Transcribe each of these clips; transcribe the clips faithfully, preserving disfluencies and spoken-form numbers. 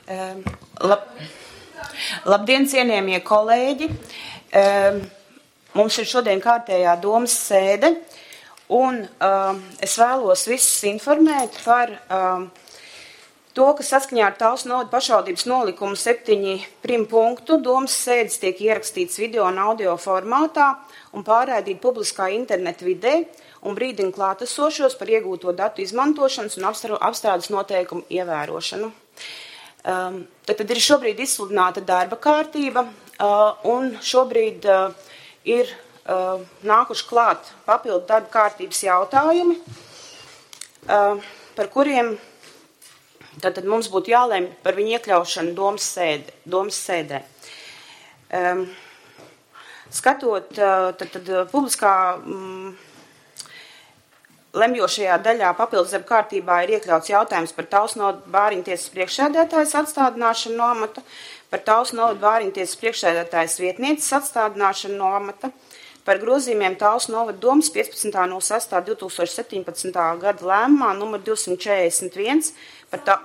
Um, lab, labdien, cienījamie kolēģi! Um, mums ir šodien kārtējā domas sēde, un um, es vēlos visus informēt par um, to, ka saskaņā ar Talsu novada pašvaldības nolikumu septiņi prim punktu domas sēdes tiek ierakstīts video un audio formātā un pārraidīt publiskā interneta vidē un brīdina klātesošos par iegūto datu izmantošanas un apstrādes noteikumu ievērošanu. Um, tad, tad ir šobrīd izsludināta darba kārtība, uh, un šobrīd uh, ir uh, nākuši klāt papildu darba kārtības jautājumi, uh, par kuriem tad, tad mums būtu jālemj par viņu iekļaušanu domas, sēde, domas sēdē. Um, skatot, uh, tad, tad publiskā um, lemjošajā daļā papildus darba kārtībā ir iekļauts jautājums par Talsu novada bāriņtiesas priekšsēdētājas atstādināšanu no amata, par Talsu novada bāriņtiesas priekšsēdētājas vietnieces atstādināšanu no amata, par grozījumiem Talsu novada domas piecpadsmitā nulle sestā divs tūkstoši septiņpadsmitā gada lēmumā numur divsimt četrdesmit viens par, ta,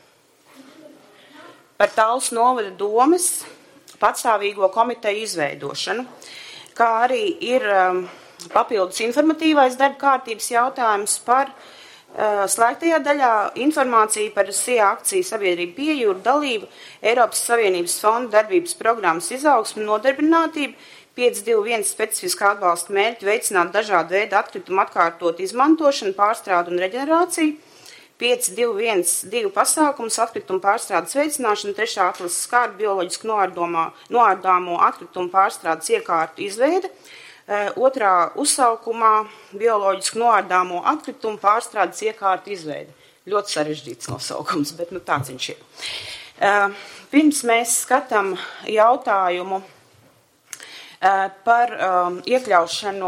par Talsu novada domas patstāvīgo komiteju izveidošanu, kā arī ir um, papildus informatīvais darba kārtības jautājums par uh, slēgtajā daļā informāciju par S I A akciju sabiedrību Piejūra dalību Eiropas Savienības fonda darbības programmas izaugsmi un nodarbinātību pieci divi viens specifiskā atbalsta mērķi veicināt dažādu veidu atkritumu atkārtot izmantošanu, pārstrādu un reģenerāciju, pieci divi viens divi pasākums atkritumu pārstrādes veicināšanu, trešā atlases skārta bioloģiski noārdāmo atkritumu pārstrādes iekārtu izveide, otrā uzsaukumā bioloģiski noārdāmo atkritumu pārstrādes iekārtu izveide. Ļoti sarežģīts nosaukums, bet nu, tāds viņš ir. Pirms mēs skatām jautājumu par iekļaušanu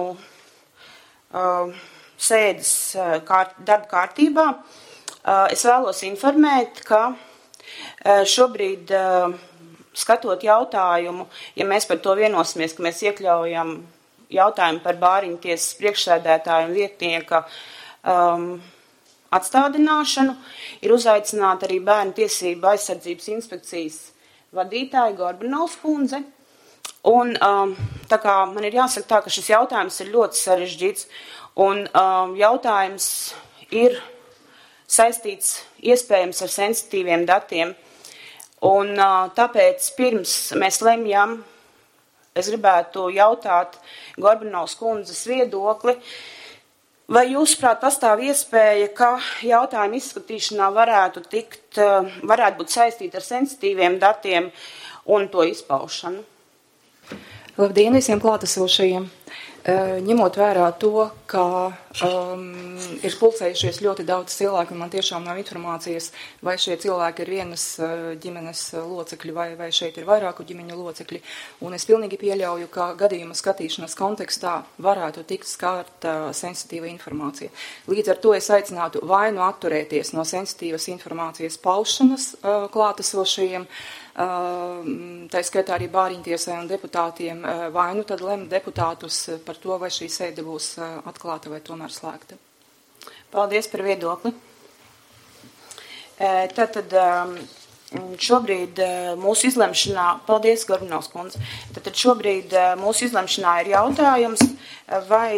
sēdes kārt, darba kārtībā, es vēlos informēt, ka šobrīd skatot jautājumu, ja mēs par to vienosimies, ka mēs iekļaujam jautājumu par bāriņtiesas priekšsēdētāju un vietnieka um, atstādināšanu, ir uzaicināta arī Bērnu tiesību aizsardzības inspekcijas vadītāja Gorbanovs kundze. Un um, tā kā man ir jāsaka tā, ka šis jautājums ir ļoti sarežģīts, un um, jautājums ir saistīts iespējams ar sensitīviem datiem. Un uh, tāpēc pirms mēs lemjam, es gribētu jautāt Gorbanovs kundzes viedokli, vai jūsuprāt pastāv iespēja, ka jautājuma izskatīšanā varētu, tikt, varētu būt saistīta ar sensitīviem datiem un to izpaušanu? Labdien visiem klātesošajiem! Ņemot vērā to, ka um, ir pulcējušies ļoti daudz cilvēku, un man tiešām nav informācijas, vai šie cilvēki ir vienas ģimenes locekļi, vai, vai šeit ir vairāku ģimeņu locekļi, un es pilnīgi pieļauju, ka gadījuma skatīšanas kontekstā varētu tikt skārta sensitīva informācija. Līdz ar to es aicinātu vai nu atturēties no sensitīvas informācijas paušanas uh, klātesošajiem, Uh, tā skaitā arī bāriņtiesai un deputātiem, uh, vai nu tad lemt deputātus par to, vai šī sēde būs uh, atklāta vai tomēr slēgta. Paldies par viedokli. Tātad šobrīd mūsu izlemšanā, paldies Gorbanovs kundze, tātad šobrīd mūsu izlemšanā ir jautājums, vai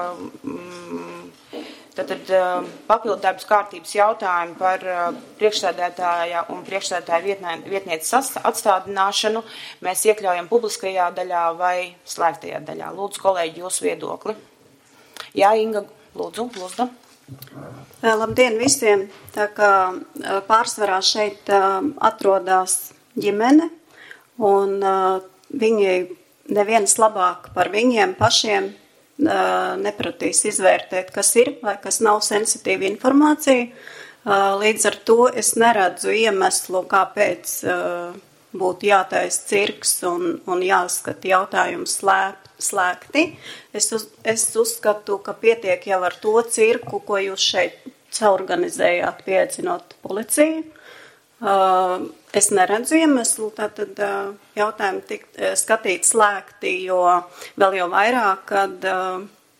Tātad papildu darbas kārtības jautājumi par priekšsēdētāja un priekšsēdētāja vietnieces atstādināšanu mēs iekļaujam publiskajā daļā vai slēgtajā daļā. Lūdzu, kolēģi, jūsu viedokli. Jā, Inga, lūdzu, lūdzu. Labdien visiem! Tā kā pārsvarā šeit atrodas ģimene, un viņi neviens labāk par viņiem pašiem nepratīs izvērtēt, kas ir vai kas nav sensitīva informācija. Līdz ar to es neredzu iemeslu, kāpēc būtu jātais cirks un, un jāskata jautājums slēp, slēgti. Es, uz, es uzskatu, ka pietiek jau ar to cirku, ko jūs šeit saorganizējāt, pieaicinot policiju. Es neredzu iemeslu tātad jautājumu tikt skatīt slēgti, jo vēl jau vairāk, kad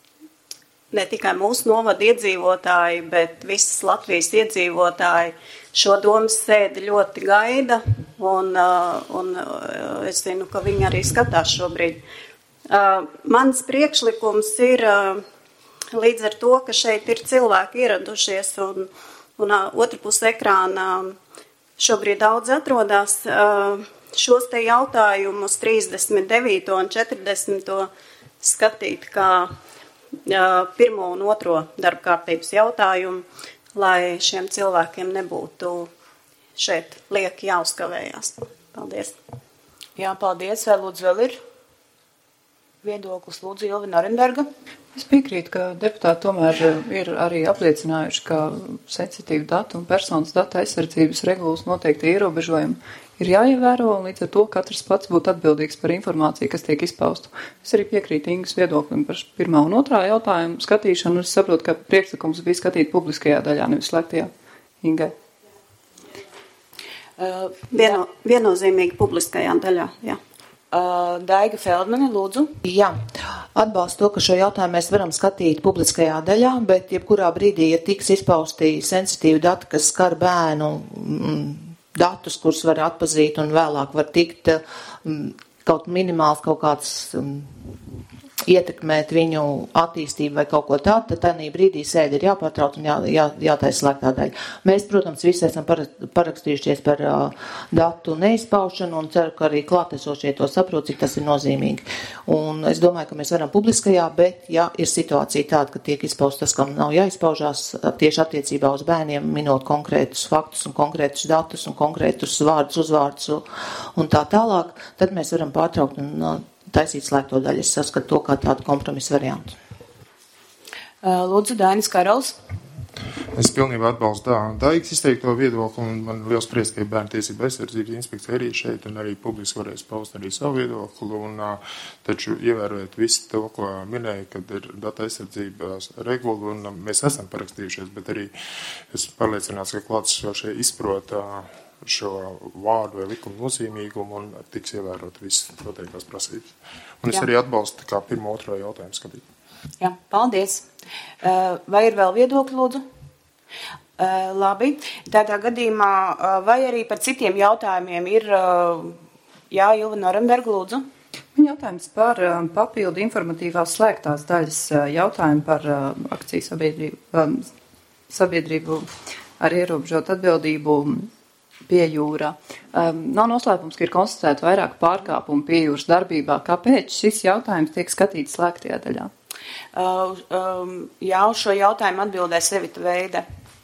ne tikai mūsu novada iedzīvotāji, bet visas Latvijas iedzīvotāji šo domas sēdi ļoti gaida, un, un es zinu, ka viņi arī skatās šobrīd. Mans priekšlikums ir līdz ar to, ka šeit ir cilvēki ieradušies, un, un otru pus ekrānā šobrīd daudz atrodās, šos te jautājumus trīsdesmit devīto un četrdesmito skatīt kā pirmo un otro darba kārtības jautājumu, lai šiem cilvēkiem nebūtu šeit lieki jāuzkavējās. Paldies. Jā, paldies. Vai lūdzu vēl ir viedoklis? Lūdzu, Ilva Norenberga. Es piekrītu, ka deputāti tomēr ir arī apliecinājuši, ka sensitīvu datu un personas datu aizsardzības regulas noteikti ierobežojumi ir jāievēro, un līdz ar to katrs pats būtu atbildīgs par informāciju, kas tiek izpausta. Es arī piekrītu Ingas viedoklim par pirmā un otrā jautājumu skatīšanu. Es saprotu, ka priekšlikums bija skatīt publiskajā daļā, nevis slēgtajā. Ingai. Uh, Vieno, viennozīmīgi publiskajā daļā, jā. Uh, Daiga Feldmane, lūdzu. Jā, atbalstu to, ka šo jautājumu mēs varam skatīt publiskajā daļā, bet jebkurā brīdī, ja tiks izpausti sensitīvi dati, kas skar bērnu mm, datus, kurus var atpazīt un vēlāk var tikt mm, kaut minimāls kaut kāds mm, ietekmēt viņu attīstību vai kaut ko tādu, tad tādā brīdī sēdi ir jāpārtrauc un jā, jā, jātaisa slēgtā daļa. Mēs, protams, visi esam parakstījušies par uh, datu neizpaušanu un ceru, ka arī klātesošie to saprot, cik tas ir nozīmīgi. Un es domāju, ka mēs varam publiskajā, bet ja ir situācija tāda, ka tiek izpaust tas, kam nav jāizpaužās tieši attiecībā uz bērniem, minot konkrētus faktus un konkrētus datus un konkrētus vārdus, uzvārdus un tā tālāk, tad mēs varam pārtraukt un uh, taisīt slēgto daļu. Es saskatu to kā tādu kompromisu variantu. Lūdzu, Dainis Karols. Es pilnībā atbalstu Daigas izteikto viedokli, un man liels prieks, ka Bērnu tiesību aizsardzības inspekcija arī šeit, un arī publiski varēs paust arī savu viedokli, un taču ievērojot visu to, ko minēja, kad ir data aizsardzības regula, un mēs esam parakstījušies, bet arī es pārliecināts, ka klātesošie izprota šo vārdu vai likumu nozīmīgumu un tiks ievērot visas noteiktās prasības. Un es Jā. arī atbalstu kā pirmo otro jautājumu skatīt. Jā, paldies. Vai ir vēl viedokļi, lūdzu? Labi. Tādā gadījumā vai arī par citiem jautājumiem ir, jā, Ilva Norenberga, lūdzu? Man jautājums par papildu informatīvās slēgtās daļas jautājumu par akciju sabiedrību, sabiedrību ar ierobežot atbildību pie jūrā. Um, nav noslēpums, ka ir konstatēta vairāk pārkāpumu pie jūras darbībā. Kāpēc šis jautājums tiek skatīts slēgtajā daļā? Uh, um, jā, uz šo jautājumu atbildēs Evita Veide.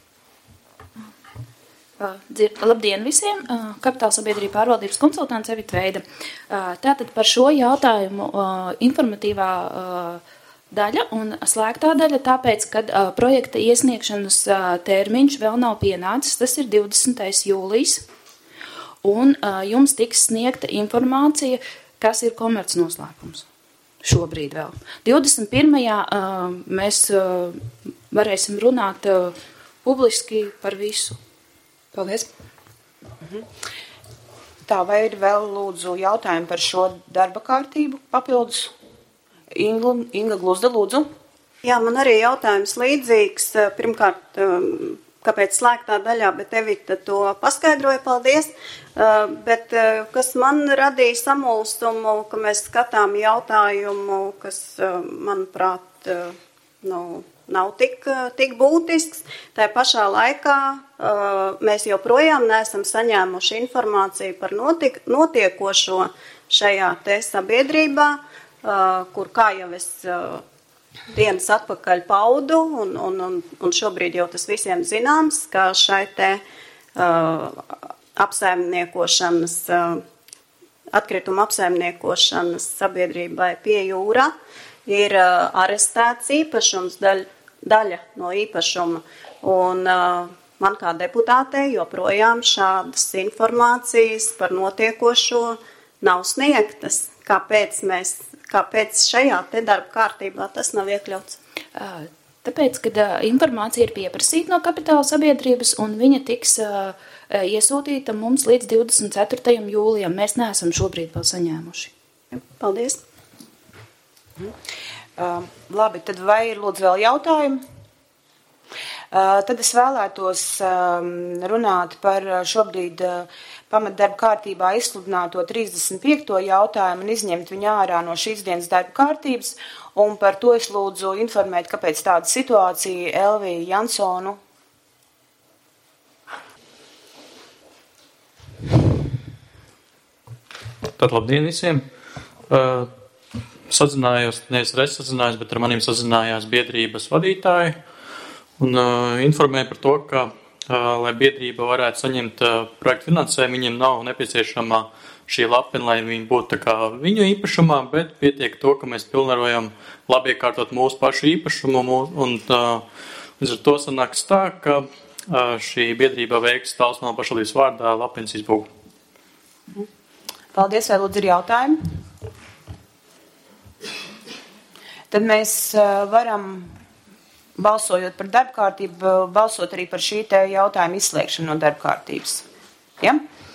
Uh, labdien visiem! Uh, Kapitāla sabiedrība pārvaldības konsultants Evita Veide. Uh, tātad par šo jautājumu uh, informatīvā uh, daļa un slēgtā daļa, tāpēc, kad uh, projekta iesniegšanas uh, termiņš vēl nav pienācis, tas ir divdesmitais jūlijas, un uh, jums tiks sniegta informācija, kas ir komercnoslēpums šobrīd vēl. divdesmit pirmajā Uh, mēs uh, varēsim runāt uh, publiski par visu. Paldies. Mhm. Tā, vai ir vēl lūdzu jautājumi par šo darba kārtību papildus? Inga, Inga Gluzda, lūdzu. Jā, man arī jautājums līdzīgs. Pirmkārt, kāpēc slēgtā daļā, bet Evita to paskaidroja, paldies. Bet kas man radīja samulstumu, ka mēs skatām jautājumu, kas, manuprāt, nu, nav tik, tik būtisks. Tā pašā laikā mēs joprojām neesam saņēmuši informāciju par notiek, notiekošo šajā te sabiedrībā, kur, kā jau es dienas atpakaļ paudu, un, un, un, un šobrīd jau tas visiem zināms, ka šai te uh, apsaimniekošanas, uh, atkrituma apsaimniekošanas sabiedrībai pie jūra ir uh, arestēts īpašums, daļ, daļa no īpašuma, un uh, man kā deputātei joprojām šādas informācijas par notiekošo nav sniegtas. Kāpēc mēs Kāpēc šajā te darba kārtībā tas nav iekļauts? Tāpēc, kad informācija ir pieprasīta no kapitāla sabiedrības un viņa tiks iesūtīta mums līdz divdesmit ceturtajam jūlijam, mēs neesam šobrīd vēl saņēmuši. Paldies. Uh, labi, tad vai ir lūdzu vēl jautājumi? Tad es vēlētos runāt par šobrīd pamatdarba kārtībā izsludināto trīsdesmit piekto jautājumu un izņemt viņu ārā no šīs dienas darba kārtības, un par to es lūdzu informēt, kāpēc tāda situācija Elviju Jansonu. Tad labdien visiem! Uh, sazinājos, nevis reiz sazinājos, bet ar maniem sazinājās biedrības vadītāji un uh, informēja par to, ka, uh, lai biedrība varētu saņemt uh, projektu finansējumu, viņiem nav nepieciešama šī lapena, lai viņi būtu tā kā viņu īpašumā, bet pietiek to, ka mēs pilnvarojam labi iekārtot mūsu pašu īpašumu, un uh, līdz ar to sanāks tā, ka uh, šī biedrība veiks Talsnova pašvaldības vārdā lapenas izbūvu. Paldies, vai lūdzu ir jautājumi? Tad mēs varam, balsojot par darba kārtību, balsot arī par šī te jautājuma izslēgšanu no darba kārtības. Ja?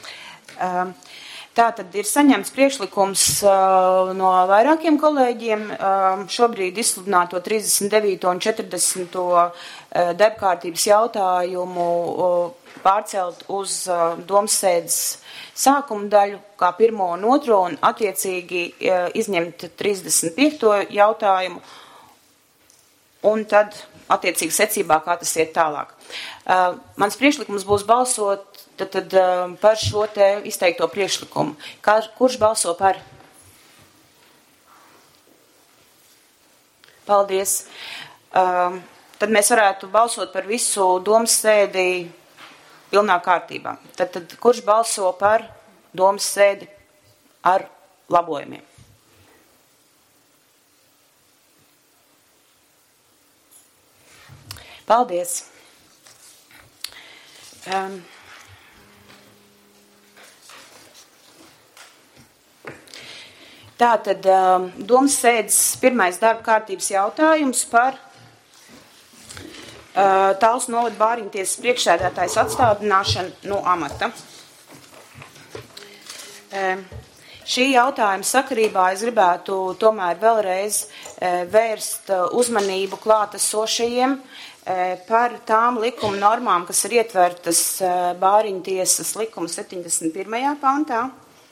Tā tad ir saņemts priekšlikums no vairākiem kolēģiem šobrīd izsludināto trīsdesmit devīto un četrdesmito darba kārtības jautājumu pārcelt uz domsēdes sākuma daļu, kā pirmo un otro, un attiecīgi izņemt trīsdesmit piekto jautājumu, un tad attiecīgi secībā, kā tas iet tālāk. Mans priekšlikums būs balsot tad, tad, par šo te izteikto priekšlikumu. Kā, kurš balso par? Paldies. Tad mēs varētu balsot par visu domas sēdi pilnā kārtībā. Tad, tad kurš balso par domas sēdi ar labojumiem? Paldies. Um, Tātad um, domas sēdes pirmais darba kārtības jautājums par Uh, Tāls novada Bāriņtiesas priekšsēdētājs atstādināšana no amata. Uh, šī jautājuma sakarībā es gribētu tomēr vēlreiz uh, vērst uh, uzmanību klātesošajiem uh, par tām likuma normām, kas ir ietvertas uh, Bāriņtiesas likuma septiņdesmit pirmajā pantā,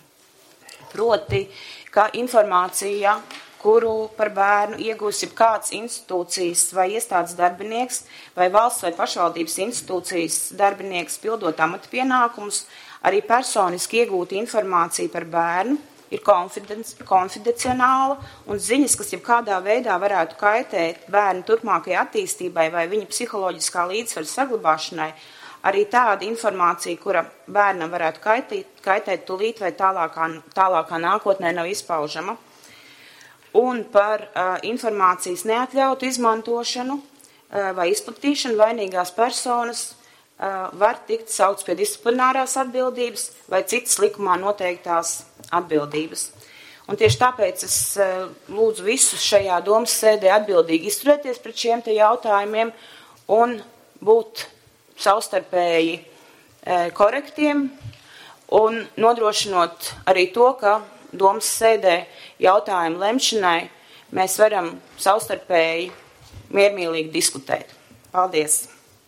proti, ka informācija, kuru par bērnu iegūs jau kāds institūcijas vai iestādes darbinieks vai valsts vai pašvaldības institūcijas darbinieks pildot amata pienākumus, arī personiski iegūta informācija par bērnu ir konfidencionāla un ziņas, kas jau kādā veidā varētu kaitēt bērnu turpmākajai attīstībai vai viņa psiholoģiskā līdzsvara saglabāšanai, arī tāda informācija, kura bērnam varētu kaitīt, kaitēt tūlīt vai tālākā, tālākā nākotnē nav izpaužama. Un par uh, informācijas neatļautu izmantošanu uh, vai izplatīšanu vainīgās personas uh, var tikt saukts pie disciplinārās atbildības vai citas likumā noteiktās atbildības. Un tieši tāpēc es uh, lūdzu visus šajā domas sēdē atbildīgi izturēties pret šiem te jautājumiem un būt savstarpēji uh, korektiem un nodrošinot arī to, ka domas sēdē jautājumu lemšanai mēs varam savstarpēji miermīlīgi diskutēt. Paldies!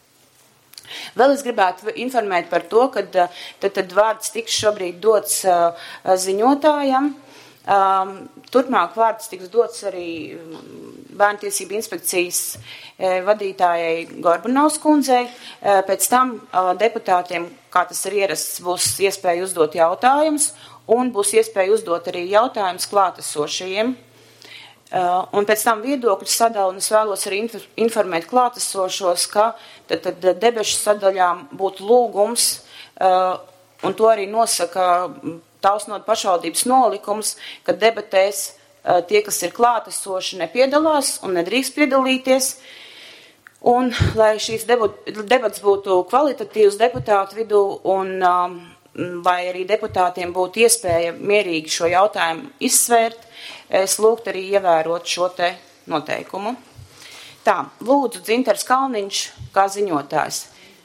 Vēl es gribētu informēt par to, ka tad, tad vārds tiks šobrīd dots uh, ziņotājam. Um, turpmāk vārds tiks dots arī Bērntiesību inspekcijas uh, vadītājai Gorbunovs kundzei. Uh, pēc tam uh, deputātiem, kā tas ir ierasts, būs iespēja uzdot jautājumus. Un būs iespēja uzdot arī jautājumus klātesošajiem. Uh, un pēc tam viedokļu sadalu, un es vēlos arī informēt klātesošos, ka tad, tad debešu sadaļām būtu lūgums, uh, un to arī nosaka Talsnoda pašvaldības nolikums, ka debatēs uh, tie, kas ir klātesoši, nepiedalās un nedrīkst piedalīties. Un lai šīs debats būtu kvalitatīvs deputātu vidū un um, lai arī deputātiem būtu iespēja mierīgi šo jautājumu izsvērt, es lūgtu arī ievērot šo te noteikumu. Tā, lūdzu, Dzintars Kalniņš kā ziņotājs.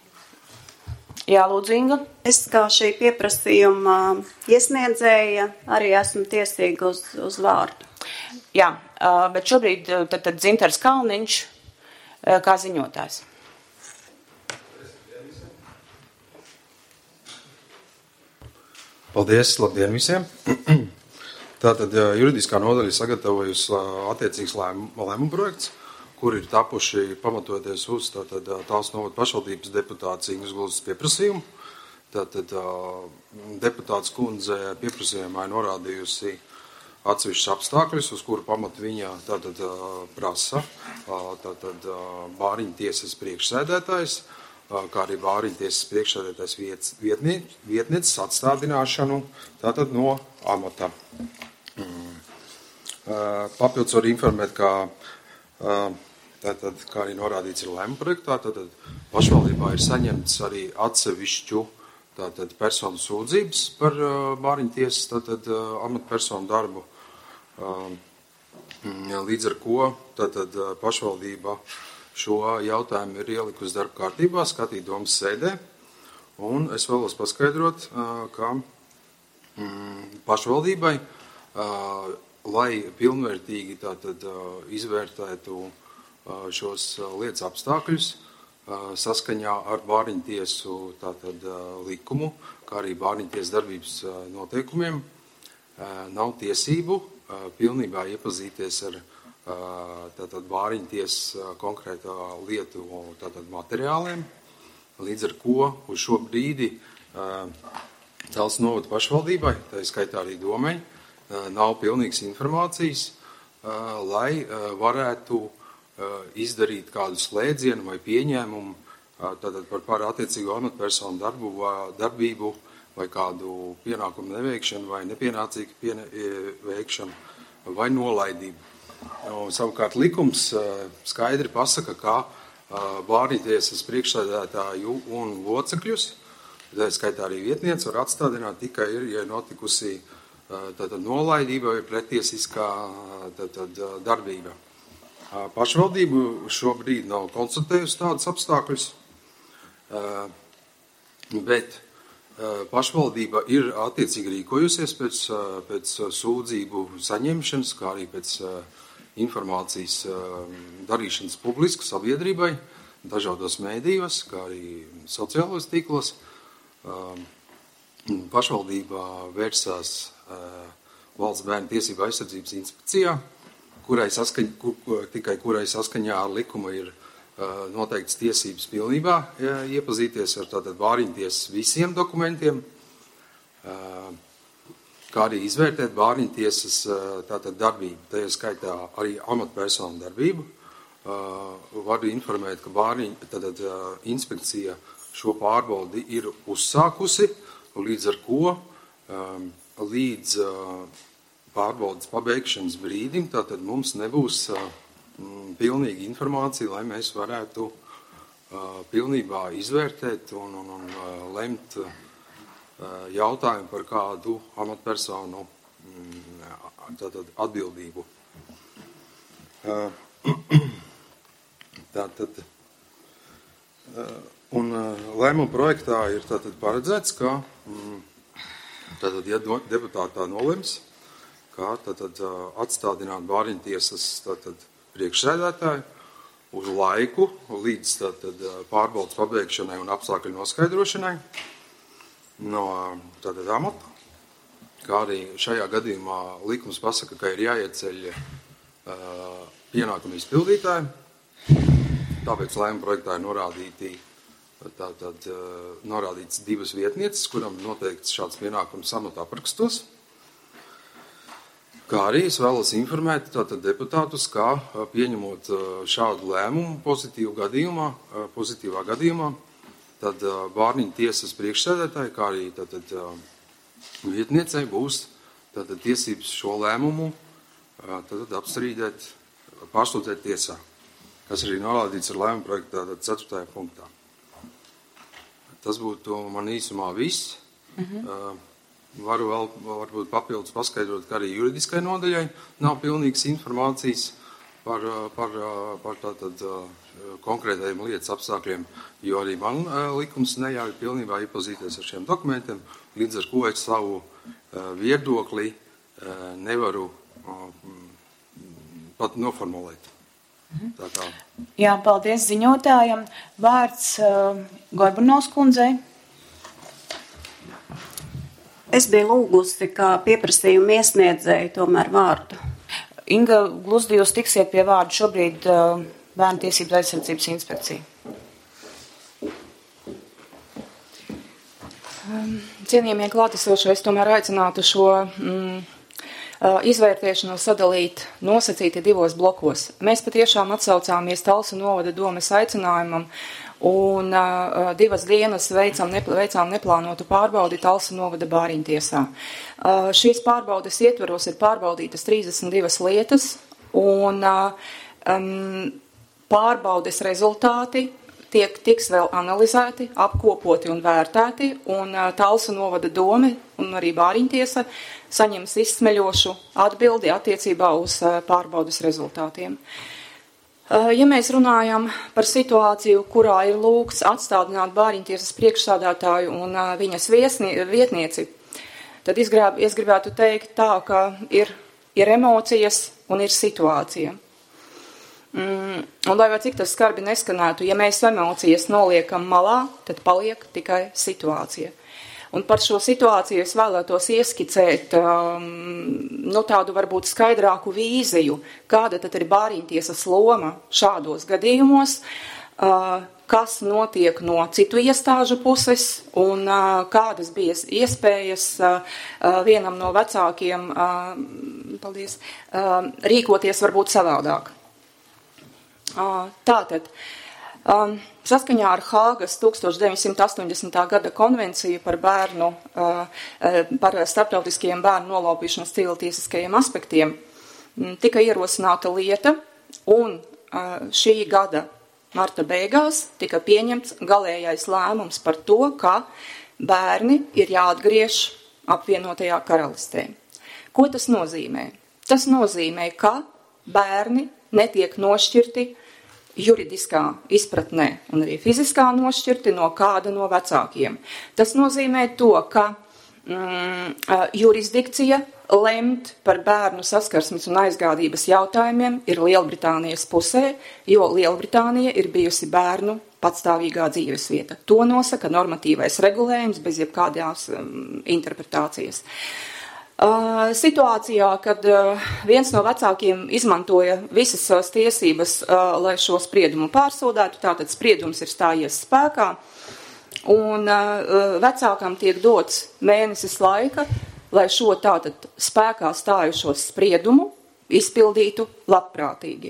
Jā, lūdzu, Inga. Es kā šī pieprasījuma iesniedzēja arī esmu tiesīga uz, uz vārdu. Jā, bet šobrīd tad, tad Dzintars Kalniņš kā ziņotājs. Paldies, labdien visiem! Tātad juridiskā nodaļa sagatavojusi attiecīgs lēmumu projekts, kur ir tapuši pamatoties uz tātad Talsu novada pašvaldības deputāts Ingras Gulzes pieprasījumu. Tātad deputāts kundze pieprasījumā ir norādījusi atsevišķus apstākļus, uz kuru pamatu viņa tātad prasa tātad Bāriņu tiesas priekšsēdētājs, kā arī Bāriņu tiesas priekšsēdētājs vietnieces atstādināšanu tātad no amata. Papildus var informēt, ka tātad, kā arī norādīts ir lēmuma projektā, tātad pašvaldībā ir saņemts arī atsevišķu tātad personu sūdzības par Bāriņu tiesas tātad amatpersonu darbu. Līdz ar ko tātad pašvaldība šo jautājumu ir ielikusi darba kārtībā, skatīt domas sēdē, un es vēlos paskaidrot, ka pašvaldībai, lai pilnvērtīgi tātad izvērtētu šos lietas apstākļus, saskaņā ar Bāriņu tiesu tātad likumu, kā arī Bāriņu tiesas darbības noteikumiem, nav tiesību pilnībā iepazīties ar tātad Bāriņu tiesas konkrētā lietu tātad materiāliem, līdz ar ko uz šo brīdi Talsu novada pašvaldībai, tā skaitā arī domei, nav pilnīgas informācijas, lai varētu izdarīt kādu slēdzienu vai pieņēmumu tātad par par attiecīgo amatpersonu darbu, darbību vai kādu pienākumu neveikšanu vai nepienācīgu veikšanu vai nolaidību. Un, savukārt likums skaidri pasaka, ka Bāriņu tiesas priekšsēdētāju un locekļus, tā skaitā arī vietniece, var atstādināt tikai ir, ja notikusi tātad nolaidība vai pretiesiskā tātad darbība. Pašvaldību šobrīd nav konstatējusi tādus apstākļus, bet pašvaldība ir attiecīgi rīkojusies pēc, pēc sūdzību saņemšanas, kā arī pēc informācijas darīšanas publiski sabiedrībai, dažādos mēdījos, kā arī sociālos tīklos. Pašvaldībā vērsās Valsts bērnu tiesību aizsardzības inspekcijā, kurai saskaņ, kur, tikai kurai saskaņā ar likumu ir uh, noteikts tiesības pilnībā ja, iepazīties ar tātad Bāriņu tiesas visiem dokumentiem, uh, kā arī izvērtēt Bāriņu tiesas uh, tātad darbību, tajā skaitā arī amatpersonu darbību. Uh, varu informēt, ka Bāriņu tātad uh, inspekcija šo pārbaudi ir uzsākusi, līdz ar ko um, līdz uh, pārbaudas pabeigšanas brīdim, tātad mums nebūs uh, pilnīga informācija, lai mēs varētu uh, pilnībā izvērtēt un, un, un uh, lemt uh, jautājumu par kādu amatpersonu um, tātad atbildību. Uh, tātad, uh, un uh, lēmuma projektā ir tātad paredzēts, ka um, tātad, ja deputātā nolems, kā tātad atstādināt Bāriņu tiesas tātad priekšsēdētāju uz laiku līdz tātad pārbaudas pabeigšanai un apstākļu noskaidrošanai no tātad amata, kā arī šajā gadījumā likums pasaka, ka ir jāieceļ uh, pienākumu izpildītāji, tāpēc lēmuma projektā ir norādīti tātad uh, norādīts divas vietnieces, kuram noteikts šāds pienākums amata aprakstos. Kā arī es vēlos informēt tātad deputātus, kā pieņemot šādu lēmumu pozitīvu gadījumā, pozitīvā gadījumā, tad Bāriņu tiesas priekšsēdētāji, kā arī tātad vietniecei būs tātad tiesības šo lēmumu tātad apstrīdēt, pārsūtēt tiesā, kas arī norādīts ar lēmumu projektā tātad ceturtajā punktā. Tas būtu man īsumā viss. Mhm. Varu vēl varbūt papildus paskaidrot, ka arī juridiskai nodaļai nav pilnīgas informācijas par, par, par tātad konkrētajiem lietas apstākļiem, jo arī man likums neļauj pilnībā iepazīties ar šiem dokumentiem, līdz ar ko es savu viedokli nevaru pat noformulēt. Tā kā. Jā, paldies ziņotājam. Vārds uh, Gorbunovs kundzei. Es biju lūgusi, kā pieprasījumu iesniedzēju tomēr vārdu. Inga Gluzdi, jūs tiksiet pie vārdu šobrīd uh, Bērnu tiesības aizsardzības inspekcija. Um, cienījamie klātesošie, es tomēr aicinātu šo mm, uh, izvērtēšanu sadalīt nosacīti divos blokos. Mēs patiešām atsaucāmies Talsu novada domes aicinājumam un uh, divas dienas veicam, nepl veicām neplānotu pārbaudi Talsu novada bāriņtiesā. Uh, šīs pārbaudes ietveros ir pārbaudītas trīsdesmit divas lietas un uh, um, pārbaudes rezultāti tiek tiks vēl analizēti, apkopoti un vērtēti, un uh, Talsu novada dome un arī bāriņtiesa saņems izsmeļošu atbildi attiecībā uz uh, pārbaudes rezultātiem. Uh, ja mēs runājam par situāciju, kurā ir lūgts atstādināt bāriņtiesas priekšsādātāju un uh, viņas viesni, vietnieci, tad es, grib, es gribētu teikt tā, ka ir, ir emocijas un ir situācija. Mm, un lai vai cik tas skarbi neskanētu, ja mēs emocijas noliekam malā, tad paliek tikai situācija. Un par šo situāciju es vēlētos ieskicēt um, nu, tādu varbūt skaidrāku vīziju, kāda tad ir bāriņtiesas loma šādos gadījumos, uh, kas notiek no citu iestāžu puses un uh, kādas bija iespējas uh, uh, vienam no vecākiem uh, paldies, uh, rīkoties varbūt savādāk. Uh, tātad, um, saskaņā ar Hāgas tuldstoš deviņsimt astoņdesmitā gada konvenciju par bērnu, uh, par starptautiskajiem bērnu nolaupīšanas civiltiesiskajiem aspektiem tika ierosināta lieta, un uh, šī gada marta beigās tika pieņemts galējais lēmums par to, ka bērni ir jāatgriež apvienotajā karalistē. Ko tas nozīmē? Tas nozīmē, ka bērni netiek nošķirti juridiskā izpratnē un arī fiziskā nošķirti no kāda no vecākiem. Tas nozīmē to, ka mm, jurisdikcija lemt par bērnu saskarsmes un aizgādības jautājumiem ir Lielbritānijas pusē, jo Lielbritānija ir bijusi bērnu patstāvīgā dzīvesvieta. To nosaka normatīvais regulējums bez jebkādās um, interpretācijas. Uh, situācijā, kad uh, viens no vecākiem izmantoja visas savas tiesības, uh, lai šo spriedumu pārsūdētu, tātad spriedums ir stājies spēkā, un uh, vecākam tiek dots mēnesis laika, lai šo tātad spēkā stājušos spriedumu izpildītu labprātīgi.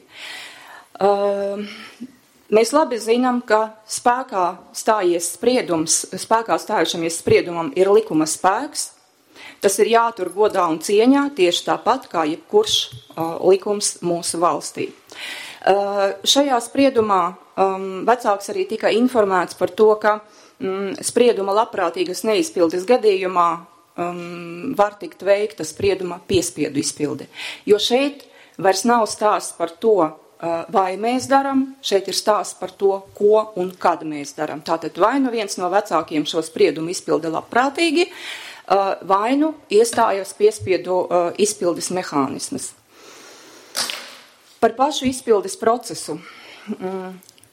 Uh, mēs labi zinām, ka spēkā stājies spriedums, spēkā stājušamies spriedumam ir likuma spēks. Tas ir jātur godā un cieņā tieši tāpat, kā jebkurš uh, likums mūsu valstī. Uh, šajā spriedumā um, vecāks arī tika informēts par to, ka um, sprieduma labprātīgas neizpildes gadījumā um, var tikt veikta sprieduma piespiedu izpilde. Jo šeit vairs nav stāsts par to, uh, vai mēs daram, šeit ir stāsts par to, ko un kad mēs daram. Tātad vai nu viens no vecākiem šo spriedumu izpilde labprātīgi, Uh, vai nu iestājas piespiedu uh, izpildes mehānismas. Par pašu izpildes procesu. Mm.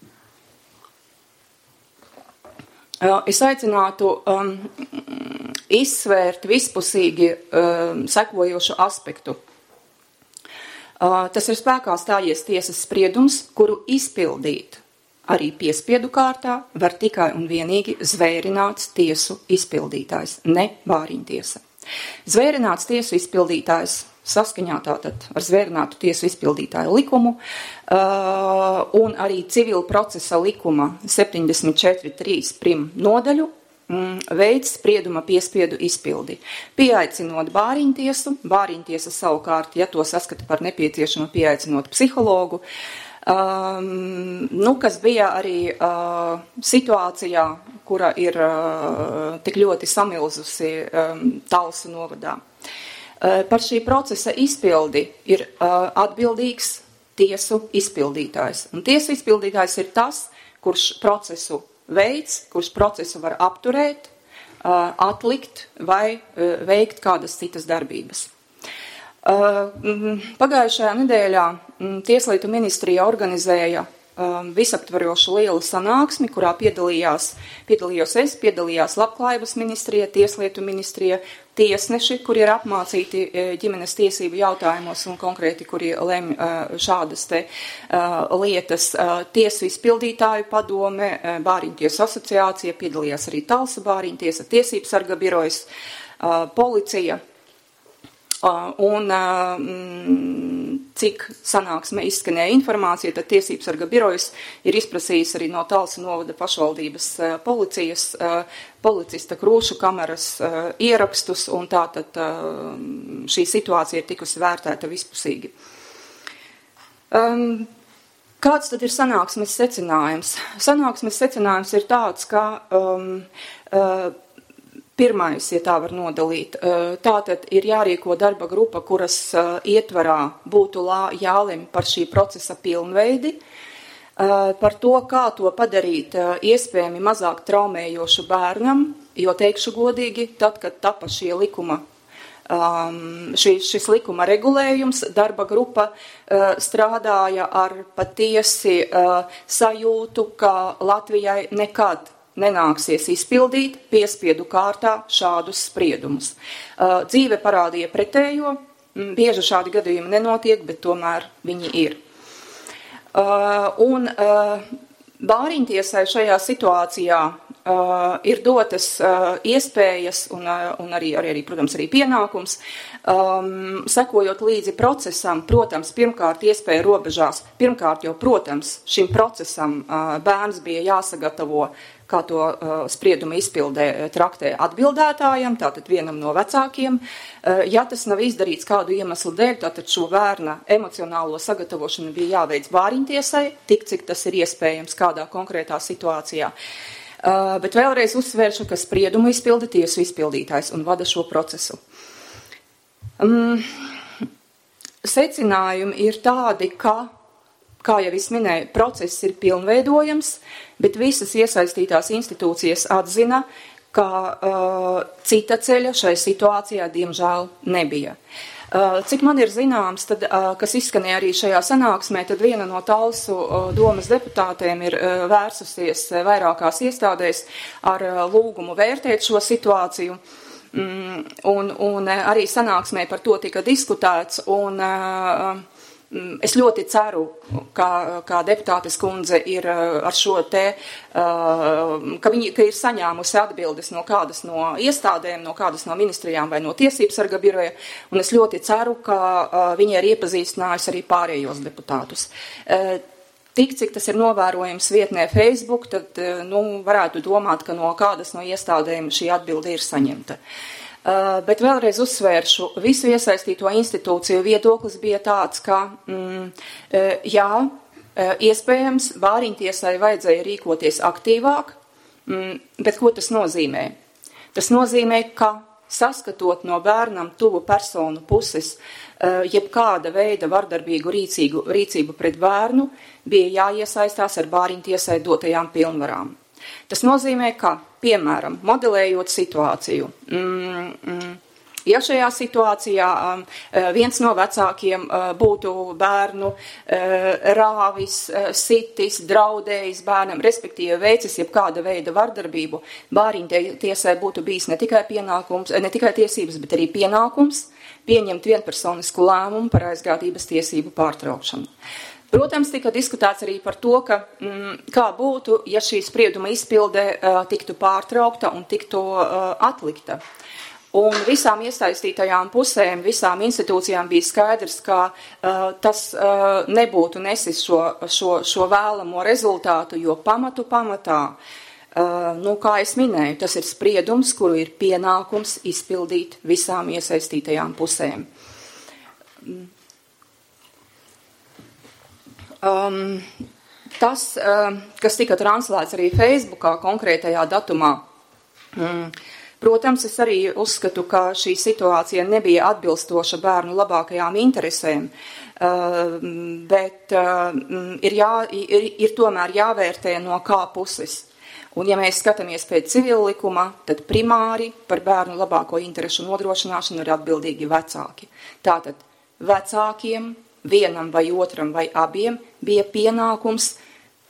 Uh, es aicinātu um, izsvērt vispusīgi um, sekojošu aspektu. Uh, tas ir spēkā stājies tiesas spriedums, kuru izpildīt arī piespiedu kārtā var tikai un vienīgi zvērināts tiesu izpildītājs, ne bāriņtiesa. Zvērināts tiesu izpildītājs saskaņā tātad ar zvērinātu tiesu izpildītāju likumu uh, un arī civila procesa likuma septiņdesmit četri trīs prim nodaļu mm, veids sprieduma piespiedu izpildi. Pieaicinot bāriņtiesu, bāriņtiesa savukārt, ja to saskata par nepieciešamu, pieaicinot psihologu, Um, nu, kas bija arī uh, situācijā, kura ir uh, tik ļoti samilzusi um, Talsu novadā. Uh, par šī procesa izpildi ir uh, atbildīgs tiesu izpildītājs. Un tiesu izpildītājs ir tas, kurš procesu veids, kurš procesu var apturēt, uh, atlikt vai uh, veikt kādas citas darbības. Uh, pagājušajā nedēļā Tieslietu ministrija organizēja um, visaptvarošu lielu sanāksmi, kurā piedalījās, piedalījos es, piedalījās Labklājības ministrija, Tieslietu ministrija, tiesneši, kuri ir apmācīti ģimenes tiesību jautājumos un konkrēti, kuri lemj uh, šādas te uh, lietas. Uh, tiesu izpildītāju padome, uh, Bāriņtiesu asociācija, piedalījās arī Talsa Bāriņtiesa, Tiesības sarga birojas, uh, policija. Uh, un uh, cik sanāksmē izskanēja informācija, tad Tiesības sarga birojas ir izprasījis arī no Talsu novada pašvaldības uh, policijas, uh, policista krūšu kameras uh, ierakstus, un tātad uh, šī situācija ir tikusi vērtēta vispusīgi. Um, kāds tad ir sanāksmes secinājums? Sanāksmes secinājums ir tāds, ka um, uh, pirmais, ja tā var nodalīt, tātad ir jārīko darba grupa, kuras ietvarā būtu lā, jālem par šī procesa pilnveidi, par to, kā to padarīt iespējami mazāk traumējošu bērnam, jo teikšu godīgi, tad, kad tapa šie likuma, šī, šis likuma regulējums, darba grupa strādāja ar patiesi sajūtu, ka Latvijai nekad nenāksies izpildīt piespiedu kārtā šādus spriedumus. Uh, dzīve parādīja pretējo, bieži šādi gadījumi nenotiek, bet tomēr viņi ir. Uh, un uh, Bāriņtiesai šajā situācijā uh, ir dotas uh, iespējas un, uh, un arī, arī, arī, protams, arī pienākums, um, sekojot līdzi procesam, protams, pirmkārt iespēja robežās, pirmkārt jau, protams, šim procesam uh, bērns bija jāsagatavo, kā to uh, sprieduma izpildē traktē atbildētājam, tātad vienam no vecākiem. Uh, ja tas nav izdarīts kādu iemeslu dēļ, tātad šo bērna emocionālo sagatavošanu bija jāveic Bāriņtiesai, tik cik tas ir iespējams kādā konkrētā situācijā. Uh, bet vēlreiz uzsvēršu, ka spriedumu izpilda tiesu izpildītājs un vada šo procesu. Um, secinājumi ir tādi, ka kā jau es minēju, process ir pilnveidojams, bet visas iesaistītās institūcijas atzina, ka uh, cita ceļa šai situācijā, diemžēl, nebija. Uh, cik man ir zināms, tad, uh, kas izskanēja arī šajā sanāksmē, tad viena no Talsu uh, domas deputātēm ir uh, vērsusies uh, vairākās iestādēs ar uh, lūgumu vērtēt šo situāciju. Mm, un, un uh, arī sanāksmē par to tika diskutēts, un uh, es ļoti ceru, ka, ka deputātes kundze ir ar šo te, ka viņi ka ir saņēmusi atbildes no kādas no iestādēm, no kādas no ministrijām vai no Tiesības sarga biroja, un es ļoti ceru, ka viņi ir iepazīstinājusi arī pārējos deputātus. Tik, cik tas ir novērojams vietnē Facebook, tad nu, varētu domāt, ka no kādas no iestādēm šī atbilde ir saņemta. Uh, bet vēlreiz uzsvēršu, visu iesaistīto institūciju viedoklis bija tāds, ka mm, jā, iespējams, Bāriņtiesai vajadzēja rīkoties aktīvāk, mm, bet ko tas nozīmē? Tas nozīmē, ka saskatot no bērnam tuvu personu puses, uh, jebkāda veida vardarbīgu rīcīgu, rīcību pret bērnu bija jāiesaistās ar Bāriņtiesai dotajām pilnvarām. Tas nozīmē, ka, piemēram, modelējot situāciju, mm, mm, ja šajā situācijā um, viens no vecākiem uh, būtu bērnu uh, rāvis, uh, sitis, draudējis bērnam, respektīvi veicis jebkāda veida vardarbību, Bāriņtiesai būtu bijis ne tikai pienākums, ne tikai tiesības, bet arī pienākums pieņemt vienpersonisku lēmumu par aizgādības tiesību pārtraukšanu. Protams, tika diskutēts arī par to, ka, mm, kā būtu, ja šī sprieduma izpilde uh, tiktu pārtraukta un tiktu uh, atlikta. Un visām iesaistītajām pusēm, visām institūcijām bija skaidrs, ka uh, tas uh, nebūtu nesis šo, šo, šo vēlamo rezultātu, jo pamatu pamatā, uh, nu, kā es minēju, tas ir spriedums, kuru ir pienākums izpildīt visām iesaistītajām pusēm. Um, tas, uh, kas tika translēts arī Facebookā konkrētajā datumā, um, protams, es arī uzskatu, ka šī situācija nebija atbilstoša bērnu labākajām interesēm, uh, bet uh, ir, jā, ir, ir tomēr jāvērtē no kā puses. Un ja mēs skatāmies pēc civila likuma, tad primāri par bērnu labāko interešu nodrošināšanu ir atbildīgi vecāki. Tātad vecākiem, vienam vai otram vai abiem, bija pienākums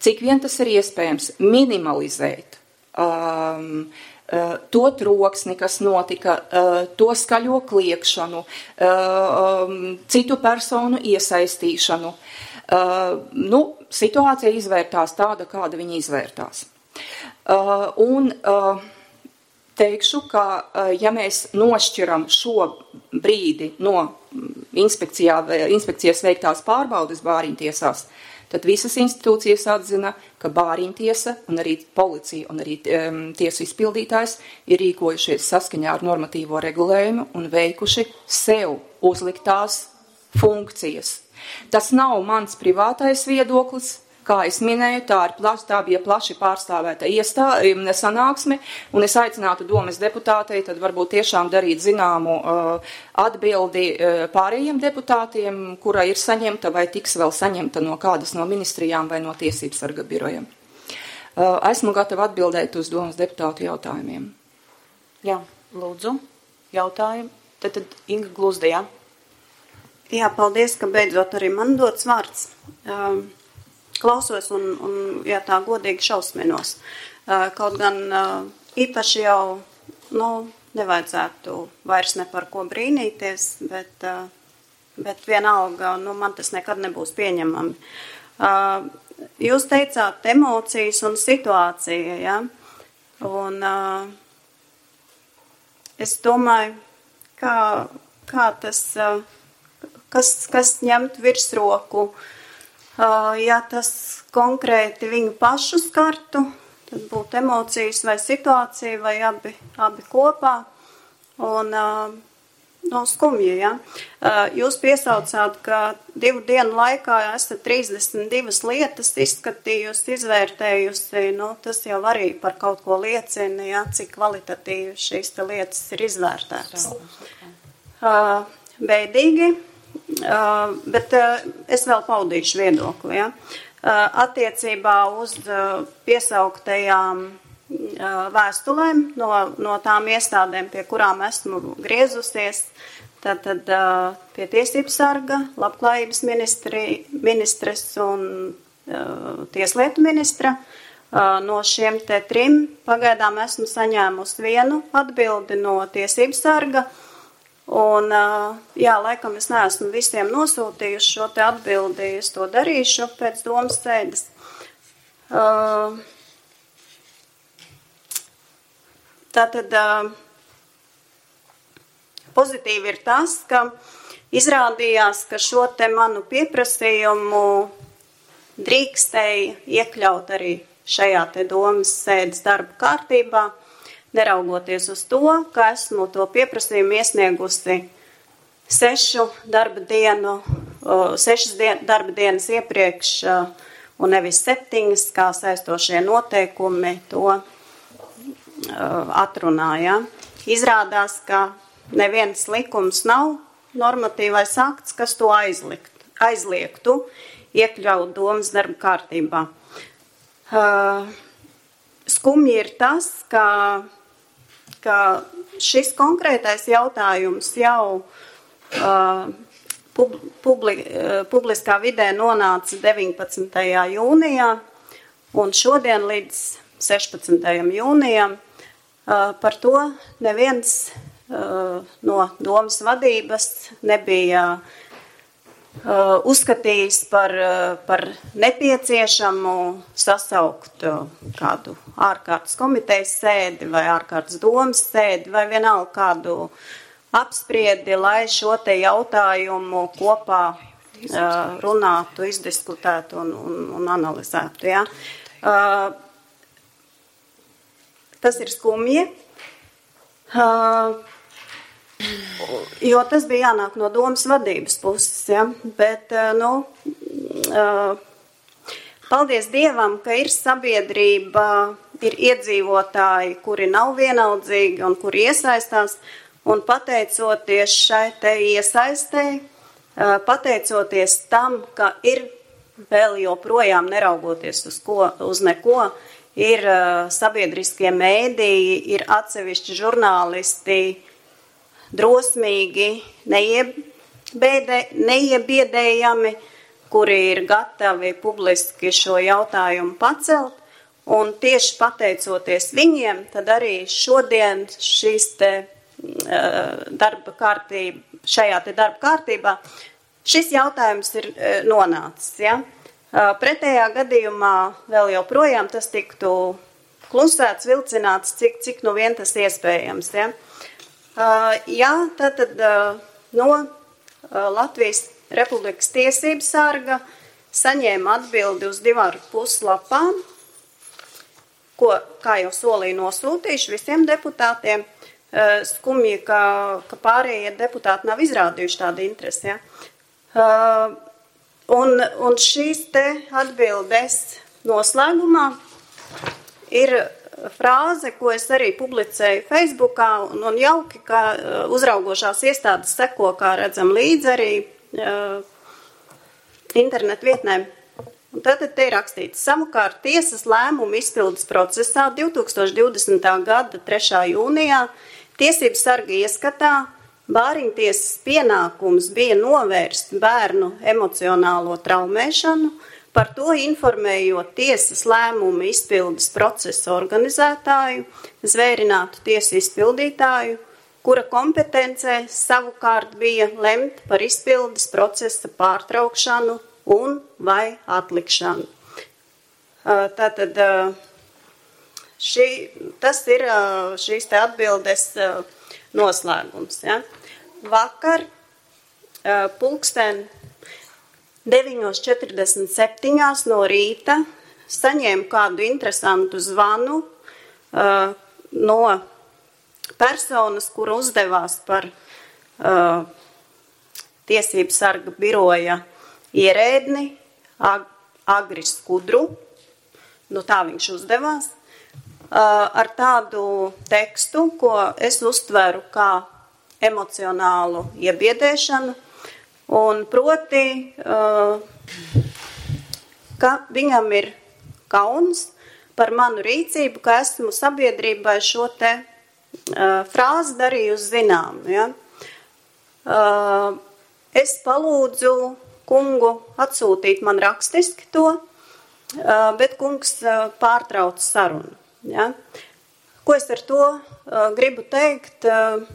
cik vien tas ir iespējams, minimalizēt um, uh, to troksni, kas notika, uh, to skaļo kliekšanu, uh, um, citu personu iesaistīšanu. Uh, nu, situācija izvērtās tāda, kāda viņa izvērtās. Uh, un uh, teikšu, ka uh, ja mēs nošķiram šo brīdi no inspekcijā, inspekcijas veiktās pārbaudes bāriņtiesās, tad visas institūcijas atzina, ka bāriņtiesa un arī policija un arī um, tiesu izpildītājs ir rīkojušies saskaņā ar normatīvo regulējumu un veikuši sev uzliktās funkcijas. Tas nav mans privātais viedoklis, kā es minēju, tā, ir plaši, tā bija plaši pārstāvēta iestā, sanāksme, un es aicinātu domes deputātei tad varbūt tiešām darīt zināmu uh, atbildi uh, pārējiem deputātiem, kura ir saņemta vai tiks vēl saņemta no kādas no ministrijām vai no tiesības sarga birojiem. Uh, esmu gatava atbildēt uz domes deputātu jautājumiem. Jā, lūdzu, jautājumu. Tad, tad Inga Gluzde, jā. Jā, paldies, ka beidzot arī man dots vārds. Um, Klausos un, un jā, tā godīgi šausminos. Uh, kaut gan uh, īpaši jau, nu, nevajadzētu vairs ne par ko brīnīties, bet, uh, bet vienalga, nu, man tas nekad nebūs pieņemami. Uh, jūs teicāt emocijas un situācija, ja? Un uh, es domāju, kā, kā tas, uh, kas, kas ņemt virsroku. Uh, ja tas konkrēti viņu pašu skartu, tad būtu emocijas vai situācija vai abi, abi kopā. Un uh, no skumja, ja. Uh, jūs piesaucāt, ka divu dienu laikā esat trīsdesmit divas lietas izskatījusi, izvērtējusi. Nu, tas jau arī par kaut ko liecina, ja, cik kvalitatīvi šīs te lietas ir izvērtētas. Uh, beidīgi. Uh, bet uh, es vēl paudīšu viedokli, ja? uh, attiecībā uz uh, piesauktajām uh, vēstulēm no, no tām iestādēm, pie kurām esmu griezusies, tad, tad uh, pie tiesības sarga, labklājības ministri, ministres un uh, tieslietu ministra. Uh, no šiem te trim pagaidām esmu saņēmusi vienu atbildi no tiesības sarga. Un, jā, laikam es neesmu visiem nosūtījuši šo te atbildi, es to darīšu pēc domas sēdes. Tātad pozitīvi ir tas, ka izrādījās, ka šo te manu pieprasījumu drīkstēja iekļaut arī šajā te domas sēdes darba kārtībā. Neraugoties uz to, ka esmu to pieprasījumu iesniegusi sešu darba dienu, sešas dien, darba dienas iepriekš un nevis septiņas, kā saistošie noteikumi to atrunāja. Izrādās, ka neviens likums nav normatīvais akts, kas to aizlikt, aizliegtu, iekļaut domas darba kārtībā. Skumji ir tas, ka ka šis konkrētais jautājums jau uh, pub, publi, uh, publiskā vidē nonāca deviņpadsmitajā jūnijā, un šodien līdz sešpadsmitajam jūnijam uh, par to neviens uh, no domas vadības nebija uh, uzskatījis par, uh, par nepieciešamu sasaukt uh, kādu ārkārtas komitejas sēdi vai ārkārtas domas sēdi vai vienalga kādu apspriedi, lai šo te jautājumu kopā uh, runātu, izdiskutētu un, un, un analizētu. Ja? Uh, tas ir skumji, uh, jo tas bija jānāk no domas vadības puses, ja? Bet, uh, nu, uh, paldies Dievam, ka ir sabiedrība, ir iedzīvotāji, kuri nav vienaldzīgi un kuri iesaistās, un pateicoties šai te iesaistē, pateicoties tam, ka ir vēl joprojām neraugoties uz, ko, uz neko, ir sabiedriskie mēdīji, ir atsevišķi žurnālisti drosmīgi, neiebēdē, neiebiedējami, kuri ir gatavi publiski šo jautājumu pacelt, un tieši pateicoties viņiem, tad arī šodien šīs te darba kārtība, šajā te darba kārtībā šis jautājums ir nonācis. Ja? Pretējā gadījumā vēl joprojām tas tiktu klusēts, vilcināts, cik, cik nu vien tas iespējams. Ja? Jā, tātad no Latvijas Republikas tiesības sarga saņēma atbildi uz divar puslapām, ko, kā jau solīju, nosūtīšu visiem deputātiem. Skumji, ka, ka pārējie deputāti nav izrādījuši tādu interesi. Ja? Uh, un, un šīs te atbildes noslēgumā ir frāze, ko es arī publicēju Facebookā, un, un jauki, ka uzraugošās iestādes seko, kā redzam, līdz arī uh, internetu vietnēm. Un tad te ir rakstīts, savukārt tiesas lēmumu izpildes procesā divtūkstoš divdesmitā gada trešā jūnijā tiesības sarga ieskatā Bāriņtiesas pienākums bija novērst bērnu emocionālo traumēšanu, par to informējot tiesas lēmumu izpildes procesa organizētāju, zvērinātu tiesu izpildītāju, kura kompetencē savukārt bija lemt par izpildes procesa pārtraukšanu un vai atlikšanu. Tātad šī, tas ir šīs te atbildes noslēgums. Ja? Vakar pulksten deviņos četrdesmit septiņi no rīta saņēmu kādu interesantu zvanu no personas, kura uzdevās par tiesības sarga biroja ierēdni Agris Skudru, nu tā viņš uzdevās, ar tādu tekstu, ko es uztveru kā emocionālu iebiedēšanu, un proti, ka viņam ir kauns par manu rīcību, ka esmu sabiedrībai šo te frāzi darījusi zinām. Ja? Es palūdzu kungu atsūtīt man rakstiski to, bet kungs pārtrauc sarunu. Ja? Ko es ar to gribu teikt?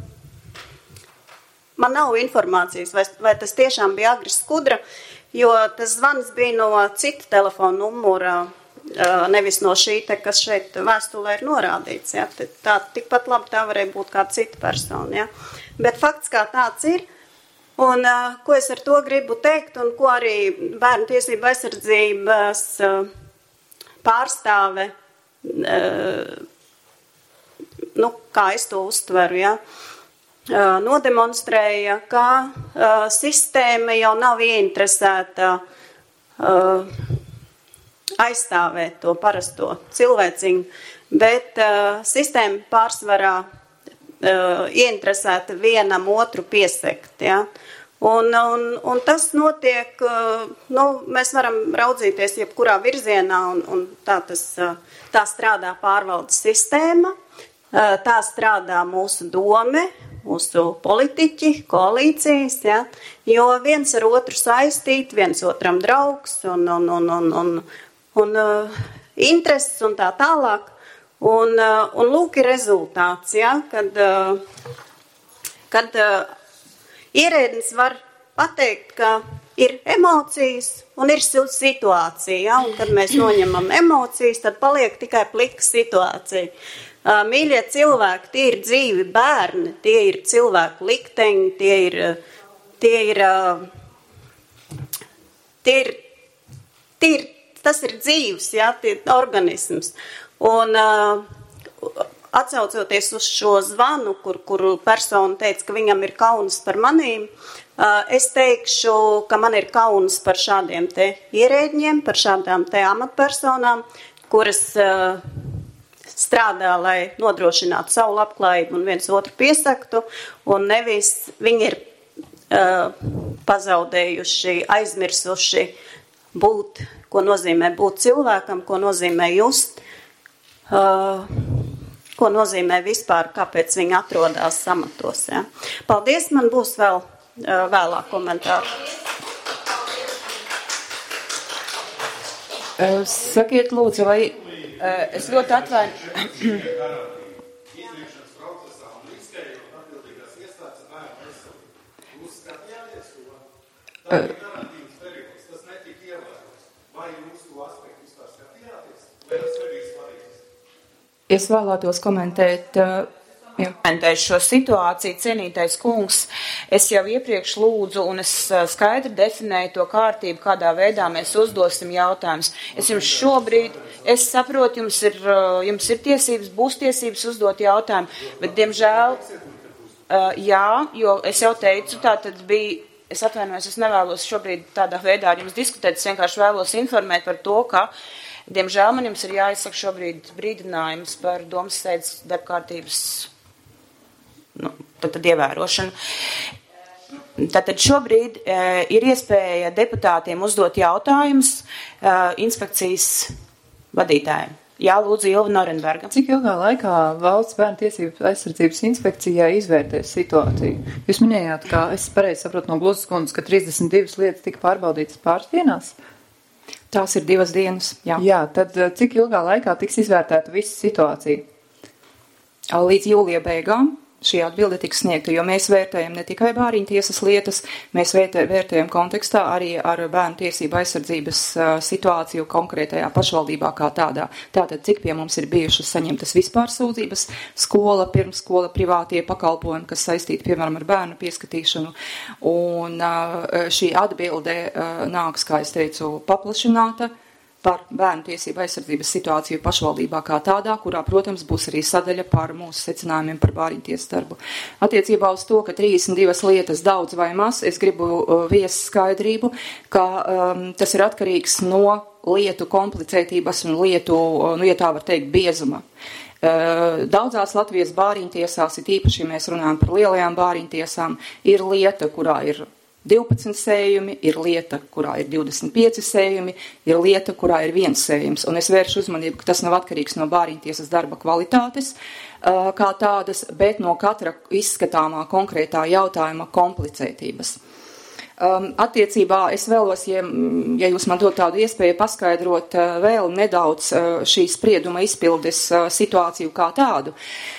Man nav informācijas, vai, vai tas tiešām bija Agris Skudra, jo tas zvans bija no cita telefona numura, nevis no šī, te, kas šeit vēstulē ir norādīts. Ja? Tā, tikpat labi tā varēja būt kāda cita persona. Ja? Bet fakts kā tāds ir. Un ko es ar to gribu teikt, un ko arī Bērnu tiesību aizsardzības pārstāve, nu, kā es to uztveru, ja, nodemonstrēja, ka sistēma jau nav ieinteresēta aizstāvēt to parasto cilvēciņu, bet sistēma pārsvarā ieinteresēta vienam otru piesekt, ja. Un, un, un tas notiek, nu, mēs varam raudzīties jebkurā virzienā, un, un tā, tas, tā strādā pārvaldes sistēma, tā strādā mūsu dome, mūsu politiķi, koalīcijas, ja, jo viens ar otru saistīt, viens otram draugs, un, un, un, un, un, un uh, intereses un tā tālāk. Un, uh, un lūk ir rezultāts, ja, kad, uh, kad uh, ierēdnis var pateikt, ka ir emocijas un ir situācija, ja, un kad mēs noņemam emocijas, tad paliek tikai plika situācija. Uh, mīļie cilvēki, tie ir dzīvi bērni, tie ir cilvēku likteņi, tie ir, tie ir, uh, tie ir, tie ir, tas ir dzīvs, ja, tie ir organisms. Un uh, atsaucoties uz šo zvanu, kur, kur persona teica, ka viņam ir kauns par manīm, uh, es teikšu, ka man ir kauns par šādiem te ierēģiem, par šādām te amatpersonām, kuras uh, strādā, lai nodrošinātu savu labklājību un viens otru piesaktu, un nevis viņi ir uh, pazaudējuši, aizmirsuši būt, ko nozīmē būt cilvēkam, ko nozīmē just, Uh, ko nozīmē vispār, kāpēc viņi atrodas amatos. Ja? Paldies, man būs vēl uh, vēlāk komentāri. Sakiet, lūdzu, vai es ļoti atvainu. Es vēlētos komentēt, komentēt šo situāciju, cienītais kungs. Es jau iepriekš lūdzu un es skaidri definēju to kārtību, kādā veidā mēs uzdosim jautājumus. Es jums šobrīd, es saprotu, jums ir, jums ir tiesības, būs tiesības uzdot jautājumu, bet, diemžēl, jā, jo es jau teicu, tā tad bija, es atvainojos, es nevēlos šobrīd tādā veidā ar jums diskutēt, es vienkārši vēlos informēt par to, ka diemžēl man jums ir jāizsaka šobrīd brīdinājums par domas sēdes darbkārtības nu, tad, tad ievērošanu. Tātad šobrīd e, ir iespēja deputātiem uzdot jautājumus e, inspekcijas vadītājiem. Jā, lūdzu, Ilva Norenberga. Cik ilgā laikā Valsts bērnu tiesību aizsardzības inspekcijā izvērtēs situāciju? Jūs minējāt, ka es pareizi saprotu no Gluzas kundzes, ka trīsdesmit divas lietas tika pārbaudītas pāris dienās? Tās ir divas dienas, jā. Jā, tad cik ilgā laikā tiks izvērtēta visa situācija? Līdz jūlija beigām šī atbilde tiks sniegta, jo mēs vērtējam ne tikai bāriņu tiesas lietas, mēs vērtē, vērtējam kontekstā arī ar bērnu tiesību aizsardzības uh, situāciju konkrētajā pašvaldībā kā tādā. Tātad, cik pie mums ir bijušas saņemtas vispār sūdzības, skola, pirmskola, privātie pakalpojumi, kas saistīti, piemēram, ar bērnu pieskatīšanu, un uh, šī atbilde uh, nāks, kā es teicu, paplašināta par bērnu tiesību aizsardzības situāciju pašvaldībā kā tādā, kurā, protams, būs arī sadaļa par mūsu secinājumiem par bāriņu tiesas darbu. Attiecībā uz to, ka trīsdesmit divas lietas daudz vai maz, es gribu uh, viest skaidrību, ka um, tas ir atkarīgs no lietu komplicētības un lietu, nu, ja tā var teikt, biezuma. Uh, daudzās Latvijas bāriņtiesās, it īpaši, ja mēs runājam par lielajām bāriņtiesām, ir lieta, kurā ir divpadsmit sējumi, ir lieta, kurā ir divdesmit pieci sējumi, ir lieta, kurā ir viens sējums. Un es vēršu uzmanību, ka tas nav atkarīgs no bāriņtiesas darba kvalitātes uh, kā tādas, bet no katra izskatāmā konkrētā jautājuma komplicētības. Um, attiecībā es vēlos, ja, ja jūs man dod tādu iespēju paskaidrot uh, vēl nedaudz uh, šī sprieduma izpildes uh, situāciju kā tādu.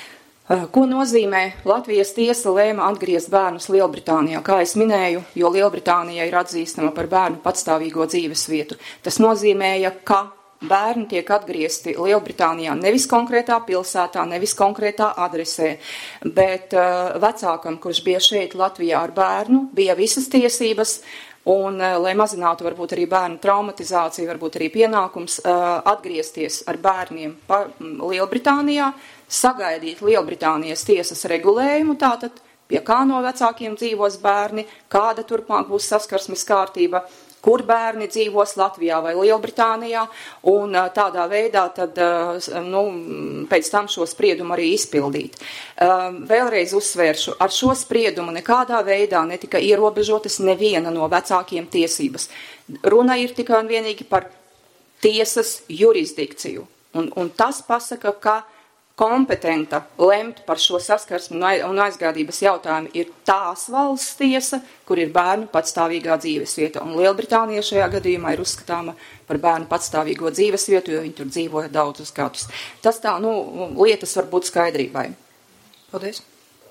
Ko nozīmē Latvijas tiesa lēma atgriezt bērnus Lielbritānijā? Kā es minēju, jo Lielbritānija ir atzīstama par bērnu patstāvīgo dzīves vietu. Tas nozīmēja, ka bērni tiek atgriezti Lielbritānijā nevis konkrētā pilsētā, nevis konkrētā adresē, bet uh, vecākam, kurš bija šeit Latvijā ar bērnu, bija visas tiesības. Un, lai mazinātu varbūt arī bērnu traumatizāciju, varbūt arī pienākums uh, atgriezties ar bērniem pa, Lielbritānijā, sagaidīt Lielbritānijas tiesas regulējumu, tātad pie kā no vecākiem dzīvos bērni, kāda turpmāk būs saskarsmes kārtība, kur bērni dzīvos Latvijā vai Lielbritānijā, un uh, tādā veidā tad, uh, nu, pēc tam šo spriedumu arī izpildīt. Uh, vēlreiz uzsvēršu, ar šo spriedumu nekādā veidā netika ierobežotas neviena no vecākiem tiesības. Runa ir tikai un vienīgi par tiesas jurisdikciju, un, un tas pasaka, ka kompetenta lemt par šo saskarsmi un aizgādības jautājumu ir tās valsts tiesa, kur ir bērnu patstāvīgā dzīves vieta. Un Lielbritānija šajā gadījumā ir uzskatāma par bērnu patstāvīgo dzīves vietu, jo viņi tur dzīvoja daudzus gadus. Tas tā, nu, lietas var būt skaidrībai. Paldies.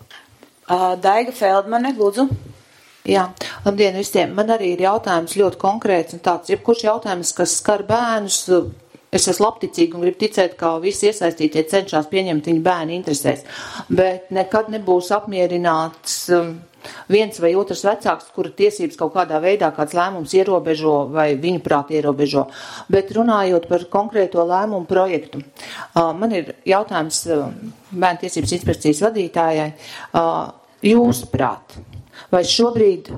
Uh, Daiga Feldmane, lūdzu. Jā, labdien visiem. Man arī ir jautājums ļoti konkrēts un tāds, jebkurš jautājums, kas skar bērnus, es esmu labticīgi un gribu ticēt, ka visi iesaistītie cenšas pieņemt viņu bērnu interesēs, bet nekad nebūs apmierināts viens vai otrs vecāks, kura tiesības kaut kādā veidā kāds lēmums ierobežo vai viņu prāt ierobežo. Bet runājot par konkrēto lēmumu projektu, man ir jautājums bērnu tiesības inspekcijas vadītājai. Jūsuprāt, vai šobrīd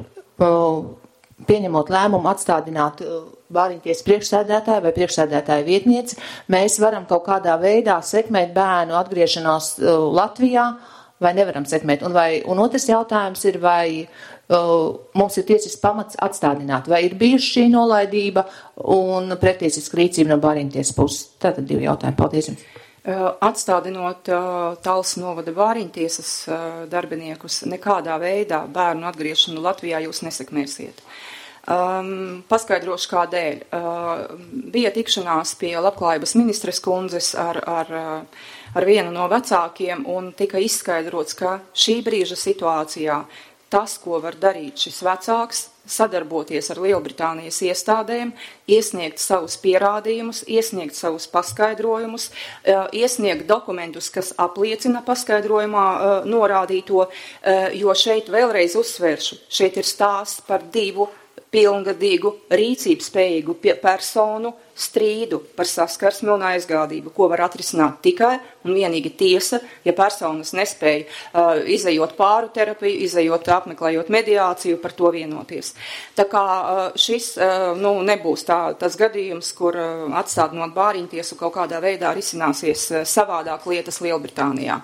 pieņemot lēmumu atstādināt bāriņtiesas priekšsēdētāju vai priekšsēdētāju vietnieci, mēs varam kaut kādā veidā sekmēt bērnu atgriešanos uh, Latvijā vai nevaram sekmēt? Un, vai, un otrs jautājums ir, vai uh, mums ir tiesisks pamats atstādināt, vai ir bijuši šī nolaidība un pretiesiska rīcība no bāriņtiesas puses? Tātad divi jautājumi. Paldies jums. Atstādinot uh, Talsu novada bāriņtiesas uh, darbiniekus, nekādā veidā bērnu atgriešanu Latvijā jūs nesekmēsiet. Um, paskaidrošu kādēļ. Uh, bija tikšanās pie labklājības ministres kundzes ar, ar, ar vienu no vecākiem un tika izskaidrots, ka šī brīža situācijā tas, ko var darīt šis vecāks, sadarboties ar Lielbritānijas iestādēm, iesniegt savus pierādījumus, iesniegt savus paskaidrojumus, iesniegt dokumentus, kas apliecina paskaidrojumā norādīto, jo šeit vēlreiz uzsveršu, šeit ir stāsts par divu pilngadīgu, rīcības spējīgu personu strīdu par saskarsmi un aizgādību, ko var atrisināt tikai un vienīgi tiesa, ja personas nespēja uh, izejot pāru terapiju, izejot apmeklējot mediāciju, par to vienoties. Tā kā uh, šis uh, nu, nebūs tā, tas gadījums, kur uh, atstādinot bāriņtiesu kaut kādā veidā risināsies uh, savādāk lietas Lielbritānijā.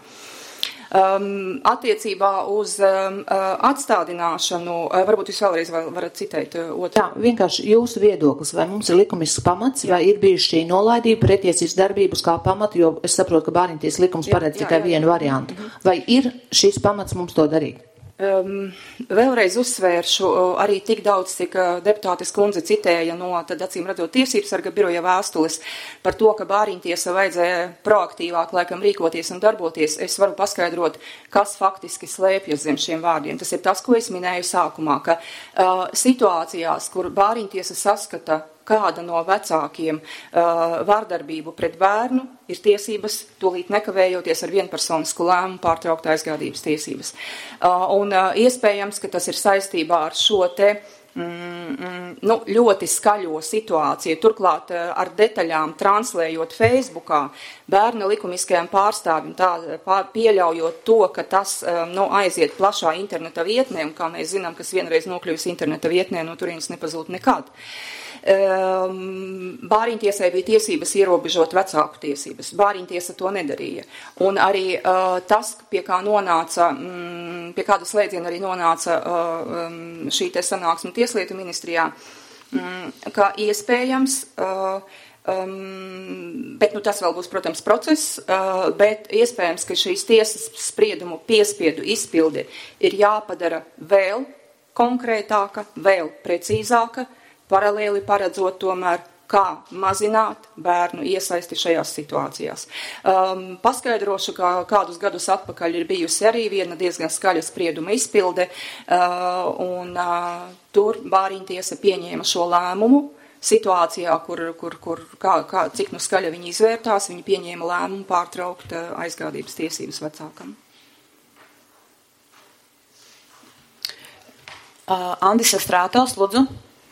Um, attiecībā uz um, atstādināšanu, uh, varbūt jūs vēlreiz varat citēt uh, otru. Jā, vienkārši jūsu viedoklis, vai mums ir likumisks pamats, vai ir bijuši šī nolaidība pretiesības darbības kā pamatu, jo es saprotu, ka bāriņties likums paredz tikai vienu variantu. Vai ir šis pamats mums to darīt? Um, vēlreiz uzsvēršu uh, arī tik daudz, cik uh, deputātes kundze citēja no, tad acīm redzot, tiesības sarga biroja vēstules par to, ka bāriņtiesa vajadzēja proaktīvāk laikam rīkoties un darboties. Es varu paskaidrot, kas faktiski slēpjas zem šiem vārdiem. Tas ir tas, ko es minēju sākumā, ka uh, situācijās, kur bāriņtiesa saskata kāda no vecākiem uh, vārdarbību pret bērnu, ir tiesības tūlīt nekavējoties ar vienpersonisku lēmumu pārtraukt aizgādības tiesības. Uh, un uh, iespējams, ka tas ir saistībā ar šo te mm, mm, nu, ļoti skaļo situāciju. Turklāt uh, ar detaļām translējot Facebookā bērna likumiskajām pārstāvjiem, tā pār, pieļaujot to, ka tas um, nu, aiziet plašā interneta vietnē, un kā mēs zinām, kas vienreiz nokļuvis interneta vietnē, no turienes nepazūd nekad. Bāriņtiesai bija tiesības ierobežot vecāku tiesības. Bāriņtiesa to nedarīja. Un arī uh, tas, pie kā nonāca, mm, pie kāda slēdziena arī nonāca uh, šī te sanāksme tieslietu ministrijā, mm, ka iespējams, uh, um, bet nu, tas vēl būs, protams, process, uh, bet iespējams, ka šīs tiesas spriedumu piespiedu izpildi ir jāpadara vēl konkrētāka, vēl precīzāka, paralēli paredzot tomēr, kā mazināt bērnu iesaisti šajās situācijās. Um, paskaidrošu, ka kādus gadus atpakaļ ir bijusi arī viena diezgan skaļa sprieduma izpilde, uh, un uh, tur bāriņtiesa pieņēma šo lēmumu. Situācijā, kur, kur, kur kā, kā, cik nu skaļa viņi izvērtās, viņi pieņēma lēmumu pārtraukt uh, aizgādības tiesības vecākam. Uh, Andis Strātels, lūdzu.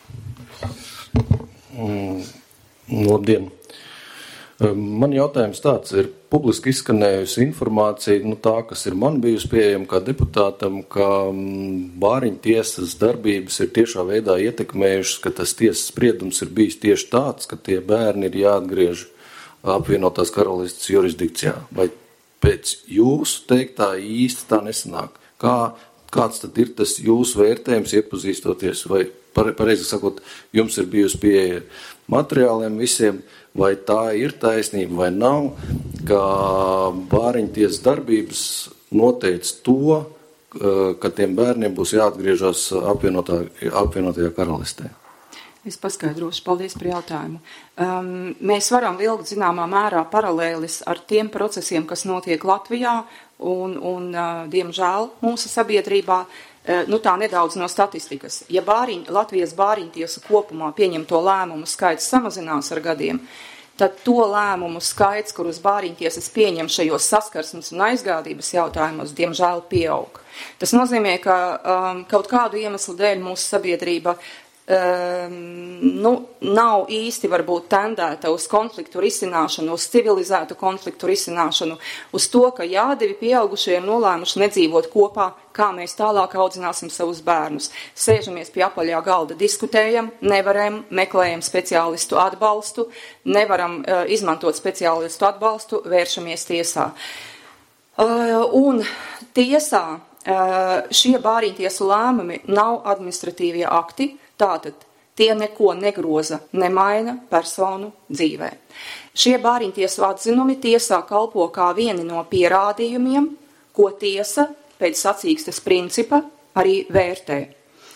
Mm, labdien! Man jautājums tāds ir publiski izskanējusi informācija, nu tā, kas ir man bijusi pieejama kā deputātam, ka bāriņtiesas darbības ir tiešā veidā ietekmējušas, ka tas tiesas spriedums ir bijis tieši tāds, ka tie bērni ir jāatgriež apvienotās karalistes jurisdikcijā. Vai pēc jūsu teiktā īsti tā nesanāk? Kā, kāds tad ir tas jūsu vērtējums iepazīstoties, vai pareizi sakot, jums ir bijusi pieeja materiāliem visiem, vai tā ir taisnība vai nav, ka bāriņtiesas darbības noteica to, ka tiem bērniem būs jāatgriežas apvienotā, apvienotajā karalistē? Es paskaidrošu, paldies par jautājumu. Um, mēs varam vilkt zināmā mērā paralēlis ar tiem procesiem, kas notiek Latvijā un, un uh, diemžēl, mūsu sabiedrībā. Nu tā nedaudz no statistikas. Ja bāriņ, Latvijas bāriņtiesa kopumā pieņemto lēmumu skaits samazinās ar gadiem, tad to lēmumu skaits, kurus bāriņtiesas pieņem šajos saskarsmes un aizgādības jautājumos, diemžēl pieaug. Tas nozīmē, ka um, kaut kādu iemeslu dēļ mūsu sabiedrība Um, nu, nav īsti varbūt tendēta uz konfliktu risināšanu, uz civilizētu konfliktu risināšanu, uz to, ka jā, divi pieaugušie ir nolēmuši nedzīvot kopā, kā mēs tālāk audzināsim savus bērnus. Sēžamies pie apaļā galda, diskutējam, nevaram, meklējam speciālistu atbalstu, nevaram uh, izmantot speciālistu atbalstu, vēršamies tiesā. Uh, un tiesā uh, šie bāriņtiesu lēmumi nav administratīvie akti. Tātad tie neko negroza, nemaina personu dzīvē. Šie bāriņtiesu atzinumi tiesā kalpo kā vieni no pierādījumiem, ko tiesa pēc sacīkstes principa arī vērtē.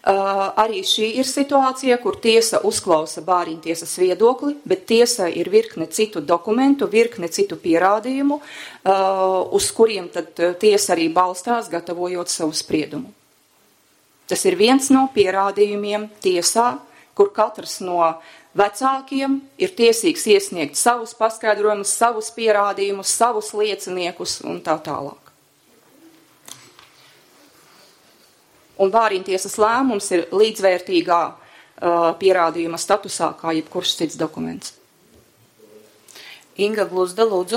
Uh, arī šī ir situācija, kur tiesa uzklausa bāriņtiesas viedokli, bet tiesa ir virkne citu dokumentu, virkne citu pierādījumu, uh, uz kuriem tad tiesa arī balstās, gatavojot savu spriedumu. Tas ir viens no pierādījumiem tiesā, kur katrs no vecākiem ir tiesīgs iesniegt savus paskaidrojumus, savus pierādījumus, savus lieciniekus un tā tālāk. Un bāriņtiesas lēmums ir līdzvērtīgā uh, pierādījuma statusā kā jebkurš cits dokuments. Inga Gluzda, lūdzu.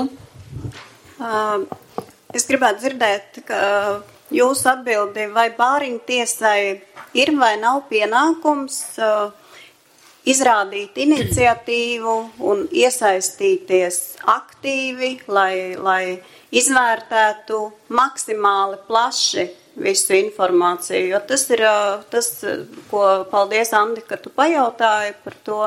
Uh, es gribētu dzirdēt, ka jūsu atbildi, vai bāriņtiesai ir vai nav pienākums uh, izrādīt iniciatīvu un iesaistīties aktīvi, lai, lai izvērtētu maksimāli plaši visu informāciju, jo tas ir tas, ko, paldies, Andi, ka tu pajautāji par to,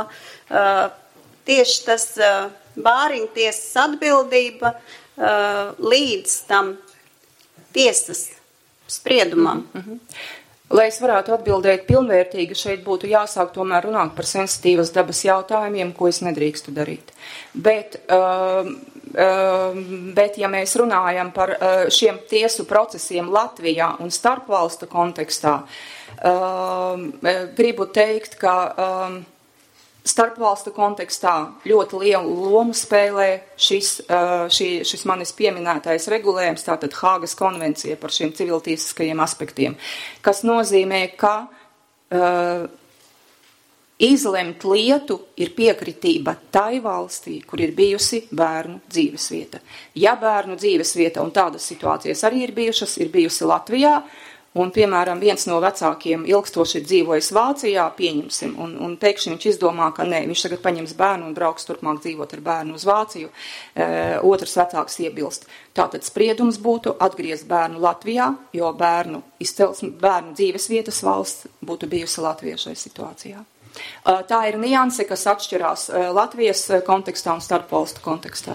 tieši tas bāriņtiesas atbildība līdz tam tiesas spriedumam. Mm-hmm. Lai es varētu atbildēt pilnvērtīgi, šeit būtu jāsāk tomēr runāt par sensitīvas dabas jautājumiem, ko es nedrīkstu darīt. Bet, uh, uh, bet ja mēs runājam par uh, šiem tiesu procesiem Latvijā un starpvalstu kontekstā, uh, gribu teikt, ka uh, starpvalstu kontekstā ļoti lielu lomu spēlē šis, uh, šī, šis manis pieminētais regulējums, tātad Hāgas konvencija par šiem civiltiesiskajiem aspektiem, kas nozīmē, ka uh, izlemt lietu ir piekritība tai valstī, kur ir bijusi bērnu dzīvesvieta. Ja bērnu dzīvesvieta, un tādas situācijas arī ir bijušas, ir bijusi Latvijā, un, piemēram, viens no vecākiem ilgstoši dzīvojas Vācijā, pieņemsim, un, un pēkšņi viņš izdomā, ka nē, viņš tagad paņems bērnu un brauks turpmāk dzīvot ar bērnu uz Vāciju, e, otrs vecāks iebilst. Tātad spriedums būtu atgriezt bērnu Latvijā, jo bērnu, izcelsme, bērnu dzīvesvietas valsts būtu bijusi Latvijā šai situācijā. E, tā ir nianse, kas atšķirās e, Latvijas kontekstā un starpvalstu kontekstā.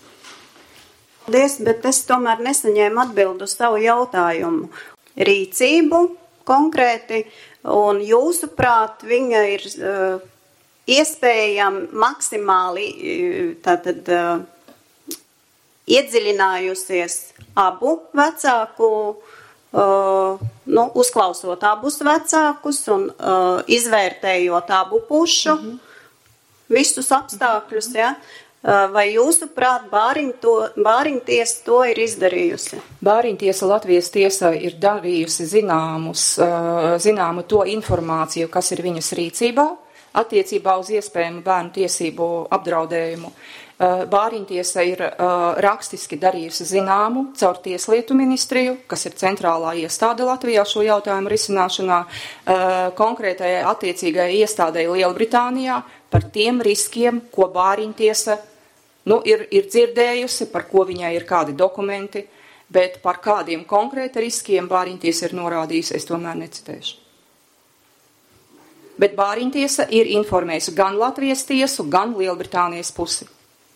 Paldies, bet es tomēr nesaņēmu atbildu uz savu jautājumu. Rīcību konkrēti, un jūsuprāt, viņa ir uh, iespējami maksimāli uh, tātad uh, iedziļinājusies abu vecāku, uh, nu, uzklausot abus vecākus un uh, izvērtējot abu pušu mm-hmm. visus apstākļus, ja? Vai jūsuprāt, bāriņtiesa to ir izdarījusi? Bāriņtiesa Latvijas tiesa ir darījusi zināmus, zināmu to informāciju, kas ir viņas rīcībā, attiecībā uz iespējamu bērnu tiesību apdraudējumu. Bāriņtiesa ir rakstiski darījusi zināmu caur Tieslietu ministriju, kas ir centrālā iestāde Latvijā šo jautājumu risināšanā, konkrētajai attiecīgajai iestādei Lielbritānijā par tiem riskiem, ko bāriņtiesa nu, ir, ir dzirdējusi, par ko viņai ir kādi dokumenti, bet par kādiem konkrēti riskiem bāriņtiesa ir norādījusi, es tomēr necitēšu. Bet bāriņtiesa ir informējusi gan Latvijas tiesu, gan Lielbritānijas pusi.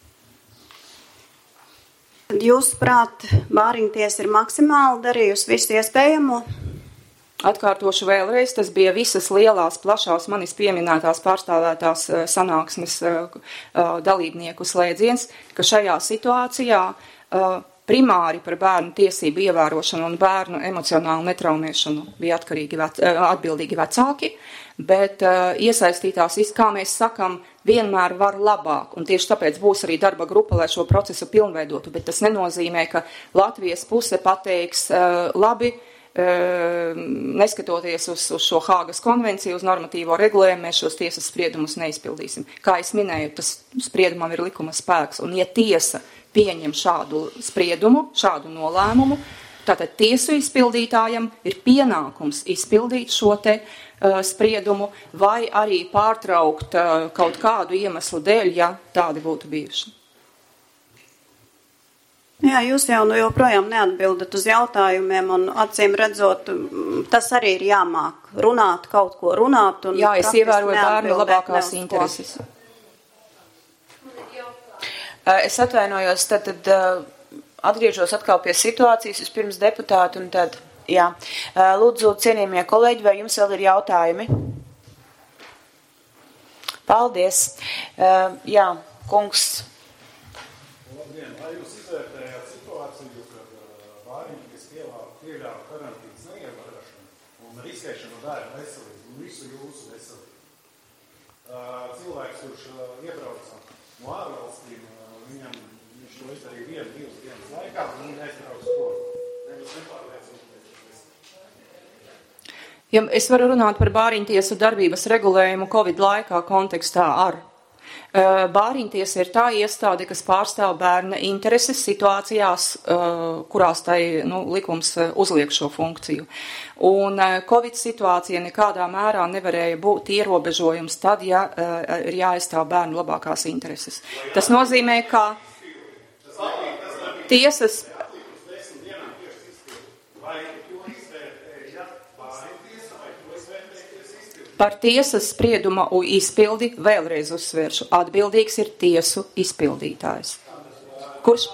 Jūsuprāt, bāriņtiesa ir maksimāli darījusi visu iespējamo? Atkārtošu vēlreiz, tas bija visas lielās, plašās manis pieminētās pārstāvētās sanāksmes dalībnieku slēdziens, ka šajā situācijā primāri par bērnu tiesību ievērošanu un bērnu emocionālu netraumēšanu bija atkarīgi vec, atbildīgi vecāki, bet iesaistītās, kā mēs sakam, vienmēr var labāk, un tieši tāpēc būs arī darba grupa, lai šo procesu pilnveidotu, bet tas nenozīmē, ka Latvijas puse pateiks labi, neskatoties uz, uz šo Hāgas konvenciju, uz normatīvo regulējumu, mēs šos tiesas spriedumus neizpildīsim. Kā es minēju, tas spriedumam ir likuma spēks, un ja tiesa pieņem šādu spriedumu, šādu nolēmumu, tātad tiesu izpildītājam ir pienākums izpildīt šo te uh, spriedumu vai arī pārtraukt uh, kaut kādu iemeslu dēļ, ja tādi būtu bijuši. Jā, jūs jau nu joprojām neatbildat uz jautājumiem, un acīm redzot, tas arī ir jāmāk runāt, kaut ko runāt. Un jā, es ievēroju bērnu labākās intereses. Es atvainojos, tad, tad atgriežos atkal pie situācijas, vispirms deputāti un tad Jā. Lūdzu, cienījamie kolēģi, vai jums vēl ir jautājumi? Paldies. Jā, kungs. Labdien, vai jūs izvērtējāt situāciju, kad Vāriņi, kas pieļāva karantīnas neievērošanu un riskēšanu bērnu veselību un visu jūsu veselību? Cilvēks, kurš iebrauca no ārvalstīm, viņam viņš to izdarīja vienu, divas dienas laikā, un viņi neizbrauc prom. Nevis nepārliecināties. Ja es varu runāt par Bāriņtiesu darbības regulējumu Covid laikā kontekstā ar. Bāriņtiesa ir tā iestāde, kas pārstāv bērna intereses situācijās, kurās tai nu, likums uzliek šo funkciju. Un Covid situācija nekādā mērā nevarēja būt ierobežojums tad, ja ir jāaizstāv bērnu labākās intereses. Tas nozīmē, ka tiesas... Par tiesas sprieduma izpildi vēlreiz uzsvēršu. Atbildīgs ir tiesu izpildītājs. Kurš?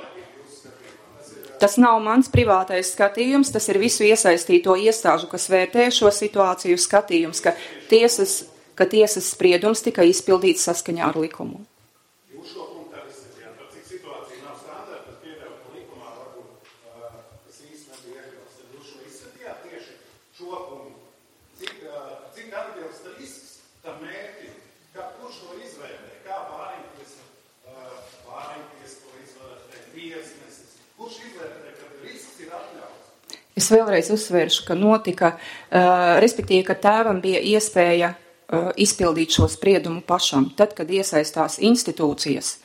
Tas nav mans privātais skatījums, tas ir visu iesaistīto iestāžu, kas vērtē šo situāciju skatījums, ka tiesas, ka tiesas spriedums tika izpildīts saskaņā ar likumu. Jūs šo punktā izsakījāt, par cik situācija nav standarta, tad pieļaut, ka likumā varbūt tas īsti nebija iekļauts. Tad jūs šo izsakījāt tieši šo punktu. Cik, cik atbilst risks tam mērķim, kā, kurš to izvērtē, kā Bāriņtiesa, Bāriņtiesa to izvērtē, tiesnesis, kurš izvērtē, kad risks ir atļauts? Es vēlreiz uzsvēršu, ka notika, uh, respektīvi, ka tēvam bija iespēja uh, izpildīt šo spriedumu pašam, tad, kad iesaistās institūcijas.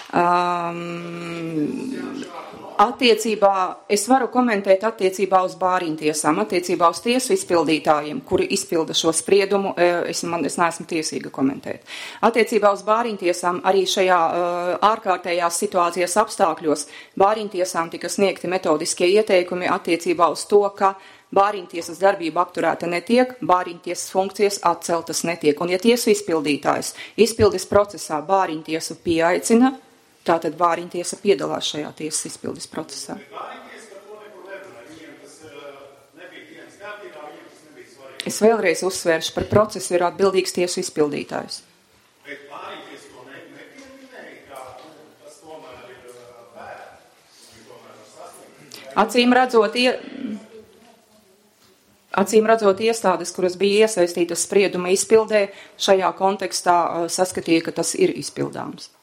Um, Attiecībā, es varu komentēt attiecībā uz Bāriņtiesām, attiecībā uz tiesu izpildītājiem, kuri izpilda šo spriedumu, es, man, es neesmu tiesīga komentēt. Attiecībā uz Bāriņtiesām arī šajā uh, ārkārtējās situācijas apstākļos Bāriņtiesām tika sniegti metodiskie ieteikumi attiecībā uz to, ka Bāriņtiesas darbība apturēta netiek, Bāriņtiesas funkcijas atceltas netiek. Un ja tiesu izpildītājs izpildes procesā Bāriņtiesu pieaicina, tātad Bāriņtiesa piedalās šajā tiesas izpildes procesā. Es vēlreiz uzsvēršu, par procesu ir atbildīgs tiesu izpildītājs. Bet Bāriņtiesa to nepieminēja, kā tas tomēr ir bērns, tomēr ir sasniegt. Acīm redzot, ie... Acīm redzot iestādes, kuras bija iesaistītas sprieduma izpildē, šajā kontekstā saskatīja, ka tas ir izpildāms.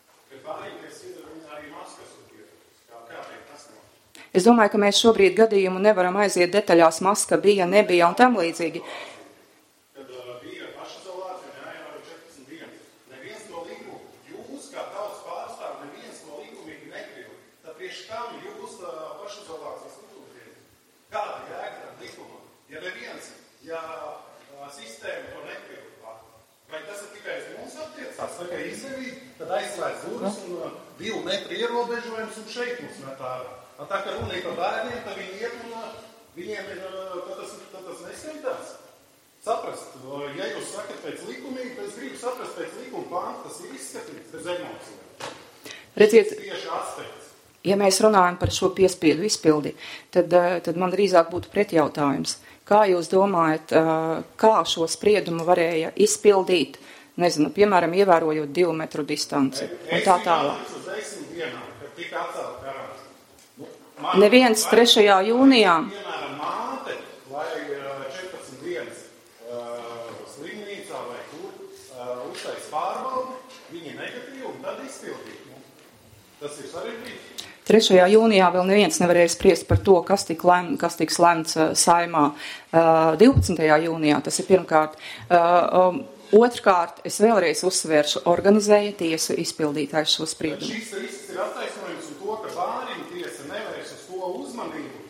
Es domāju, ka mēs šobrīd gadījumu nevaram aiziet detaļās, maska bija, nebija un tam līdzīgi. Kad bija pašizolācija, neaivēro četrpadsmit dienas, neviens to likumu, jūs kā tautas pārstāv, neviens to likumīgi nekļuva. Tad priekš kam jūs pašizolācijas likumdienu? Kāda jēga tam likumam? Ja neviens, ja sistēma to nekļuva, vai tas ir tikai uz mums attiecās? Tikai izdevīgi, tad aizslēdz durvis un divu metru ierobežojums un šeit mums met ārā. Tā kā runa ir par bērniem, tad viņi iet un viņiem ir, tad tas, tad tas neskaitās. Saprast, ja jūs sakat pēc likumīgi, tad es gribu saprast pēc likuma pānta, tas ir izskatīts bez emocijām. Redziet, tieši aspekts. Ja mēs runājam par šo piespiedu izpildi, tad, tad man drīzāk būtu pretjautājums. Kā jūs domājat, kā šo spriedumu varēja izpildīt, nezinu, piemēram, ievērojot divu metru distanci un tā tālāk? Es uz desmit dienām, kad tika atcelt karantīna. Neviens trešajā jūnijā. Piemēram, māte, vai četrpadsmit dienas slimnīcā vai kur uztais pārbaudu, viņi negatīvi un tad izpildīt. Tas ir sarežģīts. trešajā jūnijā vēl neviens nevarēja spriest par to, kas tik lem, kas tiks lemts Saimā divpadsmitajā jūnijā. Tas ir pirmkārt. Otrkārt, es vēlreiz uzsvēršu, organizēja tiesu izpildītājs šo spriedumu. Šis risks ir attaisnojums un to, ka Bāriņtiesa nevarēs uz to uzmanību,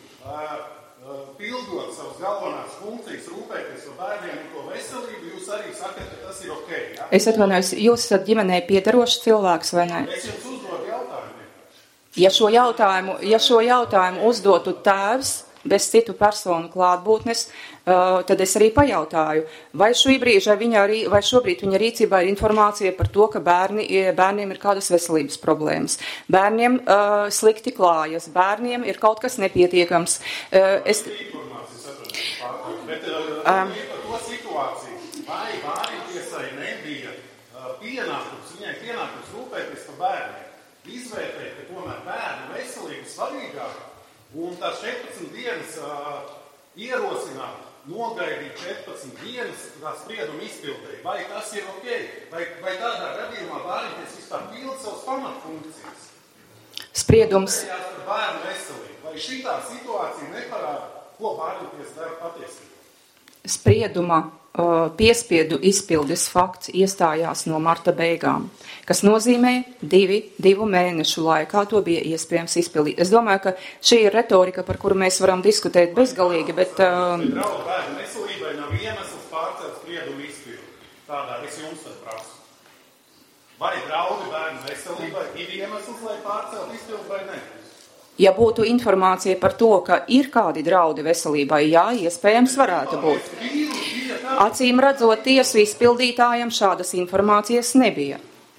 pildot savas galvenās funkcijas, rūpēties par bērniem un to veselību, jūs arī sakat, ka tas ir ok. Ja? Es atvainojos, jūs esat ģimenei piedarošs cilvēks vai ne? Es jums uzdodu jautājumu. Ja šo jautājumu, ja šo jautājumu uzdotu tēvs, bez citu personu klātbūtnes, uh, tad es arī pajautāju, vai, brīža, viņa, vai šobrīd viņa rīcībā ir informācija par to, ka bērni, bērniem ir kādas veselības problēmas. Bērniem uh, slikti klājas, bērniem ir kaut kas nepietiekams. Uh, es... Bet um. par to situāciju, vai bāriņtiesai nebija uh, pienākums, viņai pienākums rūpēties par bērniem, izvērtēt, ka tomēr bērnu veselību svarīgāk, un tās četrpadsmit dienas uh, ierosināt, nogaidīt četrpadsmit dienas tā sprieduma izpildēji. Vai tas ir ok? Vai, vai tādā gadījumā bāriņties vispār pilda savas pamatfunkcijas? Spriedums. Bērnu veselību. Vai šitā situācija neparāda, ko bāriņties dara patiesībā? Sprieduma uh, piespiedu izpildes fakts iestājās no marta beigām, kas nozīmē divi, divu mēnešu laikā to bija iespējams izpildīt. Es domāju, ka šī ir retorika, par kuru mēs varam diskutēt bezgalīgi, bet... Uh, Draudu bērnu veselībai nav iemesls pārcelt spriedumu izpildi. Tādā es jums tad prasu. Vai draudu bērnu veselībai ir iemesls, lai pārcelt izpildi vai ne? Ja būtu informācija par to, ka ir kādi draudi veselībai, jā, iespējams varētu būt. Acīm redzot, tiesu izpildītājiem šādas informācijas nebija.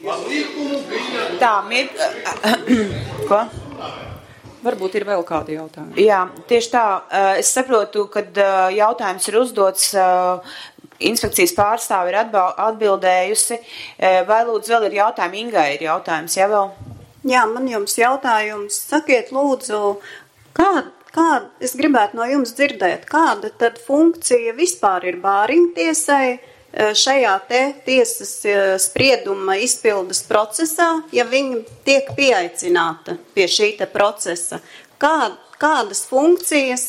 Tā, mir... Ko? Varbūt ir vēl kādi jautājumi. Jā, tieši tā. Es saprotu, kad jautājums ir uzdots, inspekcijas pārstāve ir atbildējusi. Vai lūdzu vēl ir jautājumi? Ingai ir jautājums, jā vēl? Jā, man jums jautājums. Sakiet, lūdzu, kāda, kāda, es gribētu no jums dzirdēt, kāda tad funkcija vispār ir bāriņtiesai šajā te tiesas sprieduma izpildes procesā, ja viņa tiek pieaicināta pie šī te procesa? Kā, kādas funkcijas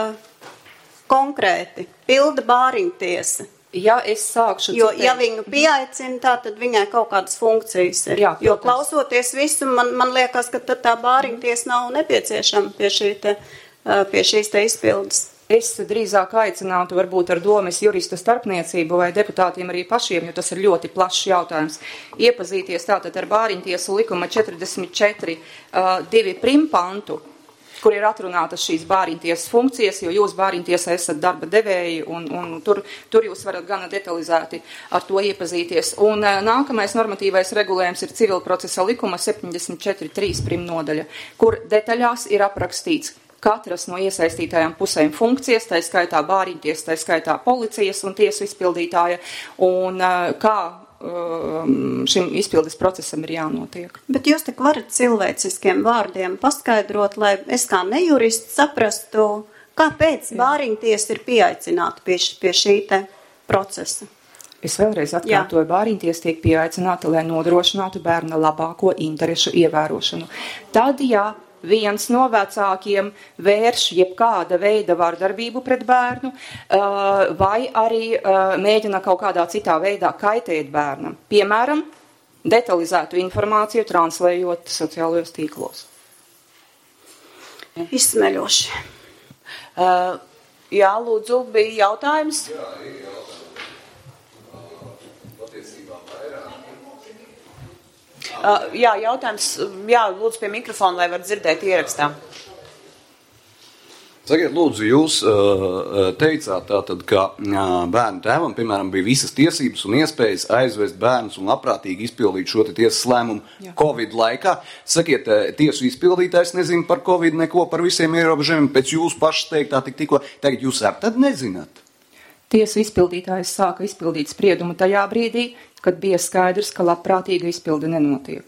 konkrēti pilda bāriņtiesa? Ja es sākšu jo, citēt. Ja viņu pieaicina, tā tad viņai kaut kādas funkcijas ir. Jā, jo klausoties visu, man, man liekas, ka tad tā bāriņtiesa nav nepieciešama pie, šī te, pie šīs te izpildes. Es drīzāk aicinātu varbūt ar domas jurista starpniecību vai deputātiem arī pašiem, jo tas ir ļoti plašs jautājums. Iepazīties tātad ar bāriņtiesu likuma četrdesmit četri divi prim pantu, kur ir atrunātas šīs bāriņtiesas funkcijas, jo jūs bāriņtiesā esat darba devēji, un, un tur, tur jūs varat gana detalizēti ar to iepazīties. Un nākamais normatīvais regulējums ir civil procesa likuma septiņdesmit četri trīs prim nodaļa, kur detaļās ir aprakstīts katras no iesaistītajām pusēm funkcijas, tā skaitā bāriņtiesa, tā skaitā policijas un tiesu izpildītāja, un kā šim izpildes procesam ir jānotiek. Bet jūs tik varat cilvēciskiem vārdiem paskaidrot, lai es kā nejurists saprastu, kāpēc bāriņtiesa ir pieaicināta pie, pie šī te procesa. Es vēlreiz atkārtoju, bāriņtiesa tiek pieaicināta, lai nodrošinātu bērna labāko interešu ievērošanu. Tad, ja viens no vecākiem vērš jebkāda veida vardarbību pret bērnu, vai arī mēģina kaut kādā citā veidā kaitēt bērnam. Piemēram, detalizētu informāciju translējot sociālajos tīklos. Izsmeļoši. Uh, jā, lūdzu, bija jautājums? Jā, ir jautājums. Patiesībā vairāk. Uh, jā, jautājums, jā, lūdzu pie mikrofona, lai var dzirdēt ierakstā. Sakiet, lūdzu, jūs uh, teicāt tātad, ka uh, bērnu tēvam, piemēram, bija visas tiesības un iespējas aizvest bērnus un labprātīgi izpildīt šo te tiesas lēmumu jā. Covid laikā. Sakiet, tiesu izpildītājs nezina par Covid neko, par visiem ierobežojumiem, pēc jūs pašas teiktā tik tikko, tagad jūs ar tad nezināt. Tiesu izpildītājs sāka izpildīt spriedumu tajā brīdī, kad bija skaidrs, ka labprātīga izpilde nenotiek.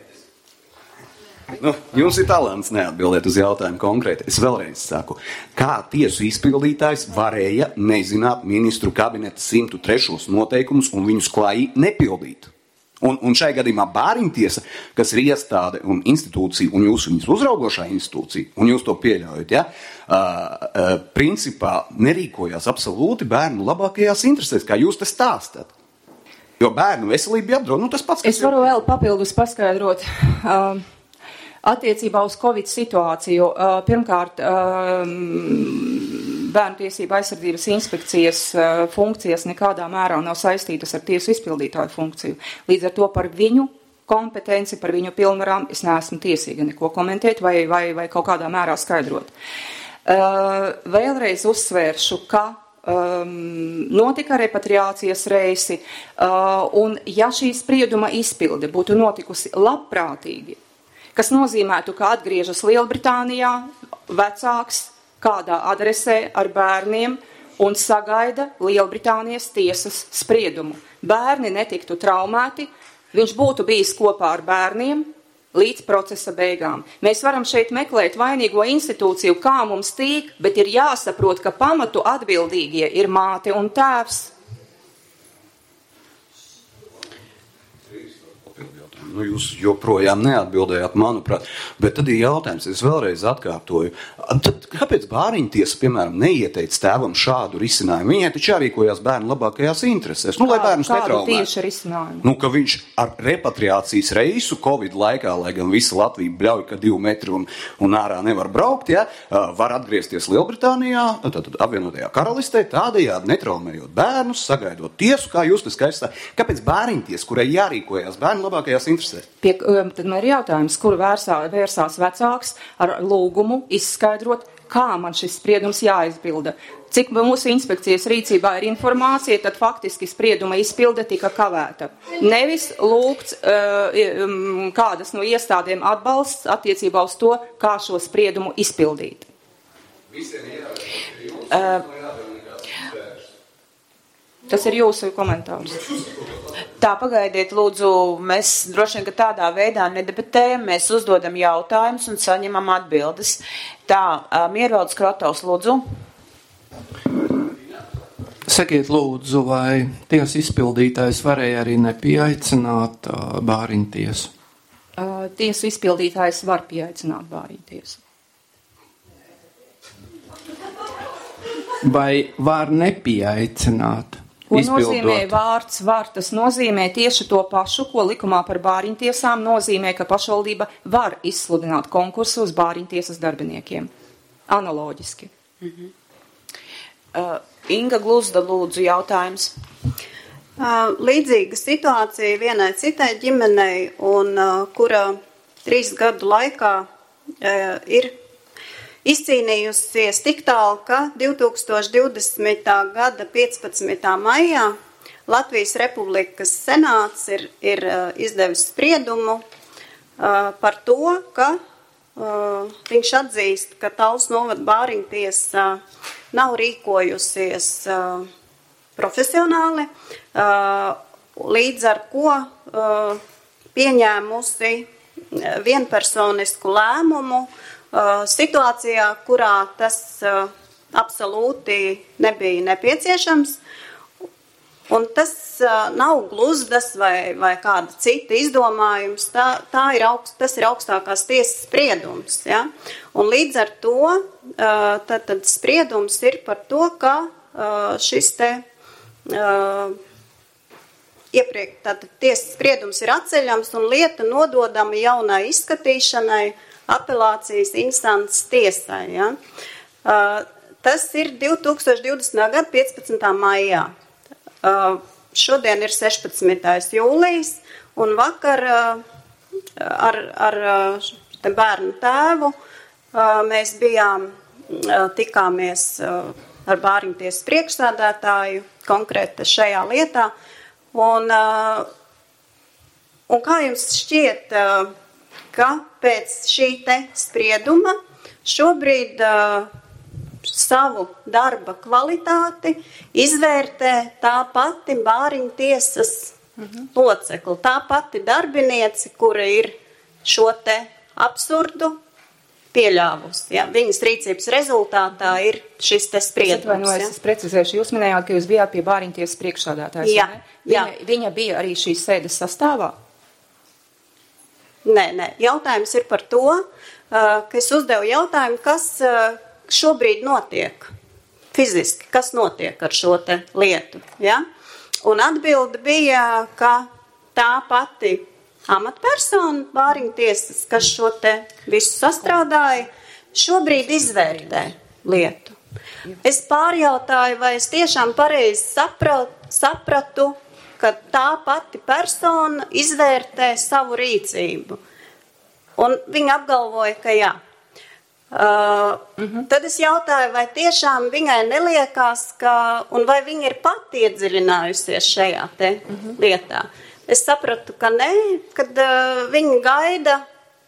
Nu, jums ir talants neatbildēt uz jautājumu konkrēti. Es vēlreiz saku, kā tiesu izpildītājs varēja nezināt ministru kabineta simtu trešos noteikumus un viņus klājī nepildīt. Un, un šai gadījumā bāriņtiesa, kas ir iestāde un institūcija, un jūs viņas uzraugošā institūcija, un jūs to pieļaujat, ja, uh, uh, principā nerīkojās absolūti bērnu labākajās interesēs, kā jūs te stāstat. Jo bērnu veselība jāapdraud, nu tas pats, kas es varu vēl papildus paskaidrot. Uh, attiecībā uz Covid situāciju, uh, pirmkārt, uh, Bērntiesība aizsardzības inspekcijas uh, funkcijas nekādā mērā nav saistītas ar tiesu izpildītāju funkciju. Līdz ar to par viņu kompetenci, par viņu pilnvarām es neesmu tiesīga neko komentēt vai, vai, vai kaut kādā mērā skaidrot. Uh, vēlreiz uzsvēršu, ka um, notika repatriācijas reisi, uh, un ja šī sprieduma izpilde būtu notikusi labprātīgi, kas nozīmētu, ka atgriežas Lielbritānijā vecāks, kādā adresē ar bērniem un sagaida Lielbritānijas tiesas spriedumu. Bērni netiktu traumēti, viņš būtu bijis kopā ar bērniem līdz procesa beigām. Mēs varam šeit meklēt vainīgo institūciju, kā mums tīk, bet ir jāsaprot, ka pamatu atbildīgie ir māte un tēvs. Nu, jūs joprojām neatbildējāt, manuprāt. Bet tad ir jautājums, es vēlreiz atkārtoju. Tad kāpēc bāriņtiesa, piemēram, neieteica tēvam šādu risinājumu? Viņai taču jārīkojās bērnu labākajās interesēs. Nu, lai bērnus netraumētu. Kādu tieši risinājumu? Nu, ka viņš ar repatriācijas reisu Covid laikā, lai gan visa Latvija bļauj, ka divu metru un, un ārā nevar braukt, ja, var atgriezties Lielbritānijā, tad apvienotajā karalistē, tādējādi netraumējot bērnus, sagaidot tiesu, kā jūs tas skaistā. Kāpēc bāriņtiesa, kurai jārīkojās bērnu labākajās interesēs? Pie, tad man ir jautājums, kur vērsā, vērsās vecāks ar lūgumu izskaidrot, kā man šis spriedums jāizbilda. Cik mūsu inspekcijas rīcībā ir informācija, tad faktiski sprieduma izpilde tika kavēta. Nevis lūgts uh, kādas no iestādēm atbalsts attiecībā uz to, kā šo spriedumu izpildīt. Uh, tas ir jūsu komentārs. Tā, pagaidiet, lūdzu, mēs droši vien, ka tādā veidā nedebatējam, mēs uzdodam jautājumus un saņemam atbildes. Tā, Miervaldes Krotovs, lūdzu. Sakiet, lūdzu, vai tiesas izpildītājs varēja arī nepieaicināt uh, bāriņtiesu? Uh, tiesu izpildītājs var pieaicināt bāriņtiesu. Vai var nepieaicināt? Ko nozīmē vārds var? Tas nozīmē tieši to pašu, ko likumā par bāriņtiesām nozīmē, ka pašvaldība var izsludināt konkursu uz bāriņtiesas darbiniekiem. Analoģiski. Mhm. Uh, Inga Gluzda, lūdzu, jautājums. Uh, līdzīga situācija vienai citai ģimenei, un uh, kura trīs gadu laikā uh, ir izcīnījusies tik tālu, ka divi tūkstoši divdesmitā gada piecpadsmitā maijā Latvijas Republikas senāts ir, ir uh, izdevis spriedumu uh, par to, ka uh, viņš atzīst, ka Talsu novada bāriņtiesa uh, nav rīkojusies uh, profesionāli, uh, līdz ar ko uh, pieņēmusi vienpersonisku lēmumu situācijā, kurā tas uh, absolūti nebija nepieciešams, un tas uh, nav gluzdas vai, vai kāda cita izdomājums, tā, tā ir augst, tas ir augstākās tiesas spriedums. Ja? Un līdz ar to uh, tad, tad spriedums ir par to, ka uh, šis te uh, iepriek, tad tiesas spriedums ir atceļams un lieta nododama jaunai izskatīšanai apelācijas instances tiesai. Ja? Uh, tas ir divi tūkstoši divdesmitā gada piecpadsmitā maijā. Uh, šodien ir sešpadsmitais jūlijas, un vakar uh, ar, ar te bērnu tēvu uh, mēs bijām, uh, tikāmies uh, ar bāriņtiesas priekšsādātāju konkrēti šajā lietā. Un, uh, un kā jums šķiet, uh, ka pēc šī te sprieduma šobrīd uh, savu darba kvalitāti izvērtē tā pati bāriņtiesas mhm. locekli, tā pati darbinieci, kura ir šo te absurdu pieļāvusi. Ja? Viņas rīcības rezultātā ir šis te spriedums. Es atvainojos, ja? Es precizēšu, jūs minējāt, ka jūs bijāt pie bāriņtiesas priekšsādātājas. Jā, jā. Viņa, viņa bija arī šīs sēdes sastāvā? Nē, nē, jautājums ir par to, ka es uzdevu jautājumu, kas šobrīd notiek fiziski, kas notiek ar šo te lietu. Ja? Un atbilde bija, ka tā pati amatpersona bāriņtiesas, kas šo te visu sastrādāja, šobrīd izvērtē lietu. Es pārjautāju, vai es tiešām pareizi sapratu, sapratu ka tā pati persona izvērtē savu rīcību. Un viņa apgalvoja, ka jā. Uh, uh-huh. Tad es jautāju, vai tiešām viņai neliekās, ka, un vai viņa ir pati iedziļinājusies šajā te uh-huh. lietā. Es sapratu, ka nē, kad uh, viņa gaida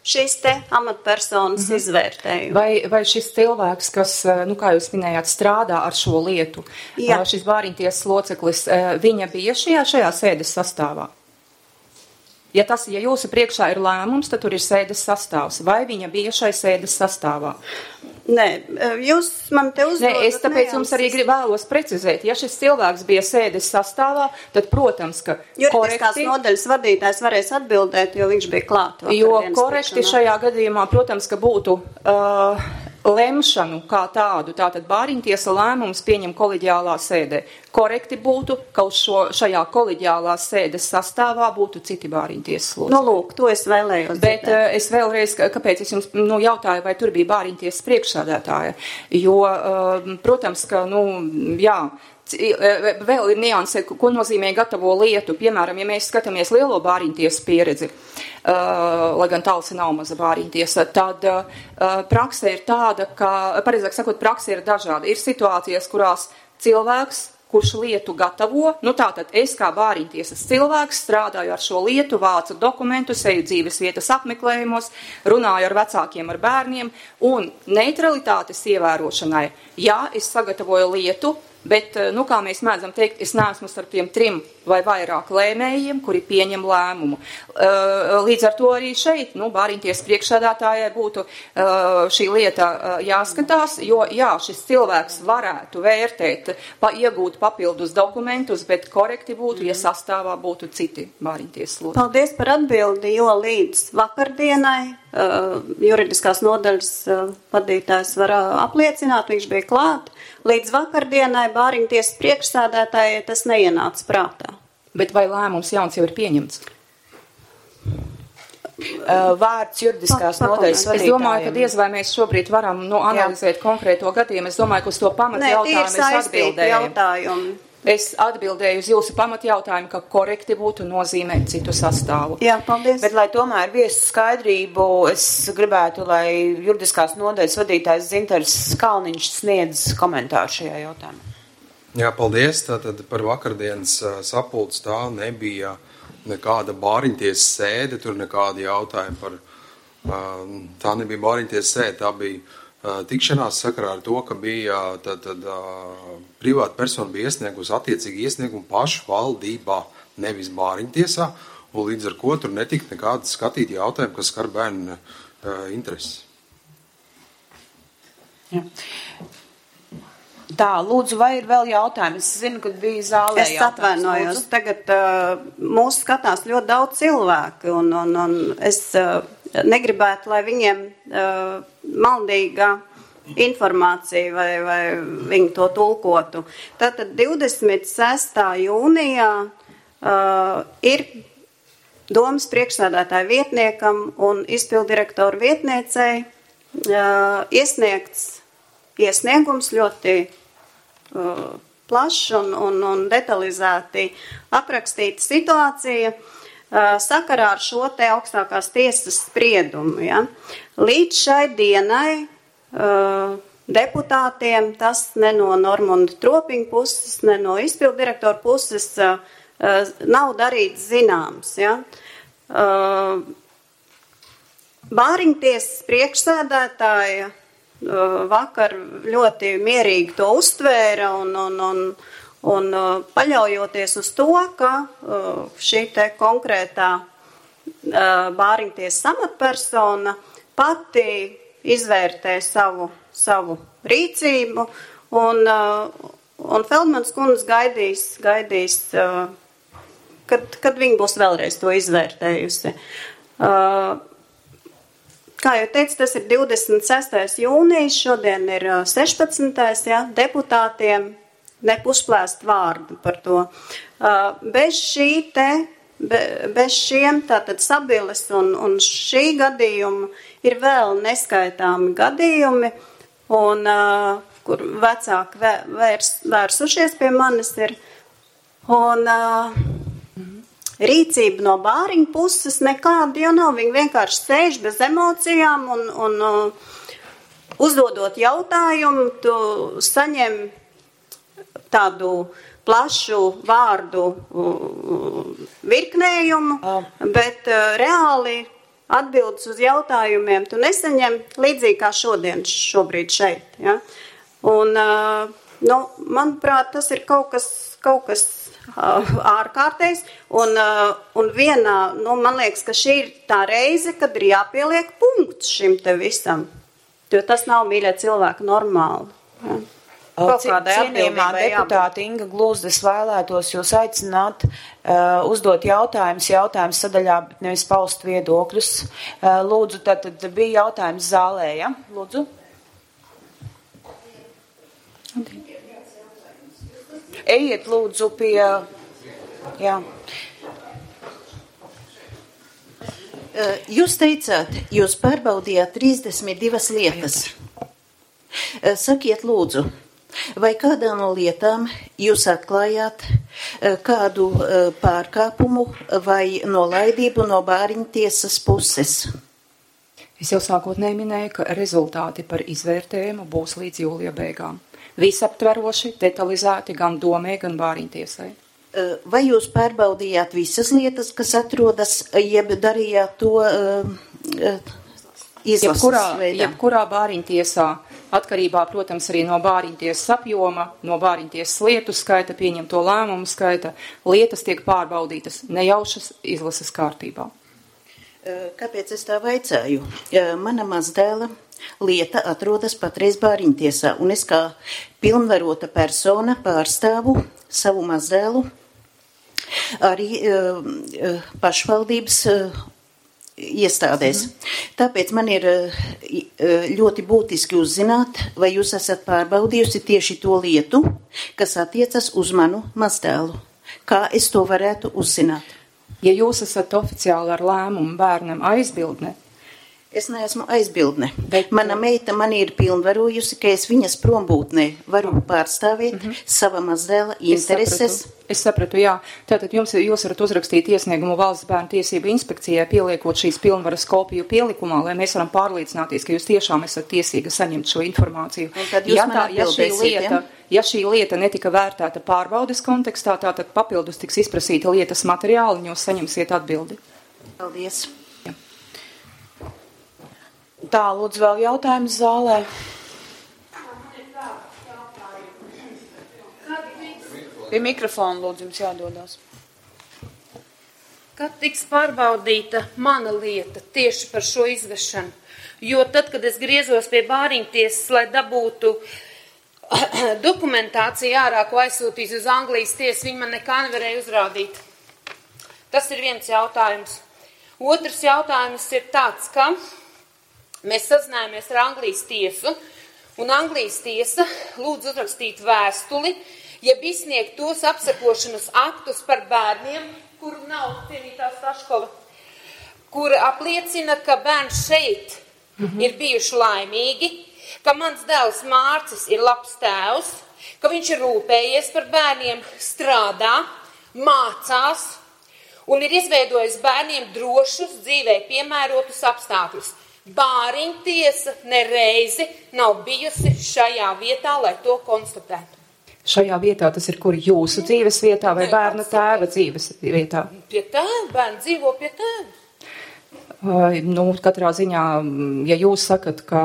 šīs te amatpersonas mm-hmm. izvērtējumu. Vai, vai šis cilvēks, kas, nu, kā jūs minējāt, strādā ar šo lietu, Jā. šis bāriņtiesas loceklis, viņa bija šajā, šajā sēdes sastāvā? Ja tas, ja jūsu priekšā ir lēmums, tad tur ir sēdes sastāvs. Vai viņa bija šai sēdes sastāvā? Nē, jūs man te uzdodat. Nē, es tāpēc jums arī grib, vēlos precizēt. Ja šis cilvēks bija sēdes sastāvā, tad, protams, ka juridiskās korekti, nodaļas vadītājs varēs atbildēt, jo viņš bija klāt. Jo korekti šajā gadījumā, protams, ka būtu uh, lemšanu kā tādu, tātad bāriņtiesa lēmums pieņem koleģiālā sēdē. Korekti būtu, ka uz šo, šajā koleģiālā sēdes sastāvā būtu citi bāriņtiesas locekļi. Nu, lūk, to es vēlējos. Bet uh, es vēlreiz, kāpēc es jums nu, jautāju, vai tur bija bāriņtiesas priekšsādātāja, jo, uh, protams, ka, nu, jā, vēl ir nianse, ko nozīmē gatavo lietu. Piemēram, ja mēs skatāmies lielo bāriņtiesas pieredzi, uh, lai gan Talsa nav maza bāriņtiesa, tad uh, prakse ir tāda, ka, pareizāk sakot, prakse ir dažāda. Ir situācijas, kurās cilvēks, kurš lietu gatavo, nu tātad es kā bāriņtiesas cilvēks strādāju ar šo lietu, vācu dokumentus, eju dzīves vietas apmeklējumos, runāju ar vecākiem, ar bērniem, un neutralitātes ievērošanai, jā, es sagatavoju lietu, bet, nu, kā mēs mēdzam teikt, es neesmu starp tiem trim vai vairāk lēmējiem, kuri pieņem lēmumu. Līdz ar to arī šeit, nu, bāriņtiesas priekšsēdētājai būtu šī lieta jāskatās, jo, jā, šis cilvēks varētu vērtēt, pa, iegūt papildus dokumentus, bet korekti būtu, ja sastāvā būtu citi bāriņtiesas locekļi. Paldies par atbildi, jo līdz vakardienai uh, juridiskās nodaļas uh, vadītājs var uh, apliecināt, viņš bija klāt. Līdz vakardienai bāriņtiesas priekšsēdētājai tas neienāca prātā. Bet vai lēmums jauns jau ir pieņemts? Vārds juridiskās pa, nodaļas vadītājiem. Es domāju, ka diez vai mēs šobrīd varam nu, analizēt Jā. konkrēto gadījumu. Es domāju, ka uz to pamat Nē, jautājumu es atbildēju. Es atbildēju uz jūsu pamatjautājumu, ka korekti būtu nozīmēt citu sastāvu. Jā, paldies. Bet, lai tomēr viestu skaidrību, es gribētu, lai juridiskās nodaļas vadītājs Zintars Kalniņš sniedz komentāru šajā jautājumā. Jā, paldies. Tātad par vakardienas sapulci tā nebija nekāda bāriņtiesas sēde, tur nekādi jautājumi par, tā nebija bāriņtiesas sēde, tā bija tikšanās sakarā ar to, ka bija tad, tad, privāta persona bija iesniegusi attiecīgi iesniegumu pašu valdībā, nevis bāriņtiesā, un līdz ar ko tur netika nekādi skatīti jautājumi, kas skar bērnu intereses. Jā. Tā, lūdzu, vai ir vēl jautājumi? Es zinu, ka bija zālē es jautājums. Es atvainojos. Lūdzu. Tagad uh, mūs skatās ļoti daudz cilvēku, un, un, un es uh, negribētu, lai viņiem uh, maldīga informācija vai, vai viņi to tulkotu. Tātad divdesmit sestā jūnijā uh, ir domas priekšsēdētāja vietniekam un izpildirektoru vietniecei uh, iesniegts iesniegums ļoti uh, plašs un, un, un detalizēti aprakstīta situācija uh, sakarā ar šo te augstākās tiesas spriedumu. Ja. Līdz šai dienai uh, deputātiem tas ne no Normunda Tropiņa puses, ne no izpildirektora puses uh, uh, nav darīts zināms. Ja. Uh, Bāriņtiesas priekšsēdētāja vakar ļoti mierīgi to uztvēra un, un, un, un paļaujoties uz to, ka šī te konkrētā bāriņtiesas amatpersona pati izvērtē savu, savu rīcību un, un Feldmans kundze gaidīs, gaidīs kad, kad viņa būs vēlreiz to izvērtējusi. Kā jau teicu, tas ir divdesmit sestais jūnijas, šodien ir sešpadsmitais Ja, deputātiem nepusplēst vārdu par to. Bez šī te, bez šiem tātad Sabiles un, un šī gadījuma ir vēl neskaitāmi gadījumi, un kur vecāki vērs, vērsušies pie manis ir, un rīcība no bāriņa puses nekāda jau nav. Viņi vienkārši sēž bez emocijām un, un uh, uzdodot jautājumu, tu saņem tādu plašu vārdu uh, virknējumu, bet uh, reāli atbildes uz jautājumiem tu nesaņem līdzīgi kā šodien šobrīd šeit. Ja? Un, nu, manuprāt, tas ir kaut kas, kaut kas ārkārtējs. Un, un vienā, nu, man liekas, ka šī ir tā reize, kad ir jāpieliek punkts šim te visam. Jo tas nav, mīļie cilvēki, normāli. Ja? Cienījumā deputāta Inga Glūzde, es vēlētos jūs aicināt uh, uzdot jautājumus, jautājums sadaļā, bet nevis paust viedokļus. Uh, lūdzu, tad, tad bija jautājums zālē, ja? Lūdzu. Ejiet lūdzu pie, jā. Jūs teicāt, jūs pārbaudījāt trīsdesmit divas lietas. Sakiet lūdzu, vai kādā no lietām jūs atklājāt kādu pārkāpumu vai nolaidību no bāriņu tiesas puses? Es jau sākotnēji minēju, ka rezultāti par izvērtējumu būs līdz jūlija beigām. Visaptveroši, detalizēti gan domē, gan bāriņu tiesai. Vai jūs pārbaudījāt visas lietas, kas atrodas, jeb darījāt to uh, izlases jebkurā, veidā? Jebkurā bāriņu tiesā, atkarībā, protams, arī no bāriņu tiesas apjoma, no bāriņu tiesas lietu skaita, pieņemto lēmumu skaita, lietas tiek pārbaudītas nejaušas izlases kārtībā. Kāpēc es tā vaicāju? Mana mazdēla lieta atrodas patreiz bāriņu tiesā, un es kā pilnvarota persona pārstāvu savu mazdēlu arī uh, pašvaldības uh, iestādēs. Mm. Tāpēc man ir uh, ļoti būtiski uzzināt, vai jūs esat pārbaudījusi tieši to lietu, kas attiecas uz manu mazdēlu. Kā es to varētu uzzināt? Ja jūs esat oficiāli ar lēmumu bērnam aizbildne, es neesmu aizbildne. Bet mana meita man ir pilnvarojusi, ka es viņas prombūtnē varu pārstāvēt mm-hmm. sava mazdēla intereses. Es sapratu, es sapratu, jā. Tātad jums, jūs varat uzrakstīt iesniegumu Valsts bērnu tiesību inspekcijai, pieliekot šīs pilnvaras kopiju pielikumā, lai mēs varam pārliecināties, ka jūs tiešām esat tiesīga saņemt šo informāciju. Ja, tā, ja, šī lieta, ja šī lieta netika vērtēta pārbaudes kontekstā, tātad papildus tiks izprasīta lietas materiāli, un jūs saņemsiet atbildi. Paldies. Tā, lūdzu, vēl jautājums zālē. Pie mikrofona, lūdzu, jums jādodās. Kad tiks pārbaudīta mana lieta tieši par šo izvešanu? Jo tad, kad es griezos pie bāriņu tiesas, lai dabūtu dokumentāciju ārā, ko aizsūtīs uz Anglijas tiesu, viņi man nekā nevarēja uzrādīt. Tas ir viens jautājums. Otrs jautājums ir tāds, ka mēs sazinājāmies ar Anglijas tiesu, un Anglijas tiesa lūdz uzrakstīt vēstuli, jeb izsniegt tos apsekošanas aktus par bērniem, kuru nav cienītā Staškova, kura apliecina, ka bērns šeit mm-hmm. ir bijuši laimīgi, ka mans dēls Mārcis ir labs tēvs, ka viņš ir rūpējies par bērniem, strādā, mācās un ir izveidojis bērniem drošus, dzīvē piemērotus apstākļus. Bāriņtiesa nereizi nav bijusi šajā vietā, lai to konstatētu. Šajā vietā tas ir kur jūsu dzīves vietā vai bērna tēva dzīves vietā? Pie tēva, bērni dzīvo pie tēva. Uh, nu, katrā ziņā, ja jūs sakat, ka,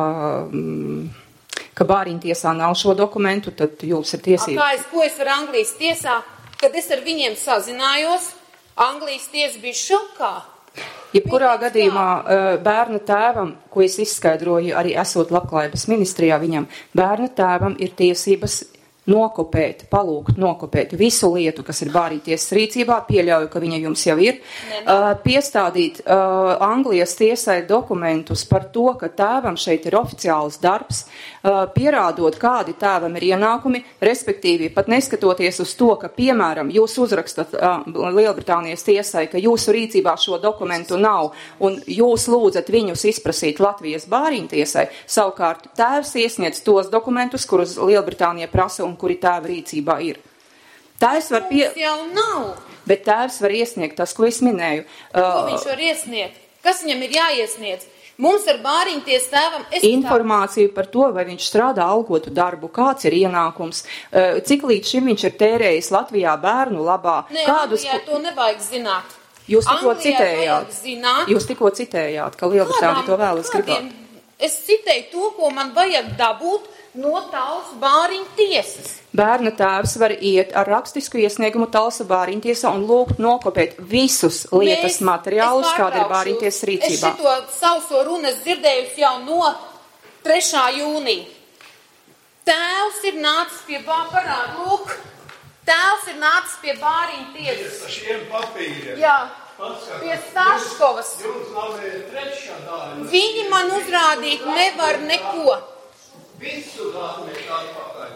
ka bāriņtiesā nav šo dokumentu, tad jūs ir tiesīgi. Kā es, ko es varu Anglijas tiesā, kad es ar viņiem sazinājos, Anglijas tiesa bija šokā. Jebkurā gadījumā bērna tēvam, ko es izskaidroju arī esot labklājības ministrijā viņam, bērna tēvam ir tiesības nokopēt, palūgt nokopēt visu lietu, kas ir bāriņtiesas rīcībā, pieļauju, ka viņa jums jau ir, uh, piestādīt uh, Anglijas tiesai dokumentus par to, ka tēvam šeit ir oficiāls darbs, uh, pierādot, kādi tēvam ir ienākumi, respektīvi pat neskatoties uz to, ka, piemēram, jūs uzrakstat uh, Lielbritānijas tiesai, ka jūsu rīcībā šo dokumentu nav, un jūs lūdzat viņus izprasīt Latvijas bāriņtiesai, savukārt tēvs iesniedz tos dokumentus, kurus Lielbritānija prasa un kuri tēva rīcībā ir. Tēvs var pie... Mums jau nav. Bet tēvs var iesniegt tas, ko es minēju. Ko uh, viņš var iesniegt? Kas viņam ir jāiesniedz? Mums ar bāriņties tēvam... Informāciju par to, vai viņš strādā algotu darbu, kāds ir ienākums, uh, cik līdz šim viņš ir tērējis Latvijā bērnu labā. Nē, kādus... Anglijā to nevajag zināt. Jūs tikko Anglijai citējāt, vajag zināt, jūs tikko citējāt, ka Lielbritānija to vēlas gribēt. Es citēju to, ko man vajag dabūt no Talsu Bāriņu tiesas. Bērna tēvs var iet ar rakstisku iesniegumu Talsu Bāriņu tiesā un lūgt nokopēt visus lietas Mēs- materiālus, es kāda ir pārtraukšu. Bāriņu tiesas Es rīcībā. šito sauso runu esmu dzirdējusi jau no trešā jūnija. Tēvs ir nācis pie bā- parādu, lūk, tēvs ir nācis pie Bāriņu tiesas. Ar šiem papīriem. Jā, pie Staškovas. Jums nav trešā daļa. Viņi man uzrādīt nevar neko. Visu dāmu ir atpakaļ.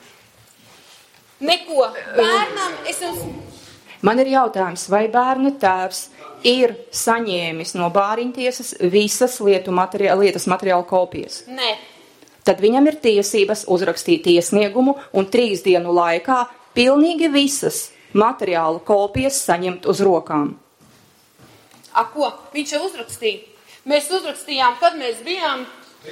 Neko. Bērnam es jums... Man ir jautājums, vai bērna tēvs ir saņēmis no Bāriņu tiesas visas lietu materiāla, lietas materiāla kopijas? Nē. Tad viņam ir tiesības uzrakstīt iesniegumu un trīs dienu laikā pilnīgi visas materiāla kopijas saņemt uz rokām. A, ko? Viņš jau uzrakstīja. Mēs uzrakstījām, kad mēs bijām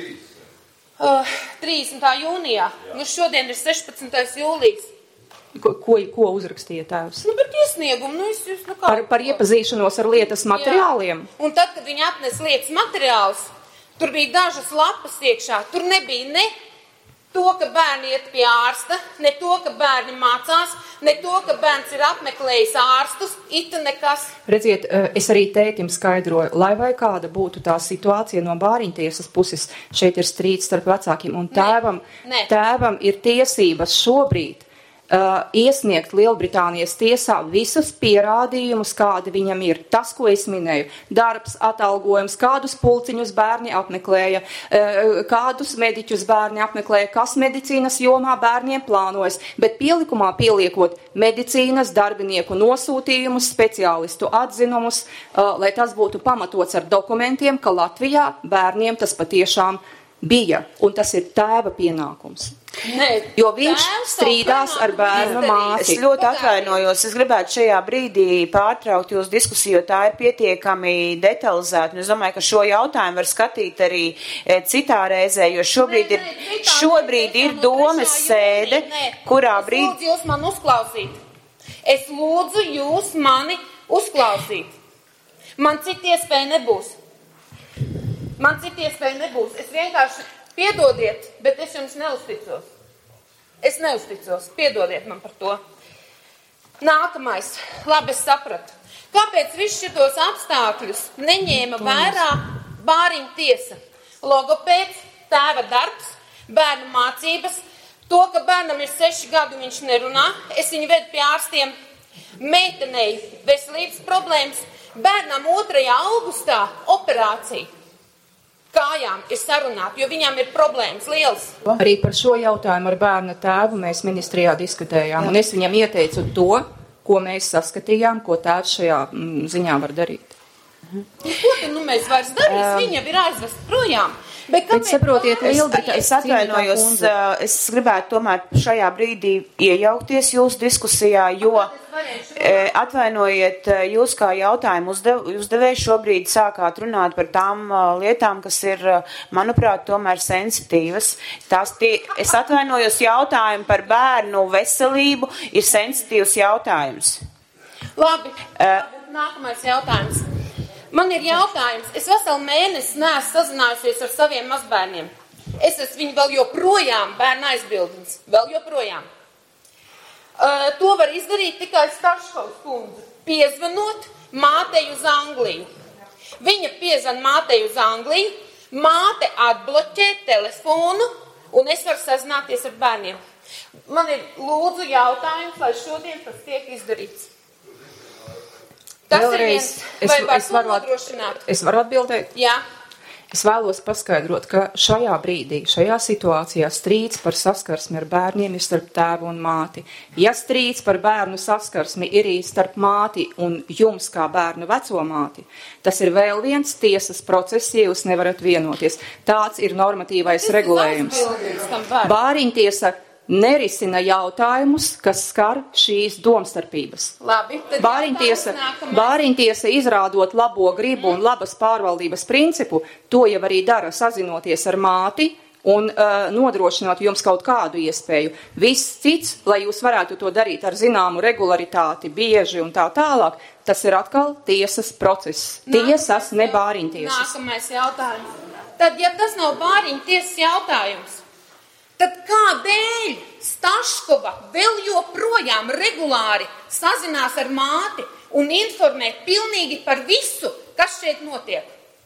uh, trīsdesmitā jūnijā. Nu, šodien ir sešpadsmitais jūlijas. Ko, ko, ko uzrakstīja tēvs? Nu, bet iesniegumu, nu, es jūs, nu, kā? Par, par iepazīšanos ar lietas materiāliem? Jā. Un tad, kad viņi atnes lietas materiālus, tur bija dažas lapas iekšā. Tur nebija ne to, ka bērni iet pie ārsta, ne to, ka bērni mācās, ne to, ka bērns ir apmeklējis ārstus, ita nekas. Redziet, es arī tētim skaidroju, lai vai kāda būtu tā situācija no Bāriņu tiesas puses, šeit ir strīds starp vecākiem, un tēvam, Nē. tēvam ir tiesības šobrīd uh, iesniegt Lielbritānijas tiesā visus pierādījumus, kādi viņam ir. Tas, ko es minēju, darbs, atalgojums, kādus pulciņus bērni apmeklēja, uh, kādus mediķus bērni apmeklēja, kas medicīnas jomā bērniem plānojas, bet pielikumā pieliekot medicīnas darbinieku nosūtījumus, speciālistu atzinumus, uh, lai tas būtu pamatots ar dokumentiem, ka Latvijā bērniem tas patiešām bija, un tas ir tēva pienākums. Nē, Jo viņš strīdās ar bērnu māti. Es ļoti atvainojos, es gribētu šajā brīdī pārtraukt jūsu diskusiju, jo tā ir pietiekami detalizēta, un es domāju, ka šo jautājumu var skatīt arī e, citā reizē, jo šobrīd ir, šobrīd ir domes sēde, kurā brīdī... Es lūdzu jūs man uzklausīt. Es lūdzu jūs mani uzklausīt. Man cita iespēja nebūs. Man cita iespēja nebūs. Es vienkārši... Piedodiet, bet es jums neuzticos. Es neuzticos. Piedodiet man par to. Nākamais. Labi, es sapratu. Kāpēc visus šitos apstākļus neņēma vērā Bāriņu tiesa? Logopēds, tēva darbs, bērnu mācības, to, ka bērnam ir seši gadi, viņš nerunā. Es viņu vedu pie ārstiem. Meitenei veselības problēmas. Bērnam otrajā augustā operācija. Kājām ir sarunāt, jo viņām ir problēmas lielas. Arī par šo jautājumu ar bērna tēvu mēs ministrijā diskutējām, un es viņam ieteicu to, ko mēs saskatījām, ko tēvs šajā mm, ziņā var darīt. Un ko tad nu mēs vairs darīs? Um, Viņa ir aizvest projām. Bet, Bet saprotiet, Es, Lielbritānija- es atvainojos, uh, es gribētu tomēr šajā brīdī iejaukties jūsu diskusijā, jo eh, atvainojiet, eh, jūs kā jautājumu uzdev, uzdevēju šobrīd sākāt runāt par tām uh, lietām, kas ir, uh, manuprāt, tomēr sensitīvas. Tās tie, es atvainojos, jautājumu par bērnu veselību ir sensitīvs jautājums. Labi, Uh, nākamais jautājums. Man ir jautājums. Es veselu mēnesi neesmu sazinājusies ar saviem mazbērniem. Es esmu viņu vēl joprojām bērna aizbildnis. Vēl joprojām. Uh, to var izdarīt tikai Staškovs kundze. Piezvanot mātei uz Angliju. Viņa piezvan mātei uz Angliju, māte atbloķē telefonu, un es varu sazināties ar bērniem. Man ir lūdzu jautājums, lai šodien tas tiek izdarīts. Tas Vēlreiz, ir viens, es, vai var es, varu, to at- nodrošināt? es varu atbildēt? Jā. Es vēlos paskaidrot, ka šajā brīdī, šajā situācijā strīds par saskarsmi ar bērniem ir starp tēvu un māti. Ja strīds par bērnu saskarsmi ir arī starp māti un jums kā bērnu vecomāti, tas ir vēl viens tiesas process, ja jūs nevarat vienoties. Tāds ir normatīvais regulējums. Bāriņu tiesa nerisina jautājumus, kas skar šīs domstarpības. Labi, tad Bāriņtiesa, jautājums nākamais. Bāriņtiesa izrādot labo gribu un labas pārvaldības principu, to jau arī dara sazinoties ar māti, un uh, nodrošināt jums kaut kādu iespēju. Viss cits, lai jūs varētu to darīt ar zināmu regularitāti, bieži un tā tālāk, tas ir atkal tiesas process. Tiesas, ne bāriņtiesas. Nākamais jautājums. Tad, ja tas nav bāriņtiesas jautājums, tad kādēļ Staškova vēl joprojām regulāri sazinās ar māti un informē pilnīgi par visu, kas šeit notiek?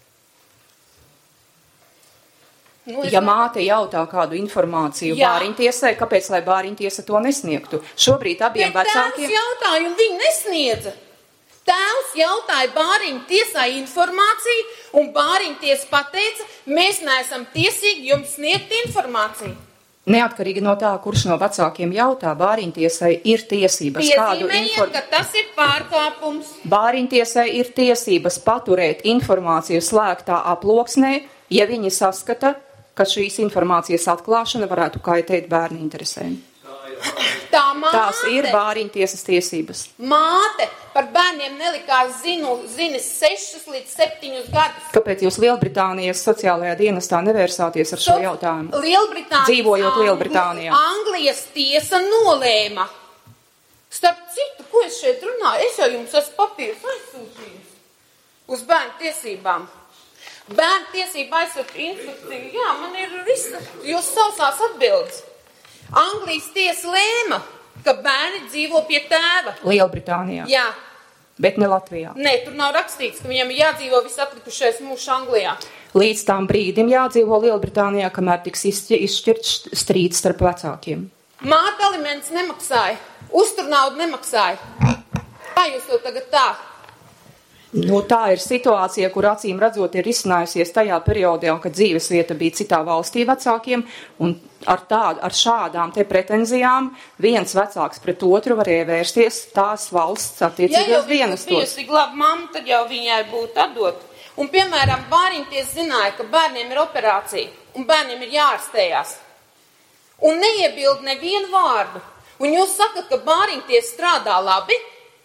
Nu, ja māte jautā kādu informāciju jā. Bāriņtiesai, kāpēc lai bāriņtiesa to nesniegtu? Šobrīd abiem Bet vecākiem... tēvs jautājumu viņi nesniedza. Tēvs jautāja bāriņtiesai informāciju, un bāriņtiesa pateica, mēs neesam tiesīgi jums sniegt informāciju. Neatkarīgi no tā, kurš no vecākiem jautā, bāriņtiesai ir tiesības kādu informāciju. Piezīmējiet, ka tas ir pārkāpums. Bāriņtiesai ir tiesības paturēt informāciju slēgtā aploksnē, ja viņi saskata, ka šīs informācijas atklāšana varētu kaitēt bērnu interesēm. Tā māte, Tās ir bāriņtiesas tiesības. Māte par bērniem nelikās zinu, zinis sešus līdz septiņus gadus. Kāpēc jūs Lielbritānijas sociālajā dienestā nevērsāties ar šo jautājumu? Dzīvojot Lielbritānijā. Anglijas tiesa nolēma. Starp citu, ko es šeit runāju, es jau jums esmu papīrus aizsūtījis uz bērnu tiesībām. Bērnu tiesība aizsardzība instrukcija, jā, man ir visa, jūs sausās atbildes. Anglijas tiesa lēma, ka bērni dzīvo pie tēva. Lielbritānijā. Jā. Bet ne Latvijā. Nē, tur nav rakstīts, ka viņam ir jādzīvo viss atlikušais mūžs Anglijā. Līdz tām brīdim jādzīvo Lielbritānijā, kamēr tiks izšķirts strīds starp vecākiem. Māte aliments nemaksāja, uzturnaudu nemaksāja. Kā jūs to tagad tā? Nu, tā ir situācija, kur acīm redzot ir izcinājusies tajā periodā, kad dzīvesvieta bija citā valstī vecākiem, un ar, tādu, ar šādām te pretenzijām viens vecāks pret otru varēja vērsties tās valsts attiecīgos dienestos. Ja jau bijusi glāb mamma, tad jau viņai būtu atdot. Un, piemēram, bāriņties zināja, ka bērniem ir operācija, un bērniem ir jārastējās. Un neiebild nevienu vārdu. Un jūs sakat, ka bāriņties strādā labi?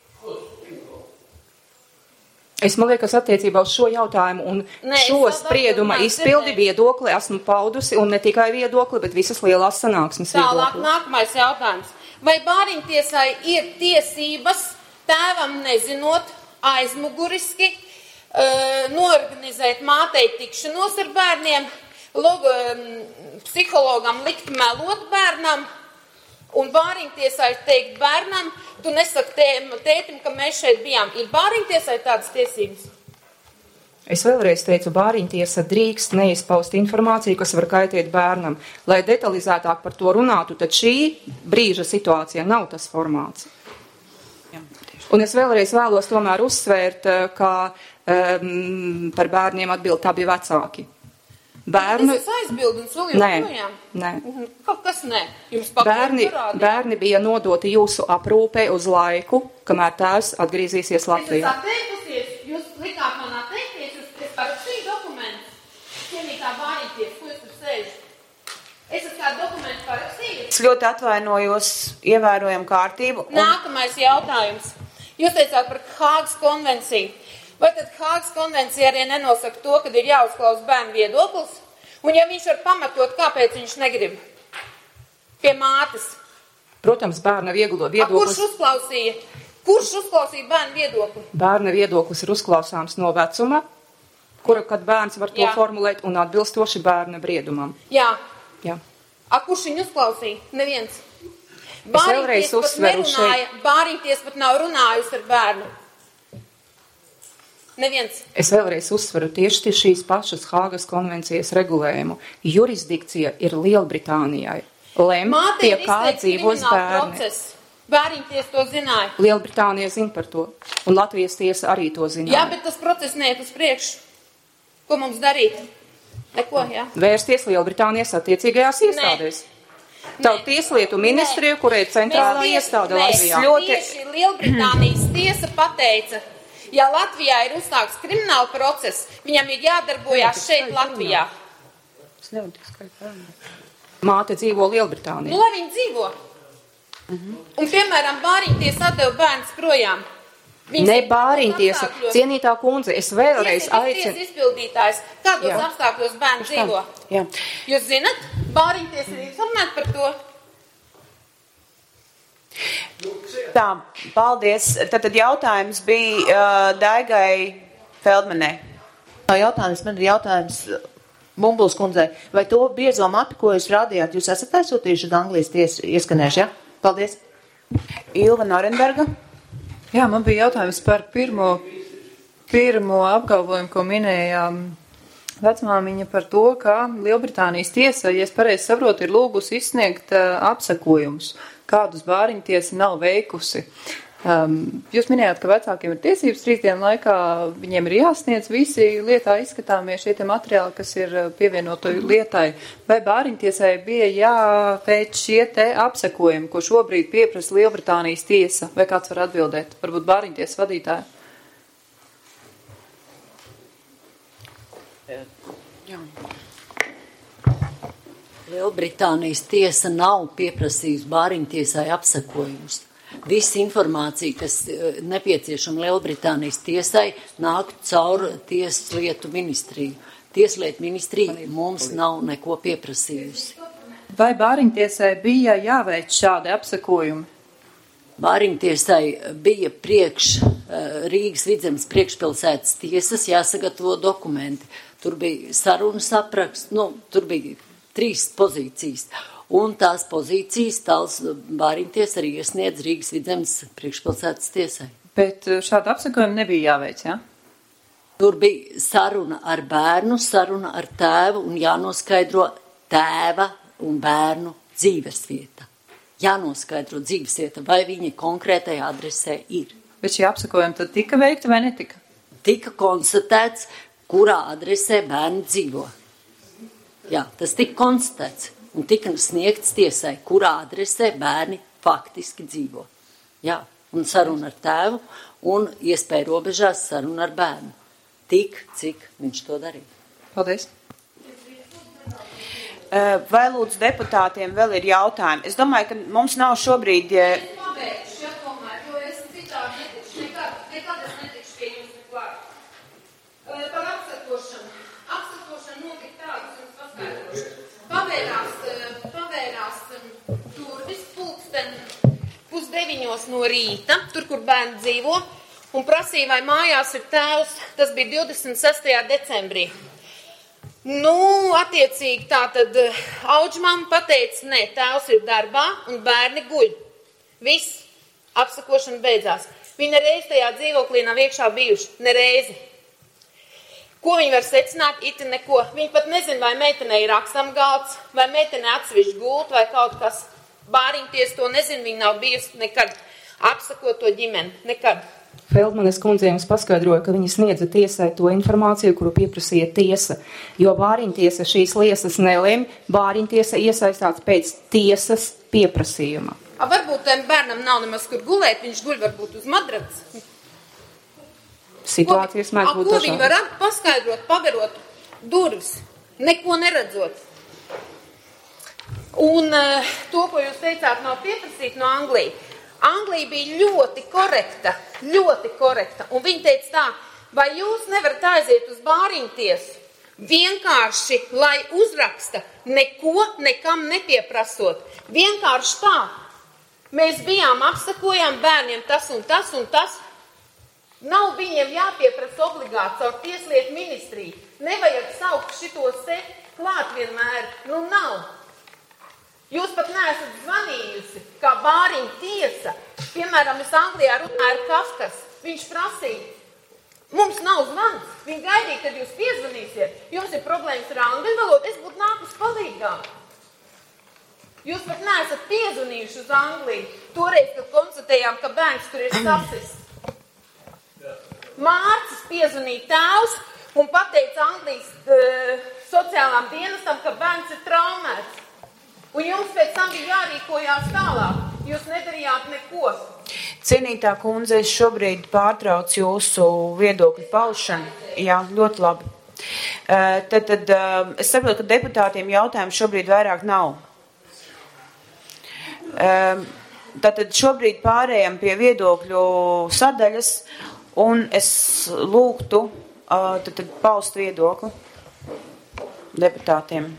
Es, man liekas, attiecībā uz šo jautājumu un Nē, šo sprieduma izpildi viedokli esmu paudusi, un ne tikai viedokli, bet visas lielās sanāksmes viedokli. Tālāk nākamais jautājums. Vai bāriņtiesai ir tiesības tēvam nezinot aizmuguriski uh, norganizēt mātei tikšanos ar bērniem, logo, um, psihologam likt melot bērnam, un bāriņtiesai teikt bērnam, tu nesaki tē, tētim, ka mēs šeit bijām. Ir bāriņtiesai tādas tiesības? Es vēlreiz teicu, bāriņtiesa drīkst neizpaust informāciju, kas var kaitēt bērnam. Lai detalizētāk par to runātu, tad šī brīža situācija nav tas formāts. Un es vēlreiz vēlos tomēr uzsvērt, ka um, par bērniem atbild tā bija vecāki. Bērnu... Tas ir aizbildi un vēl joprojām? Nē, nē. Kas nē? Jums bērni, bērni bija nodoti jūsu aprūpē uz laiku, kamēr tēvs atgriezīsies Latvijā. Es atteikusies, jūs likāt man atteikties, es parakstīju dokumentu. Cienītā bāriņties, ko es tur sēžu? Es esmu kādu dokumentu parakstīju. Es ļoti atvainojos, ievērojam kārtību. Un... Nākamais jautājums. Jūs teicāt par Hāgas konvenciju. Vai tad Hāgas konvencija arī nenosaka to, kad ir jāuzklaus bērnu viedoklis? Un ja viņš var pamatot, kāpēc viņš negrib? Pie mātes. Protams, bērna vieglo viedoklis. A, kurš uzklausīja? Kurš uzklausīja bērnu viedokli? Bērna viedoklis ir uzklausāms no vecuma, kura, kad bērns var to Jā. Formulēt un atbilstoši bērna briedumam. Jā. Jā. A, kurš viņu uzklausīja? Neviens. Bāriņties pat nerunāja, bāriņties pat nav runājusi ar bērnu. Neviens. Es vēlreiz uzsveru tieši šīs pašas Hāgas konvencijas regulējumu. Jurisdikcija ir Lielbritānijai. Lem, pie kā dzīvos bērni. Bāriņties to zināja. Lielbritānija zina par to. Un Latvijas tiesa arī to zināja. Jā, bet tas process neiet uz priekšu. Ko mums darīt? Neko, jā. Vērsties Lielbritānijas attiecīgajās iestādēs. Tavu tieslietu ministriju, kurai ir centrālā iestāde Latvijā. Tieši Lielbritānijas tiesa pateica, ja Latvijā ir uzsāks krimināla process, viņam ir jādarbojās šeit Latvijā. Māte dzīvo Lielbritānijā. Nu, lai viņi dzīvo. Uh-huh. Un, piemēram, bāriņties atdeva bērns projām. Viņas Ne ir bāriņtiesa, apstākļos. cienītā kundze, es vēlreiz Tiesa ir aicinu. tiesa izpildītājs. Kādos Jā. apstākļos bērni Uz tā. dzīvo? Jā. Jūs zinat, bāriņtiesa ir informēta par to? Tā, paldies. Tātad jautājums bija uh, Daigai Feldmanē. Jautājums, man ir jautājums Bumbuls kundzei. Vai to biezo mapi, ko jūs rādījāt, jūs esat aizsūtījuši uz Anglijas tiesu ieskanējuši, ja? Paldies. Ilva Norenberga. Jā, man bija jautājums par pirmo, pirmo apgalvojumu, ko minējām vecmāmiņa par to, ka Lielbritānijas tiesa, ja es pareizi saprotu, ir lūgusi izsniegt uh, apsekojumus, kādus bāriņtiesa nav veikusi. Um, jūs minējāt, ka vecākiem ir tiesības trīs dienu laikā, viņiem ir jāsniedz visi lietā izskatāmie šie te materiāli, kas ir pievienoto lietai. Vai bāriņtiesai bija jāveic šie te apsekojumi, ko šobrīd pieprasa Lielbritānijas tiesa? Vai kāds var atbildēt? Varbūt bāriņtiesas vadītāja? Jā. Lielbritānijas tiesa nav pieprasījusi bāriņtiesai apsekojumus. Visa informācija, kas nepieciešama Lielbritānijas tiesai, nāk caur Tieslietu ministriju. Tieslietu ministrija mums nav neko pieprasījusi. Vai bāriņtiesai bija jāveic šādi apsekojumi? Bāriņtiesai bija priekš Rīgas Vidzemes priekšpilsētas tiesas jāsagatavo dokumenti. Tur bija sarunas apraksts, nu, tur bija trīs pozīcijas. Un tās pozīcijas tals bāriņtiesa arī iesniedz Rīgas Vidzemes priekšpilsētas tiesai. Bet šāda apsekojuma nebija jāveic, jā? Ja? Tur bija saruna ar bērnu, saruna ar tēvu un jānoskaidro tēva un bērnu dzīvesvieta. Jānoskaidro dzīvesvieta, vai viņi konkrētajā adresē ir. Bet šie apsekojumi tad tika veikti vai netika? Tika konstatēts, kurā adresē bērni dzīvo. Jā, tas tika konstatēts. Un tika sniegts tiesai, kurā adresē bērni faktiski dzīvo. Jā, un saruna ar tēvu un iespēja robežās saruna ar bērnu. Tik, cik viņš to darīja. Paldies. Vai lūdzu deputātiem vēl ir jautājumi? Es domāju, ka mums nav šobrīd... Ja... pusdeviņos no rīta, tur, kur bērni dzīvo, un prasīja, vai mājās ir tēvs. Tas bija divdesmit sestajā decembrī. Nu, attiecīgi tā tad auģmama pateica, nē, tēvs ir darbā un bērni guļ. Viss, apsakošana beidzās. Viņi nereiz tajā dzīvoklī nav iekšā bijuši, nereizi. Ko viņi var secināt? Iti neko. Viņi pat nezin, vai meitenei ir rakstamgalds, vai meitenei atsevišķi gult, vai kaut kas. Bāriņties to nezinu, viņi nav bijusi nekad apsakot to ģimeni, nekad. Feldmanes kundze jums paskaidroja, ka viņi sniedza tiesai to informāciju, kuru pieprasīja tiesa, jo bāriņtiesa šīs liesas nelem, bāriņtiesa iesaistāts pēc tiesas pieprasījuma. A, varbūt tam bērnam nav nemaz kur gulēt, viņš guļ varbūt uz madrats. Situācijas mēdz būt dažādas. Ko viņi var paskaidrot, paverot durvis, neko neredzot? Un uh, to, ko jūs teicāt, nav pieprasīt no Anglija. Anglija bija ļoti korekta, ļoti korekta. Un viņi teica tā, vai jūs nevarat aiziet uz bāriņtiesu vienkārši, lai uzraksta, neko, nekam nepieprasot. Vienkārši tā. Mēs bijām apsakojām bērniem tas un tas un tas. Nav viņiem jāpieprasa obligāti caur Tieslietu ministriju. Nevajag saukt šitos te klāt vienmēr. Nu, nav. Jūs pat neesat zvanījusi, kā bāriņa tiesa. Piemēram, es Anglijā runāju ar Kafkas. Viņš prasīja, mums nav zvans. Viņi gaidīja, kad jūs piezvanīsiet. Jums ir problēmas ar angļu valodu, es būtu nākus palīgā. Jūs pat neesat piezvanījuši uz Angliju. Toreiz, kad konstatējām, ka bērns tur ir sasis. Mārcis piezvanīja tēvs un pateica Anglijas uh, sociālām dienestam, ka bērns ir traumēts. Un jums pēc tam bija jārīkojās tālāk. Jūs nedarījāt neko. Cienītā kundze, es šobrīd pārtraucu jūsu viedokļu paušanu. Jā, ļoti labi. Uh, tad, tad uh, es saprotu, ka deputātiem jautājumu šobrīd vairāk nav. Uh, Tātad šobrīd pārējām pie viedokļu sadaļas, un es lūgtu tātad paust viedokli deputātiem.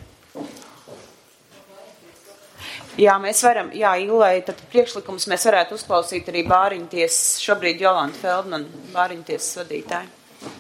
Jā, mēs varam, jā, Ilai, tad priekšlikums mēs varētu uzklausīt arī Bāriņties, šobrīd Jolanta Feldman, Bāriņties vadītāju.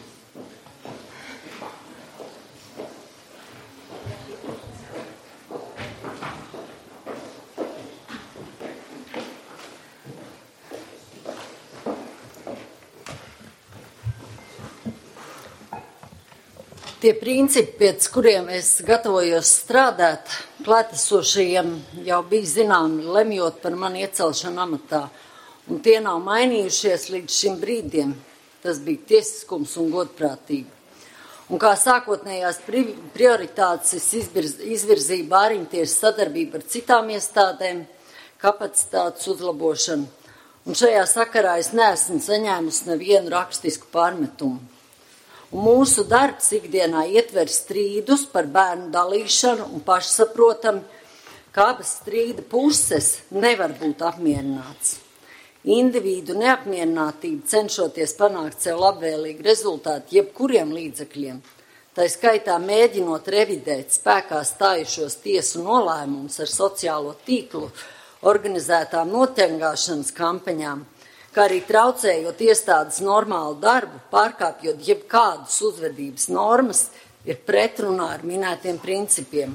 Tie principi, pēc kuriem es gatavojos strādāt, klātesošajiem jau bija zināmi, lemjot par mani iecelšanu amatā, un tie nav mainījušies līdz šim brīdim. Tas bija tiesiskums un godprātība. Un kā sākotnējās prioritātes es izvirz, izvirzīju Bāriņties sadarbību ar citām iestādēm, kapacitātes uzlabošanu, un šajā sakarā es neesmu saņēmusi nevienu rakstisku pārmetumu. Un mūsu darbs ikdienā ietver strīdus par bērnu dalīšanu un pašsaprotami, ka abas strīda puses nevar būt apmierināts. Individu neapmierinātība cenšoties panākt sev labvēlīgu rezultātu jebkuriem līdzekļiem, tā skaitā mēģinot revidēt spēkā stājušos tiesu nolēmumus ar sociālo tīklu, organizētām notengāšanas kampaņām, kā arī traucējot iestādes normālu darbu, pārkāpjot jebkādus uzvedības normas, ir pretrunā ar minētiem principiem.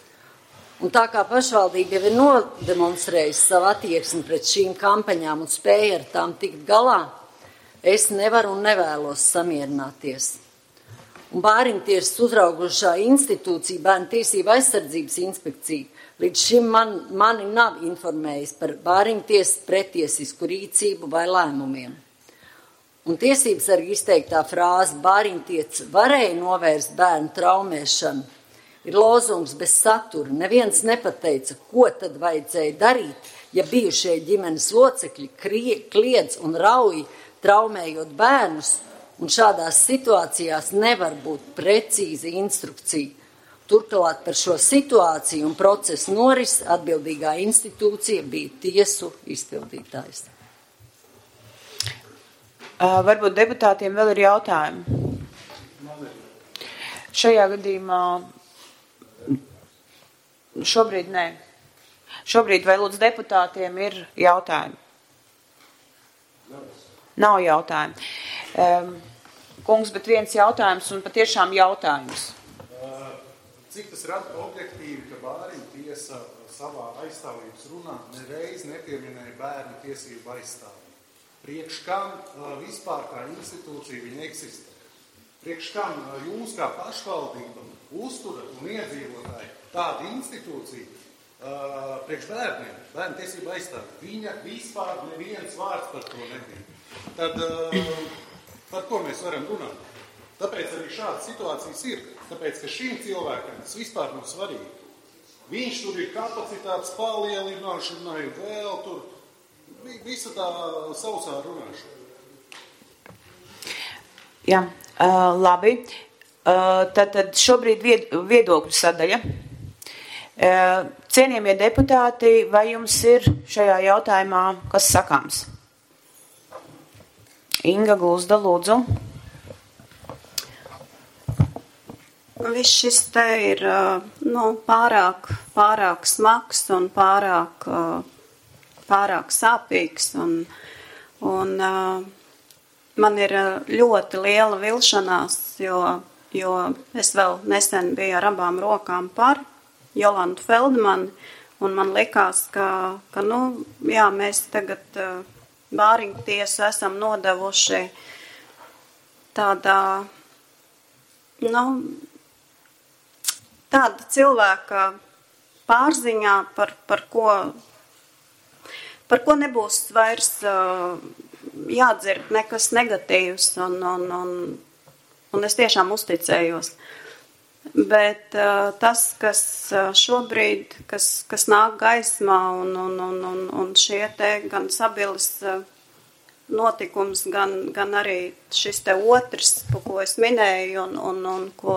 Un tā kā pašvaldība jau ir nodemonstrējusi savu attieksmi pret šīm kampaņām un spēja ar tām tikt galā, es nevaru un nevēlos samierināties. Un Bāriņtiesas uzraugošā institūcija, Bērnu tiesību aizsardzības inspekcija, līdz šim man, mani nav informējis par Bāriņtiesas pretiesisku rīcību vai lēmumiem. Un tiesības arī izteiktā frāze Bāriņtiesa varēja novērst bērnu traumēšanu ir lozungs bez satura. Neviens nepateica, ko tad vajadzēja darīt, ja bijušie ģimenes locekļi kliedz un rauj, traumējot bērnus, un šādās situācijās nevar būt precīza instrukcija. Turklāt par šo situāciju un procesu noris atbildīgā institūcija bija tiesu izpildītājs. Uh, varbūt deputātiem vēl ir jautājumi. Šajā gadījumā šobrīd nē. Šobrīd vai lūdzu deputātiem ir jautājumi? Nav jautājumi. Um, kungs, bet viens jautājums un patiešām jautājums. Cik tas ir objektīvi, ka Bāriņtiesa savā aizstāvības runā nereiz nepieminēja bērnu tiesību aizstāvību? Priekš kam vispār kā institūcija viņa eksistē? Priekš kam jūs kā pašvaldība uzturat un iedzīvotāji tādu institūciju priekš bērniem, bērnu tiesību aizstāvību? Viņa vispār neviens vārds par to nebija. Tad par ko mēs varam runāt? Tāpēc arī šādas situācijas ir. Tāpēc, ka šim cilvēkam tas vispār nav svarīgi. Viņš tur ir kapacitātes palielināšanai, vēl tur visa tā sausā runāšana. Jā, uh, labi. Uh, tad, tad šobrīd vied, viedokļu sadaļa. Uh, cienījamie deputāti, vai jums ir šajā jautājumā kas sakāms? Inga Gluzda, lūdzu. Viss šis te ir nu, pārāk, pārāk smags un pārāk, pārāk sāpīgs. Un, un man ir ļoti liela vilšanās, jo, jo es vēl nesen biju ar abām rokām par Jolantu Feldmani, un man likās, ka, ka nu, jā, mēs tagad Bāriņtiesu esam nodevuši tādā, nu, tāda cilvēka pārziņā, par, par, ko, par ko nebūs vairs uh, jādzird nekas negatīvs, un, un, un, un es tiešām uzticējos. Bet uh, tas, kas šobrīd, kas, kas nāk gaismā, un, un, un, un, un šie te gan sabilis uh, notikums, gan, gan arī šis te otrs, ko es minēju, un, un, un ko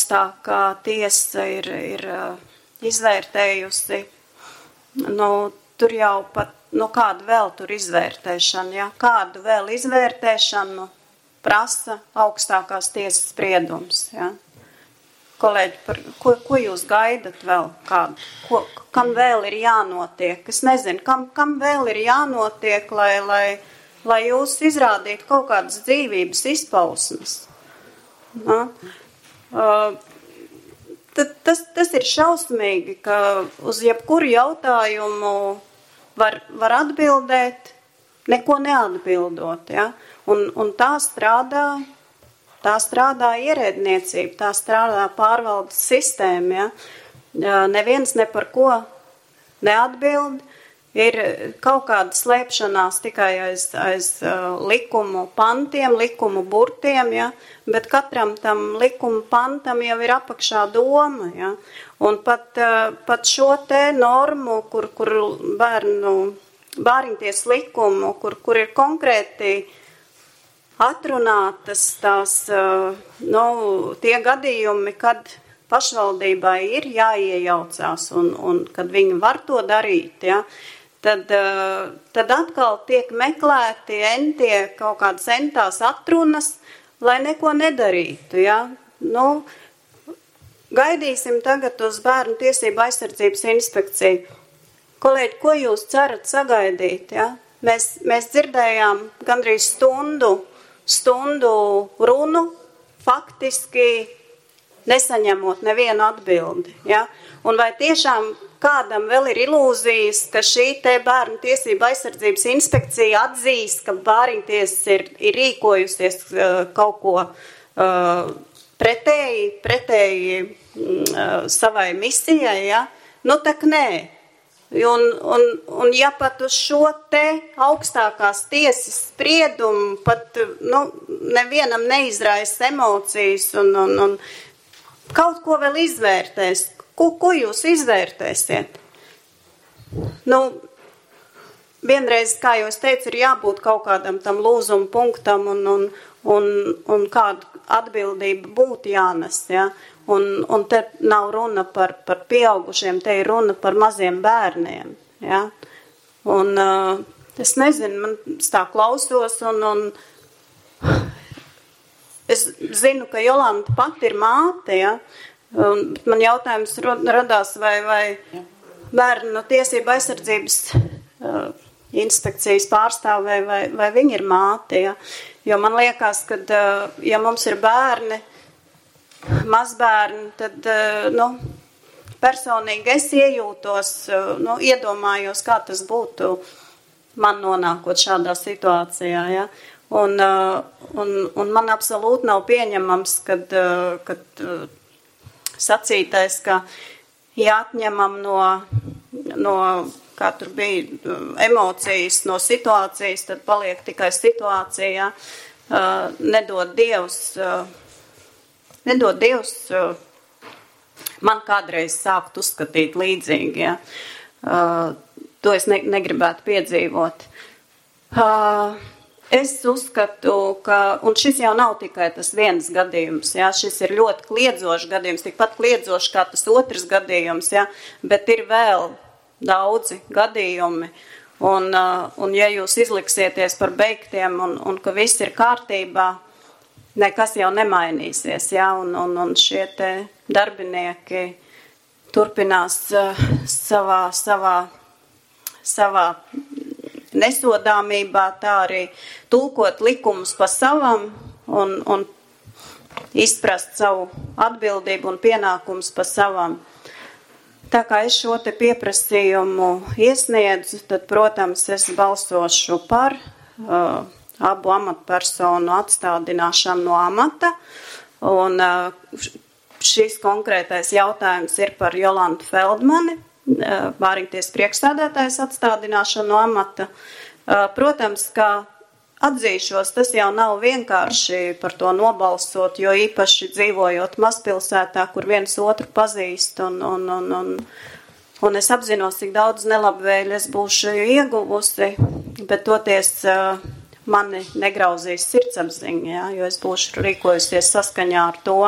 augstākā tiesa ir, ir izvērtējusi. Nu, tur jau pat, nu kādu vēl tur izvērtēšanu, ja? Kādu vēl izvērtēšanu prasa augstākās tiesas spriedums, ja? Kolēģi, par, ko, ko jūs gaidat vēl kādu? Ko, kam vēl ir jānotiek? Es nezinu, kam, kam vēl ir jānotiek, lai, lai, lai jūs izrādītu kaut kādas dzīvības izpausmes. Ja? Uh, tad, tas, tas ir šausmīgi, ka uz jebkuru jautājumu var, var atbildēt, neko neatbildot. Ja? Un, un tā strādā... Tā strādā ierēdniecība, tā strādā pārvaldes sistēma. Ja? Neviens ne par ko neatbild. Ir kaut kāda slēpšanās tikai aiz, aiz uh, likumu pantiem, likumu burtiem, ja? Bet katram tam likumu pantam jau ir apakšā doma. Ja? Un pat, uh, pat šo te normu, kur, kur bērnu, bāriņties likumu, kur, kur ir konkrēti atrunātas tās, nu, tie gadījumi, kad pašvaldībai ir jāiejaucās un, un kad viņi var to darīt, ja, tad, tad atkal tiek meklēti entie kaut kādas entās atrunas, lai neko nedarītu, ja. Nu, gaidīsim tagad uz Bērnu tiesību aizsardzības inspekciju. Kolēģi, ko jūs cerat sagaidīt, ja? Mēs, mēs dzirdējām gandrīz stundu stundu runu, faktiski nesaņemot nevienu atbildi. Ja? Un vai tiešām kādam vēl ir ilūzijas, ka šī te Bērnu tiesība aizsardzības inspekcija atzīs, ka bāriņtiesas ir, ir rīkojusies uh, kaut ko uh, pretēji, pretēji uh, savai misijai? Ja? Nu tak nē. Un, un, un ja pat uz šo te augstākās tiesas spriedumu pat, nu, nevienam neizraisa emocijas un, un, un kaut ko vēl izvērtēs, ko, ko jūs izvērtēsiet? Nu, vienreiz, kā jau es teicu, ir jābūt kaut kādam tam lūzuma punktam un, un, un, un kādu atbildību būtu jānes, ja? Un, un te nav runa par, par pieaugušiem, te ir runa par maziem bērniem. Ja? Un uh, es nezinu, man tā klausos, un, un es zinu, ka Jolanta pat ir māte, ja? Un man jautājums radās, vai, vai Bērnu tiesība aizsardzības uh, inspekcijas pārstāv, vai, vai, vai viņi ir māte. Ja? Jo man liekas, ka, uh, ja mums ir bērni, mazbērni, tad, nu, personīgi es iejūtos, nu, iedomājos, kā tas būtu man nonākot šādā situācijā, ja. Un, un, un man absolūti nav pieņemams, kad, kad sacītais, ka ja atņemam no, no, kā tur bija, emocijas, no situācijas, tad paliek tikai situācija, nedod Dievs, Nedod Dievs, man kādreiz sākt uzskatīt līdzīgi, ja. Uh, to es ne, negribētu piedzīvot. Uh, es uzskatu, ka, un šis jau nav tikai tas viens gadījums, ja, šis ir ļoti kliedzošs gadījums, tikpat kliedzošs kā tas otrs gadījums, ja, bet ir vēl daudzi gadījumi, un, uh, un ja jūs izliksieties par beigtiem un, un ka viss ir kārtībā, nekas jau nemainīsies, ja, un, un, un šie te darbinieki turpinās uh, savā, savā, savā nesodāmībā, tā arī tulkot likumus pa savam un, un izprast savu atbildību un pienākumus pa savam. Tā kā es šo te pieprasījumu iesniedzu, tad, protams, es balsošu par uh, abu amatpersonu atstādināšanu no amata, un šis konkrētais jautājums ir par Jolantu Feldmani, bāriņties priekšsēdētājas atstādināšanu no amata. Protams, ka atzīšos, tas jau nav vienkārši par to nobalsot, jo īpaši dzīvojot mazpilsētā, kur viens otru pazīst, un, un, un, un, un es apzinos, cik daudz nelabvēļu es būšu ieguvusi, bet toties mani negrauzīs sirdsapziņa, ja, jo es būšu rīkojusies saskaņā ar to.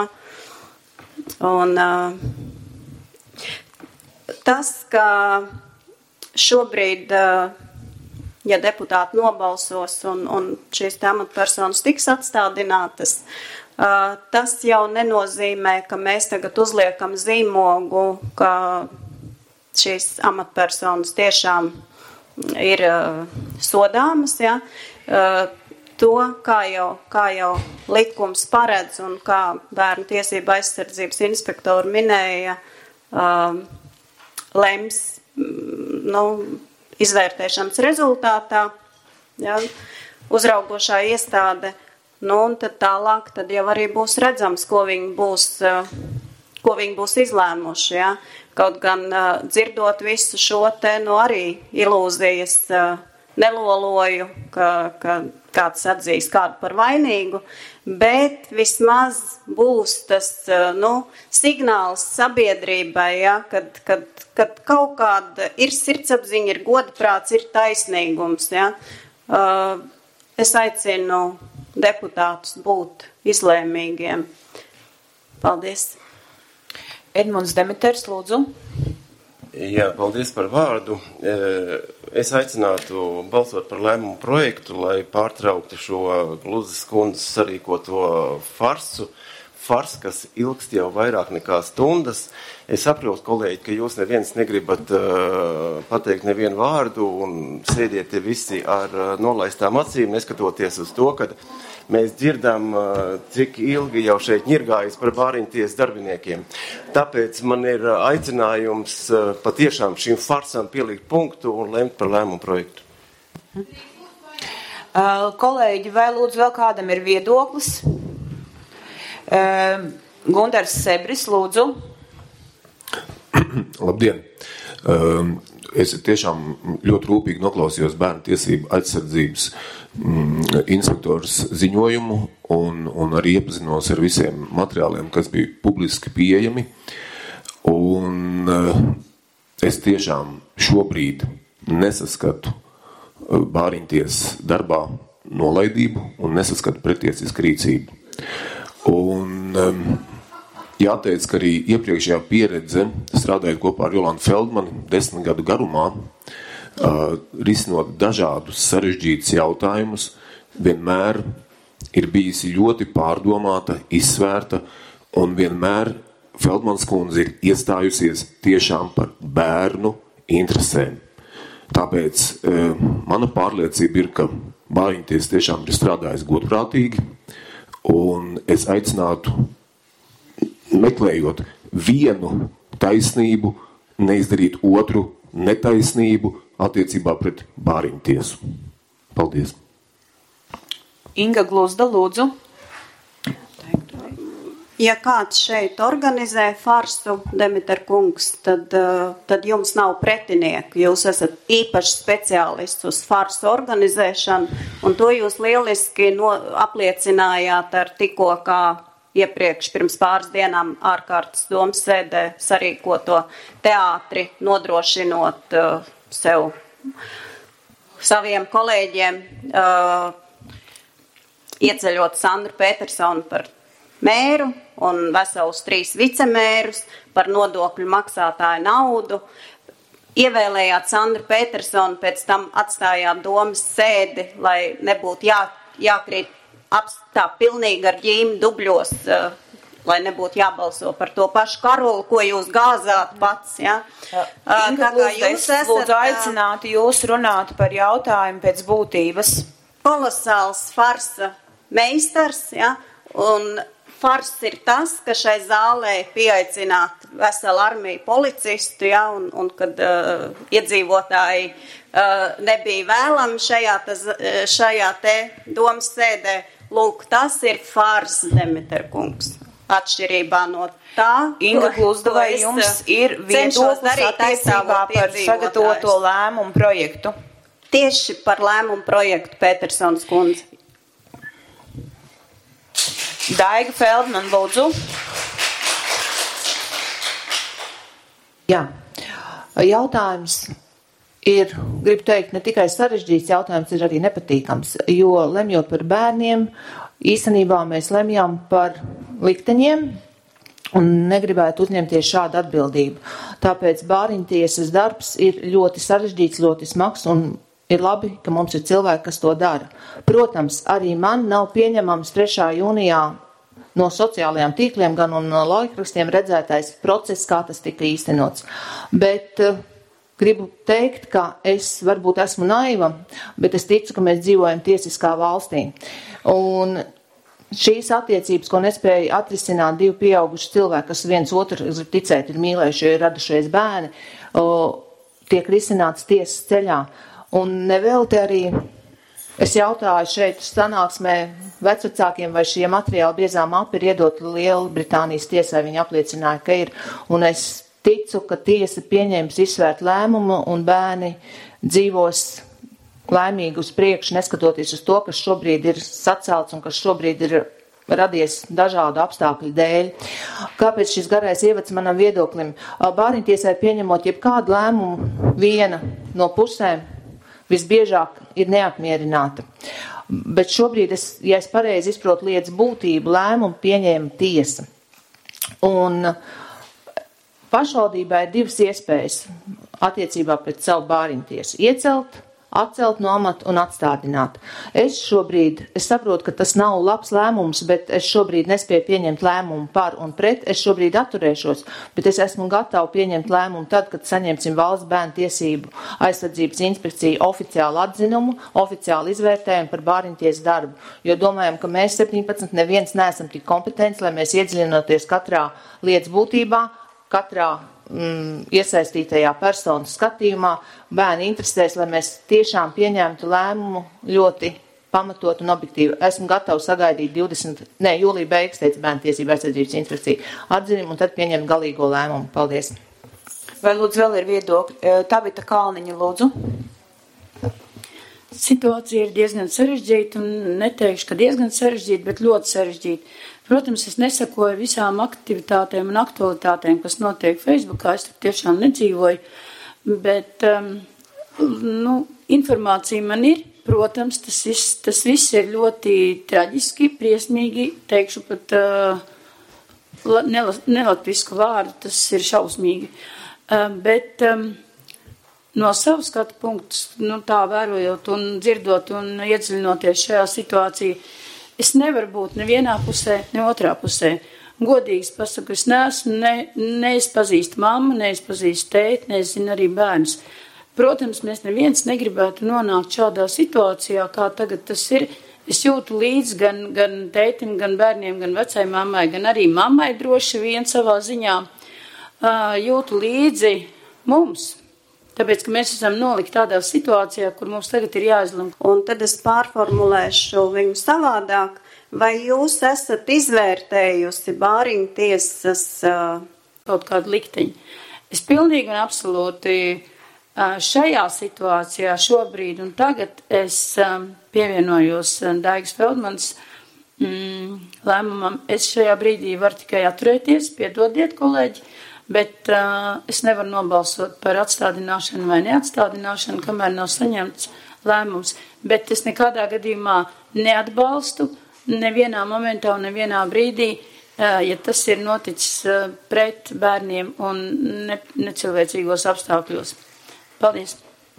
Un uh, tas, ka šobrīd, ja deputāti nobalsos un, un šīs amatpersonas tiks atstādinātas, tas jau nenozīmē, ka mēs tagad uzliekam zīmogu, ka šīs amatpersonas tiešām ir sodāmas, ja. To, kā jau, kā jau likums paredz un kā Bērnu tiesība aizsardzības inspektori minēja, uh, lems nu, izvērtēšanas rezultātā, ja, uzraugošā iestāde, nu, un tad tālāk tad jau arī būs redzams, ko viņi būs, uh, ko viņi būs izlēmuši, ja. Kaut gan uh, dzirdot visu šo te, nu, arī ilūzijas uh, neloloju, ka, ka kāds atzīs kādu par vainīgu, bet vismaz būs tas, nu, signāls sabiedrībai, ja, kad, kad, kad kaut kāda ir sirdsapziņa, ir godprāts, ir taisnīgums, ja. Es aicinu deputātus būt izlēmīgiem. Paldies. Edmunds Demeters, lūdzu. Jā, paldies par vārdu. Es aicinātu balsot par lēmumu projektu, lai pārtrauktu šo Gluzas kundzes sarīkoto farsu, fars, kas ilgst jau vairāk nekā stundas. Es saprotu, kolēģi, ka jūs neviens negribat uh, pateikt nevienu vārdu un sēdiet te visi ar uh, nolaistām acīm, neskatoties uz to, ka mēs dzirdam, uh, cik ilgi jau šeit ņirgājas par bāriņties darbiniekiem. Tāpēc man ir uh, aicinājums uh, patiešām šim farsam pielikt punktu un lemt par lēmumu projektu. Uh, kolēģi, vai lūdzu vēl kādam ir viedoklis? Uh, Gundars Sebris, lūdzu. Labdien! Es tiešām ļoti rūpīgi noklausījos Bērnu tiesību aizsardzības inspektors ziņojumu un, un arī iepazinos ar visiem materiāliem, kas bija publiski pieejami. Un es tiešām šobrīd nesaskatu bāriņties darbā nolaidību un nesaskatu pretiesisku rīcību. Un jāteic, ka arī iepriekšējā pieredze, strādājot kopā ar Jolantu Feldmani desmit gadu garumā, uh, risinot dažādus sarežģītus jautājumus, vienmēr ir bijusi ļoti pārdomāta, izsvērta, un vienmēr Feldmanas kundze ir iestājusies tiešām par bērnu interesēm. Tāpēc uh, mana pārliecība ir, ka bāriņties tiešām ir strādājis godprātīgi, un es aicinātu meklējot vienu taisnību, neizdarīt otru netaisnību attiecībā pret bāriņu tiesu. Paldies. Inga Gluzda, lūdzu. Ja kāds šeit organizē farsu, Demeter kungs, tad, tad jums nav pretinieku. Jūs esat īpaši speciālists uz farsu organizēšanu, un to jūs lieliski no, apliecinājāt ar tikko kā iepriekš pirms pāris dienām ārkārtas domas sēdē sarīkoto teātri, nodrošinot uh, sev, saviem kolēģiem, uh, ieceļot Sandru Petersonu par mēru un veselus trīs vicemērus par nodokļu maksātāju naudu. Ievēlējāt Sandru Petersonu, pēc tam atstājāt domas sēdi, lai nebūtu jā, jākrīt tā pilnīgi ar ģīmi dubļos, uh, lai nebūtu jābalso par to pašu karolu, ko jūs gāzāt pats, ja? Uh, Inga Gluzda, es lūdzu aicinātu jūs runāt par jautājumu pēc būtības. Kolosāls farsa meistars, ja? Un fars ir tas, ka šai zālē pieaicināt veselu armiju policistu, ja? un, un kad uh, iedzīvotāji uh, nebija vēlami šajā, tas, šajā te domas sēdē. Lūk, tas ir fars, Demeter kungs. Atšķirībā no tā, Inga Gluzda, vai jums ir viedoklis attiecībā par sagatavoto lēmumu projektu? Tieši par lēmumu projektu, Petersons kundze. Daiga Feldman, lūdzu. Jā, jautājums ir, gribu teikt, ne tikai sarežģīts jautājums, ir arī nepatīkams, jo lemjot par bērniem, īstenībā mēs lemjam par likteņiem, un negribētu uzņemties šādu atbildību. Tāpēc bāriņtiesas darbs ir ļoti sarežģīts, ļoti smags, un ir labi, ka mums ir cilvēki, kas to dara. Protams, arī man nav pieņemams trešā jūnijā no sociālajiem tīkliem, gan no laikrakstiem redzētais process, kā tas tika īstenots. Bet uh, gribu teikt, ka es varbūt esmu naiva, bet es ticu, ka mēs dzīvojam tiesiskā valstī. Un šīs attiecības, ko nespēja atrisināt divi pieauguši cilvēki, kas viens otru, grib ticēt, ir mīlējuši, ir radušies bērni, uh, tiek risināts tiesas ceļā. Un nevelti arī es jautāju šeit sanāksmē vecvecākiem, vai šie materiāli biezā mapa ir iedot Lielbritānijas tiesai. Viņi apliecināja, ka ir. Un es ticu, ka tiesa pieņems izsvērt lēmumu un bērni dzīvos laimīgi uz priekšu, neskatoties uz to, kas šobrīd ir sacelts un kas šobrīd ir radies dažādu apstākļu dēļ. Kāpēc šis garais ievads manam viedoklim? Bāriņtiesai pieņemot jebkādu lēmumu, viena no pusēm visbiežāk ir neapmierināta. Bet šobrīd, es, ja es pareizi izprotu lietas būtību, lēmumu pieņēma tiesa. Un pašvaldībā ir divas iespējas attiecībā pret savu bāriņtiesu. Iecelt, atcelt no amata un atstādināt. Es šobrīd, es saprotu, ka tas nav labs lēmums, bet es šobrīd nespēju pieņemt lēmumu par un pret. Es šobrīd atturēšos, bet es esmu gatava pieņemt lēmumu tad, kad saņemsim valsts bērnu tiesību aizsardzības inspekciju oficiālu atzinumu, oficiālu izvērtējumu par bāriņtiesu darbu. Jo domājam, ka mēs septiņpadsmit neviens neesam tik kompetents, lai mēs iedziļinoties katrā lietas būtībā, katrā Mm, iesaistītajā personas skatījumā, bērni interesēs, lai mēs tiešām pieņemtu lēmumu ļoti pamatot un objektīvi. Esmu gatava sagaidīt divdesmit, ne, jūlija beigas, teica Bērnu tiesību aizsardzības inspekcija, atzinumu un tad pieņemt galīgo lēmumu. Paldies. Vai lūdzu vēl ir viedokļi? Tabita Kalniņa, lūdzu. Situācija ir diezgan sarežģīta, un neteikšu, ka diezgan sarežģīta, bet ļoti sarežģīta. Protams, es nesakoju visām aktivitātēm un aktualitātēm, kas notiek Facebookā, es tur tiešām nedzīvoju, bet um, nu, informācija man ir, protams, tas, viss, tas viss ir ļoti traģiski, briesmīgi, teikšu pat uh, nelatvisku vārdu, tas ir šausmīgi, uh, bet um, no savu skatu punktus, nu tā vērojot un dzirdot un iedziļinoties šajā situācijā, es nevaru būt nevienā pusē, ne otrā pusē. Godīgi pasaku, es neesmu, ne, ne es pazīstu mammu, ne es pazīstu tēti, ne es zinu arī bērnus. Protams, mēs neviens negribētu nonākt šādā situācijā, kā tagad tas ir. Es jūtu līdz gan, gan tētim, gan bērniem, gan vecai mammai, gan arī mammai droši vien savā ziņā. Uh, jūtu līdzi mums. Tāpēc, ka mēs esam nolikt tādā situācijā, kur mums tagad ir jāizlem. Un tad es pārformulēšu viņu savādāk. Vai jūs esat izvērtējusi bāriņtiesas uh... kaut kādu likteņu? Es pilnīgi un absolūti uh, šajā situācijā šobrīd un tagad es um, pievienojos uh, Daigas Feldmanas mm, lēmumam. Es šajā brīdī varu tikai atturēties, piedodiet, kolēģi. Bet uh, es nevaru nobalsot par atstādināšanu vai neatstādināšanu, kamēr nav saņemts lēmums. Bet es nekādā gadījumā neatbalstu nevienā momentā un nevienā brīdī, uh, ja tas ir noticis uh, pret bērniem un ne, necilvēcīgos apstākļos. Paldies.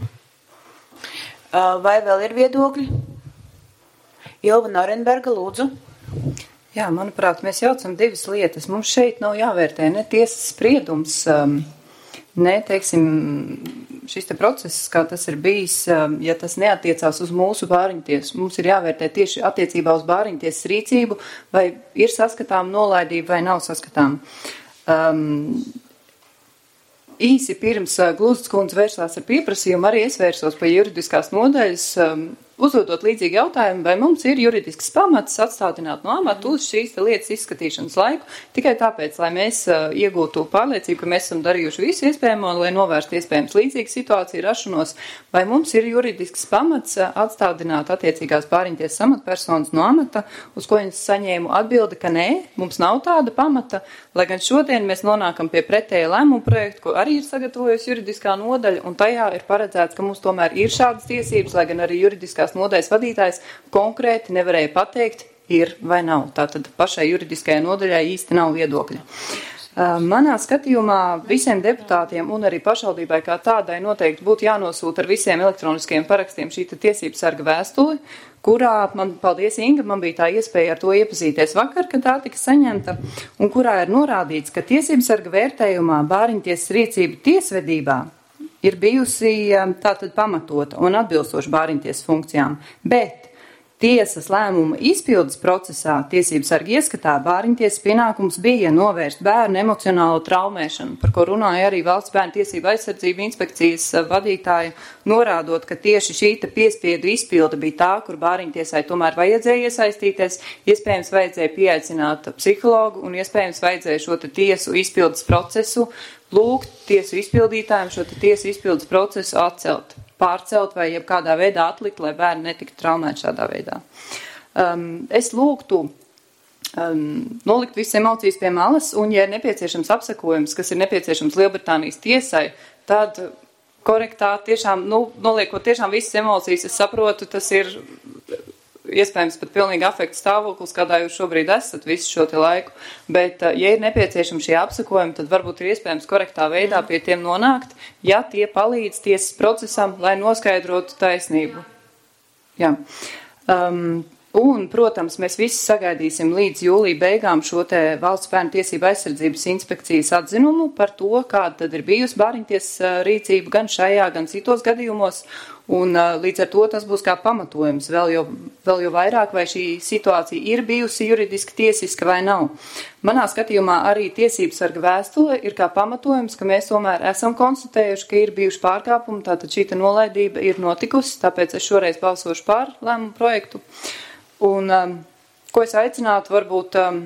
Uh, vai vēl ir viedokļi? Ilva Norenberga, lūdzu. Jā, manuprāt, mēs jaucam divas lietas. Mums šeit nav jāvērtē ne tiesas spriedums, ne, teiksim, šis te process, kā tas ir bijis, ja tas neatiecās uz mūsu bāriņtiesu. Mums ir jāvērtē tieši attiecībā uz bāriņtiesas rīcību, vai ir saskatām nolaidība vai nav saskatām. Um, īsi pirms Gluzdas kundze vērsās ar pieprasījumu, arī es vērsos pie juridiskās nodaļas, um, uzdodot līdzīgi jautājumu, vai mums ir juridisks pamats atstādināt no amata uz šīs lietas izskatīšanas laiku, tikai tāpēc, lai mēs uh, iegūtu pārliecību, ka mēs esam darījuši visu iespējamo, lai novērstu iespējams līdzīgu situāciju rašanos, vai mums ir juridisks pamats uh, atstādināt attiecīgās bāriņtiesas amatpersonas no amata, uz ko viņas saņēmu atbildi, ka nē, mums nav tāda pamata, lai gan šodien mēs nonākam pie pretēja lēmumu projektu, ko arī ir sagatavojusi juridiskā nodaļa, un tajā ir paredzēts, ka mums tomēr ir šādas tiesības, lai gan arī juridiskā nodaļas vadītājs konkrēti nevarēja pateikt, ir vai nav. Tātad pašai juridiskajai nodaļai īsti nav viedokļa. Manā skatījumā visiem deputātiem un arī pašvaldībai kā tādai noteikti būtu jānosūta ar visiem elektroniskiem parakstiem šī tiesības sarga vēstuli, kurā, man, paldies Inga, man bija tā iespēja ar to iepazīties vakar, kad tā tika saņemta, un kurā ir norādīts, ka tiesības sarga vērtējumā bāriņtiesas rīcība tiesvedībā ir bijusi tātad pamatota un atbilstoša bāriņtiesas funkcijām, bet tiesas lēmuma izpildes procesā tiesības sarga ieskatā bāriņtiesas pienākums bija novērst bērnu emocionālo traumēšanu, par ko runāja arī Valsts bērnu tiesību aizsardzību inspekcijas vadītāja, norādot, ka tieši šī piespiedu izpilde bija tā, kur bāriņtiesai tomēr vajadzēja iesaistīties, iespējams vajadzēja pieaicināt psihologu un iespējams vajadzēja šo tiesu izpildes procesu lūgt tiesu izpildītājiem šo tiesu izpildes procesu atcelt, pārcelt vai jebkādā veidā atlikt, lai bērni netiktu traumēti šādā veidā. Um, es lūgtu um, nolikt visas emocijas pie malas, un, ja ir nepieciešams apsakojums, kas ir nepieciešams Lielbritānijas tiesai, tad korektā tiešām, nu, noliekot tiešām visas emocijas, es saprotu, tas ir iespējams pat pilnīgi afekta stāvoklis, kādā jūs šobrīd esat visu šo te laiku, bet, ja ir nepieciešami šie apsakojumi, tad varbūt ir iespējams korektā veidā pie tiem nonākt, ja tie palīdz tiesas procesam, lai noskaidrotu taisnību. Jā. Um, un, protams, mēs visi sagaidīsim līdz jūlija beigām šo te Valsts bērnu tiesību aizsardzības inspekcijas atzinumu par to, kāda tad ir bijusi bāriņtiesas rīcība gan šajā, gan citos gadījumos, un līdz ar to tas būs kā pamatojums vēl jau, vēl jau vairāk, vai šī situācija ir bijusi juridiski tiesiska vai nav. Manā skatījumā arī tiesības sarga vēstule ir kā pamatojums, ka mēs tomēr esam konstatējuši, ka ir bijuši pārkāpumi, tātad šī nolaidība ir notikusi, tāpēc es šoreiz balsošu pār lēmumu projektu. Un um, ko es aicinātu, varbūt um,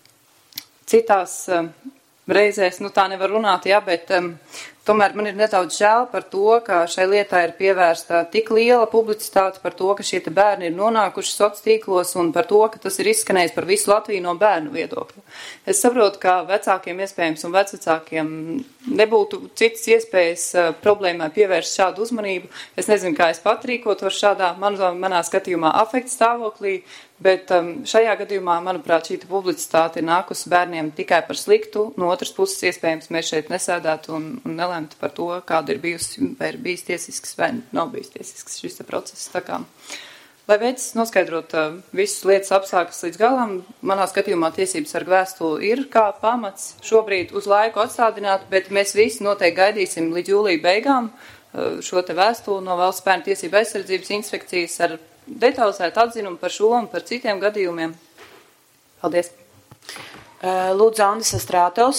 citās um, reizēs, nu tā nevar runāt, jā, bet um, tomēr man ir nedaudz žēl par to, ka šai lietā ir pievērsta tik liela publicitāte par to, ka šie te bērni ir nonākuši sociālos tīklos un par to, ka tas ir izskanējis par visu Latviju no bērnu viedokļa. Es saprotu, ka vecākiem iespējams un vecvecākiem nebūtu citas iespējas uh, problēmai pievērst šādu uzmanību. Es nezinu, kā es pat rīkotos šādā, man, manā skatījumā, afekta stāvoklī, bet um, šajā gadījumā, manuprāt, šī publicitāte ir nākusi bērniem tikai par sliktu. No otras puses, iespējams, mēs šeit nesēdētu un, un nelemtu par to, kāda ir bijusi, vai ir bijis tiesisks, vai nav bijis tiesisks šis process. Tā kā, lai veids noskaidrot uh, visas lietas apstākļus līdz galam, manā skatījumā tiesības sarga vēstule ir kā pamats šobrīd uz laiku atstādināt, bet mēs visi noteikti gaidīsim līdz jūlija beigām uh, šo te vēstuli no Valsts bērnu tiesību aizsardzības inspekcijas ar detalizētu atzinumu par šo un par citiem gadījumiem. Paldies. Lūdzu, Andis Astrātovs.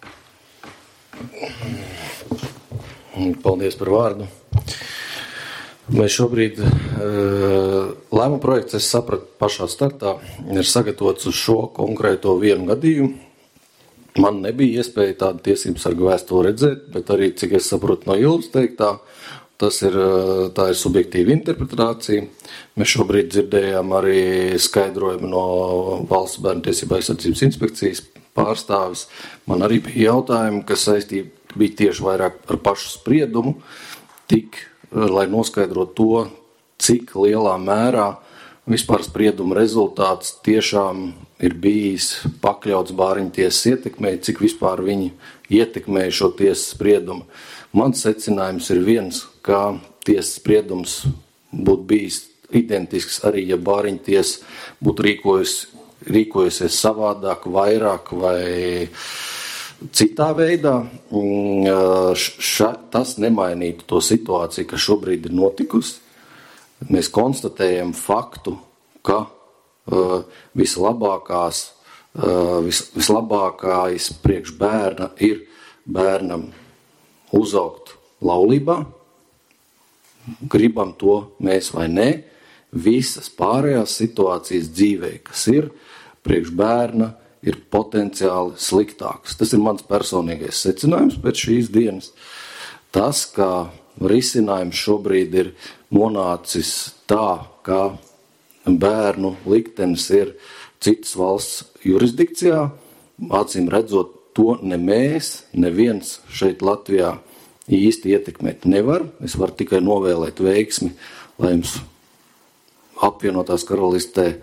Paldies par vārdu. Mēs šobrīd lēmumu projekts, es sapratu pašā startā, ir sagatavots uz šo konkrēto vienu gadījumu. Man nebija iespēja tādu tiesību sargu vēstuli redzēt, bet arī, cik es saprotu no Ilvas teiktā, tas ir, tā ir subjektīva interpretācija. Mēs šobrīd dzirdējām arī skaidrojumu no Valsts bērnu tiesību aizsardzības inspekcijas pārstāvis. Man arī bija jautājumi, kas saistīti bija tieši vairāk ar pašu spriedumu, tik, lai noskaidrotu to, cik lielā mērā vispār sprieduma rezultāts tiešām ir bijis pakļauts bāriņtiesas ietekmei, cik vispār viņi ietekmēja šo tiesas spriedumu. Mans secinājums ir viens, ka tiesas spriedums būtu bijis identisks arī, ja bāriņtiesa būtu rīkojusi, rīkojusies savādāk, vairāk vai citā veidā. Ša, tas nemainītu to situāciju, kas šobrīd ir notikusi. Mēs konstatējam faktu, ka uh, vislabākās, uh, vis, vislabākais priekš bērna ir bērnam uzaugt laulībā, gribam to mēs vai ne, visas pārējās situācijas dzīvē, kas ir priekš bērna, ir potenciāli sliktāks. Tas ir mans personīgais secinājums pēc šīs dienas. Tas, ka risinājums šobrīd ir nonācis tā, ka bērnu liktenis ir citas valsts jurisdikcijā, acīm redzot, to ne mēs, neviens šeit Latvijā īsti ietekmēt nevar. Es varu tikai novēlēt veiksmi, lai jums apvienotās karalistē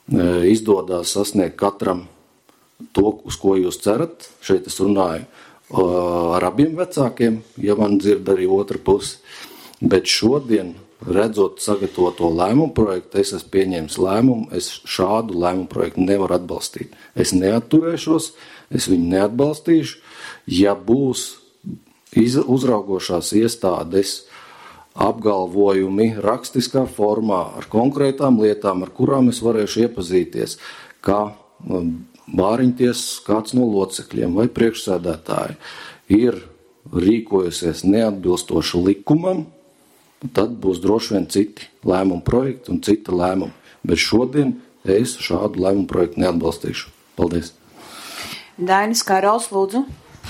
izdodas sasniegt katram to, uz ko jūs cerat. Šeit es runāju ar abiem vecākiem, ja man dzird arī otra pusi. Bet šodien, redzot sagatavoto lēmumu projektu, es esmu pieņēmis lēmumu, es šādu lēmumu projektu nevaru atbalstīt. Es neatturēšos, es viņu neatbalstīšu. Ja būs uzraugošās iestādes apgalvojumi rakstiskā formā ar konkrētām lietām, ar kurām es varēšu iepazīties, kā bāriņtiesas kāds no locekļiem vai priekšsēdētāji ir rīkojusies neatbilstoši likumam, tad būs droši vien citi lēmumu projekti un cita lēmuma. Bet šodien es šādu lēmumu projektu neatbalstīšu. Paldies. Dainis Kārols, lūdzu.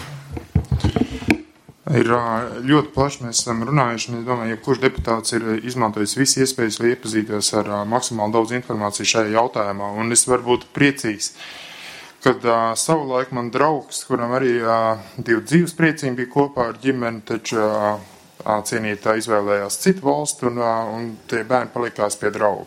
Ir ļoti plaši, mēs esam runājuši, un es domāju, ja kurš deputāts ir izmantojis visi iespējas, lai iepazītos ar maksimāli daudz informāciju šajā jautājumā, un es varu būt priecīgs, kad uh, savulaik man draugs, kuram arī uh, divi dzīves priecīgi bija kopā ar ģimeni, taču uh, cienītā izvēlējās citu valstu, un, uh, un tie bērni palikās pie draugu.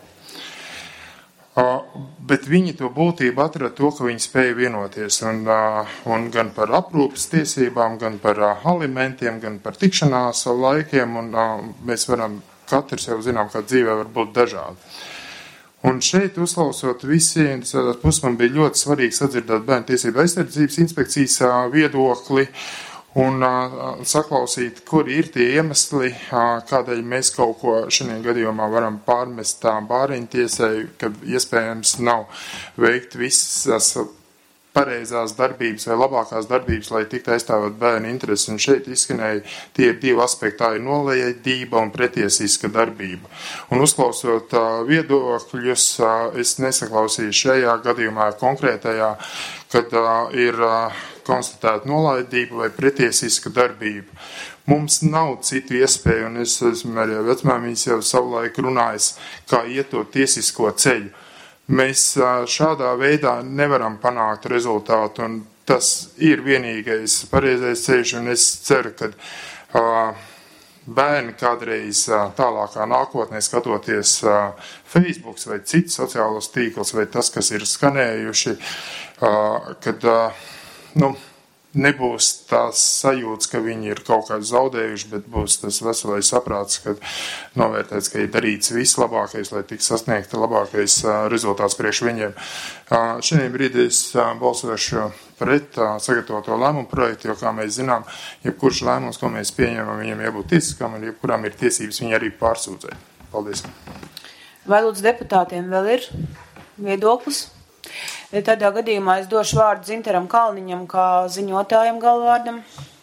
Uh, bet viņi to būtību atrada to, ka viņi spēja vienoties, un, uh, un gan par aprūpes tiesībām, gan par uh, alimentiem, gan par tikšanās laikiem, un uh, mēs varam, katrs jau zinām, ka dzīvē var būt dažādi. Un šeit, uzklausot visiem, tas puses man bija ļoti svarīgi sadzirdēt Bērnu tiesību aizsardzības inspekcijas viedokli un uh, saklausīt, kuri ir tie iemesli, uh, kādēļ mēs kaut ko šajā gadījumā varam pārmest tā bāriņtiesai, ka iespējams nav veikt visas pareizās darbības vai labākās darbības, lai tiktu aizstāvot bērnu intereses. Un šeit izskanēja tie ir divi aspekti, tā ir nolaiedība un pretiesiska darbība. Un uzklausot uh, viedokļus, uh, es nesaklausīju šajā gadījumā konkrētajā, kad uh, ir uh, konstatēta nolaidība vai pretiesiska darbība. Mums nav citu iespēju, un es esmu arī vecmāmiņas jau savulaik runājis, kā iet to tiesisko ceļu. Mēs šādā veidā nevaram panākt rezultātu, un tas ir vienīgais pareizais ceļš, un es ceru, ka uh, bērni kādreiz uh, tālākā nākotnē skatoties uh, Facebook vai citus sociālos tīklus, vai tas, kas ir skanējuši, uh, kad uh, nu, nebūs tās sajūtas, ka viņi ir kaut kā zaudējuši, bet būs tas veselais saprāts, kad novērtēts, ka ir darīts viss labākais, lai tik sasniegta labākais uh, rezultāts priekš viņiem. Uh, šajā brīdī es uh, balsošu pret uh, sagatavoto lēmumu projektu, jo, kā mēs zinām, jebkurš lēmums, ko mēs pieņemam, viņiem jābūt tiesiskam, un jebkurām ir tiesības viņi arī pārsūdzēt. Paldies. Vai lūdzu deputātiem vēl ir viedoklis? Tādā gadījumā es došu vārdu Zintaram Kalniņam kā ziņotājam galvārdam.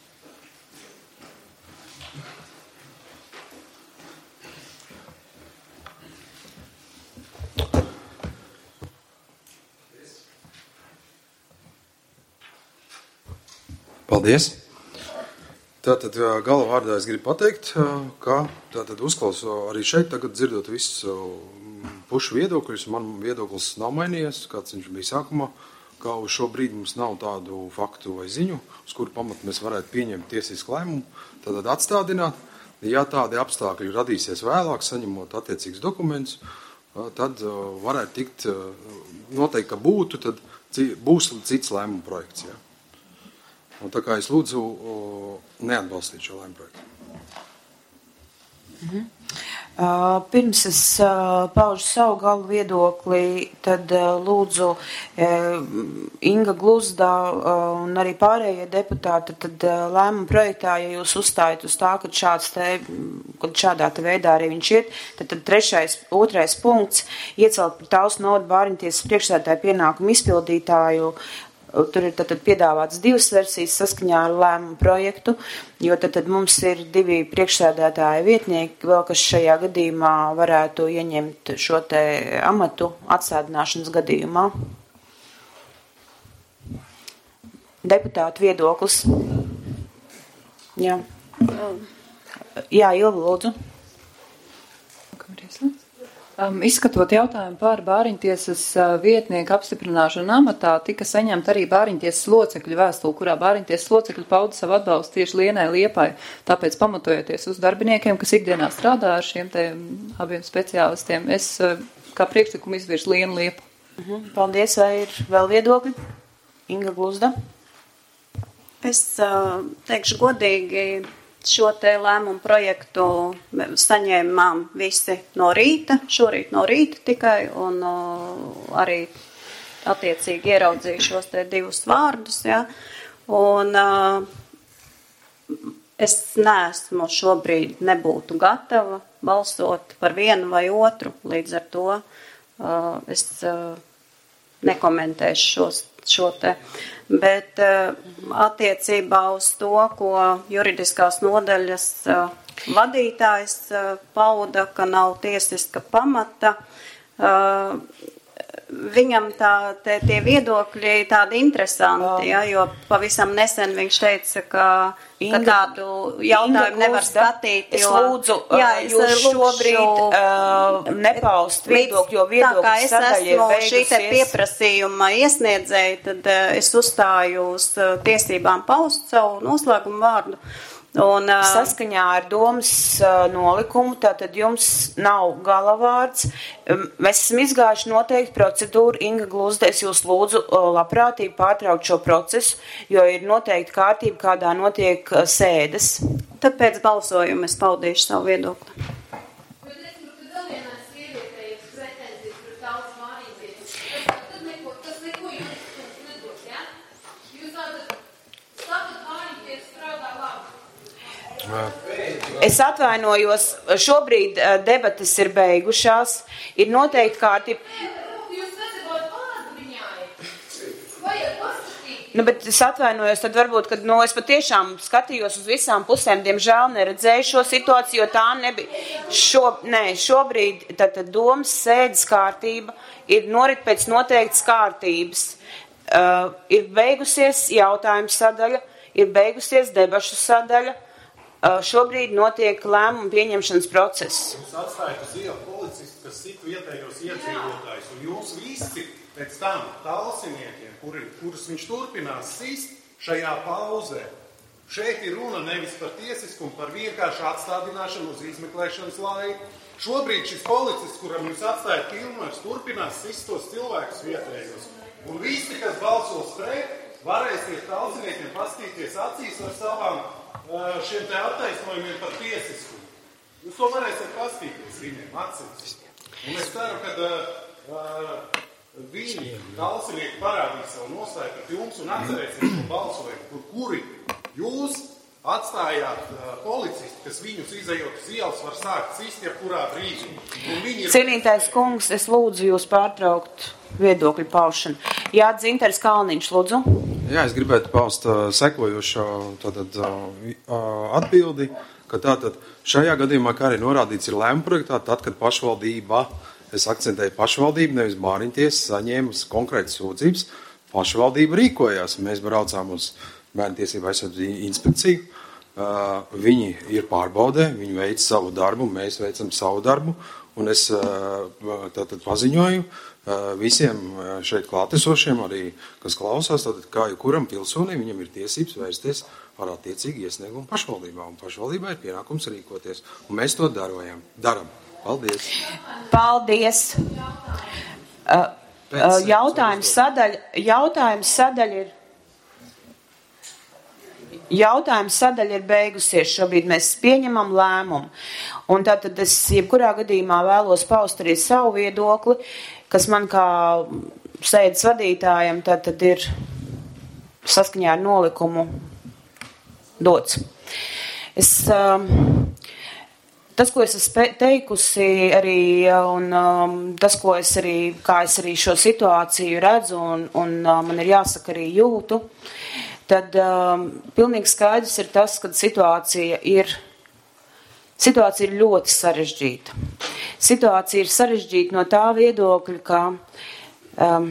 Paldies! Tātad galvārdā es gribu pateikt, ka tātad uzklauso arī šeit tagad dzirdot visu pušu viedokļus. Man viedoklis nav mainījies, kāds viņš bija sākumā, ka uz šo brīdi mums nav tādu faktu vai ziņu, uz kuru pamatu mēs varētu pieņemt tiesisku lēmumu, tātad atstādināt. Ja tādi apstākļi radīsies vēlāk, saņemot attiecīgus dokumentus, tad varētu tikt noteikti, ka būtu, tad būs cits lēmuma projekts. Ja. Un tā kā es lūdzu neatbalstīt šo lēmumu projektu. Mhm. Uh, pirms es uh, paužu savu galvu viedokli, tad uh, lūdzu uh, Inga Gluzda uh, un arī pārējie deputāti, tad uh, lēmuma projektā, ja jūs uzstājat uz tā, kad, šāds te, kad šādā te veidā arī viņš iet, tad, tad trešais, otrais punkts iecelt par Tausu novada bāriņtiesas priekšsēdētāju pienākumu izpildītāju. Tur ir tad piedāvāts divas versijas saskaņā ar lēmumu projektu, jo tad, tad mums ir divi priekšsēdētāja vietnieki, vēl kas šajā gadījumā varētu ieņemt šo te amatu atstādināšanas gadījumā. Deputātu viedoklis. Jā. Jā, Ilva, lūdzu. Um, izskatot jautājumu par bāriņtiesas uh, vietnieku apstiprināšanu amatā, tika saņemta arī bāriņtiesas locekļu vēstule, kurā bāriņtiesas locekļi pauda savu atbalstu tieši Lienai Liepai. Tāpēc, pamatojoties uz darbiniekiem, kas ikdienā strādā ar šiem te abiem speciālistiem, es uh, kā priekšlikumu izvirsu Lienu Liepu. Mhm, paldies, vai ir vēl viedokļi? Inga Gluzda. Es uh, teikšu godīgi, šo te lēmumu projektu saņēmām visi no rīta, šorīt no rīta tikai, un uh, arī attiecīgi ieraudzīju šos te divus vārdus, ja, un uh, es neesmu šobrīd nebūtu gatava balsot par vienu vai otru, līdz ar to uh, es uh, nekomentēšu šos, šo te. Bet uh, attiecībā uz to, ko juridiskās nodaļas uh, vadītājs uh, pauda, ka nav tiesiska pamata, uh, viņam tā, te, tie viedokļi tādi interesanti, ja, jo pavisam nesen viņš teica, ka, Inga, ka tādu jautājumu nevar skatīt. Jo, es lūdzu, jā, es jūs šobrīd uh, nepaust viedokļu, jo viedokļu sadaļa ir beigusies. Tā kā es esmu šī te pieprasījuma iesniedzēja, tad uh, es uzstāju uz uh, tiesībām paust savu noslēgumu vārdu. Un, uh, saskaņā ar domas uh, nolikumu, tātad jums nav galavārds. Um, mēs esam izgājuši noteikti procedūru. Inga Gluzda, es jūs lūdzu uh, labprātīgi pārtraukt šo procesu, jo ir noteikti kārtība, kādā notiek uh, sēdes. Tad pēc balsojuma es paudīšu savu viedokli. Es atvainojos, šobrīd debatas ir beigušās, ir noteikti kārtība. Nu, bet es atvainojos, tad varbūt, kad, nu, es patiešām skatījos uz visām pusēm, diemžēl neredzēju šo situāciju, jo tā nebija. Šo, nē, šobrīd tātad domas sēdes kārtība ir norit pēc noteiktas kārtības. Uh, ir beigusies jautājums sadaļa, ir beigusies debašu sadaļa. Uh, šobrīd notiek lēmumu pieņemšanas process. Jūs atstājat uz ielu policistu, kas sit vietējos iedzīvotājus, un jūs visi pēc tam talsiniekiem, kuri, kurus viņš turpinās sist šajā pauzē. Šeit ir runa nevis par tiesiskumu, par vienkāršu atstādināšanu uz izmeklēšanas laiku. Šobrīd šis policists, kuram jūs atstājat pilnvars, turpinās sist tos cilvēkus vietējos. Un visi, kas balsos pret, varēsiet talsiniekiem pastīties acīs ar savām šiem te attaisnojumiem par tiesiskumu. Jūs to varēsiet pastīties viņiem acīs. Un es ceru, ka uh, viņi, talsinieki, parādīs savu nostāju pret jums un atcerēsiet šo balsojumu, kur kuri jūs atstājāt uh, policisti, kas viņus izejot uz ielas var sākt sist jebkurā brīdī. Ir... Cienītais kungs, es lūdzu jūs pārtraukt viedokļu paušanu. Jā, Dzinters Kalniņš, lūdzu. Jā, es gribētu paust uh, sekojošo tātad, uh, atbildi, ka tātad šajā gadījumā, kā arī norādīts ir lēmuma projektā, tad, kad pašvaldība, es akcentēju pašvaldību, nevis Bāriņtiesa, saņēma konkrētas sūdzības, pašvaldība rīkojās. Mēs braucām uz Bērntiesību aizsardzību inspekciju, uh, viņi ir pārbaudē, viņi veic savu darbu, mēs veicam savu darbu, un es uh, tātad paziņoju, visiem šeit klātesošiem, arī, kas klausās, tātad kā jebkuram pilsonim, viņam ir tiesības vērsties ar attiecīgi iesniegumu pašvaldībā, un pašvaldībā ir pienākums rīkoties, un mēs to darojam, daram. Paldies! Paldies! Uh, uh, jautājums sadaļa, jautājums sadaļa ir Jautājums sadaļa ir beigusies, šobrīd mēs pieņemam lēmumu, un tātad es jebkurā gadījumā vēlos paust arī savu viedokli, kas man kā sēdes vadītājam tātad ir saskaņā ar nolikumu dots. Es, tas, ko es esmu teikusi arī, un tas, ko es arī, kā es arī šo situāciju redzu, un, un man ir jāsaka arī jūtu, tad um, pilnīgi skaidrs ir tas, ka situācija ir, situācija ir ļoti sarežģīta. Situācija ir sarežģīta no tā viedokļa, ka, um,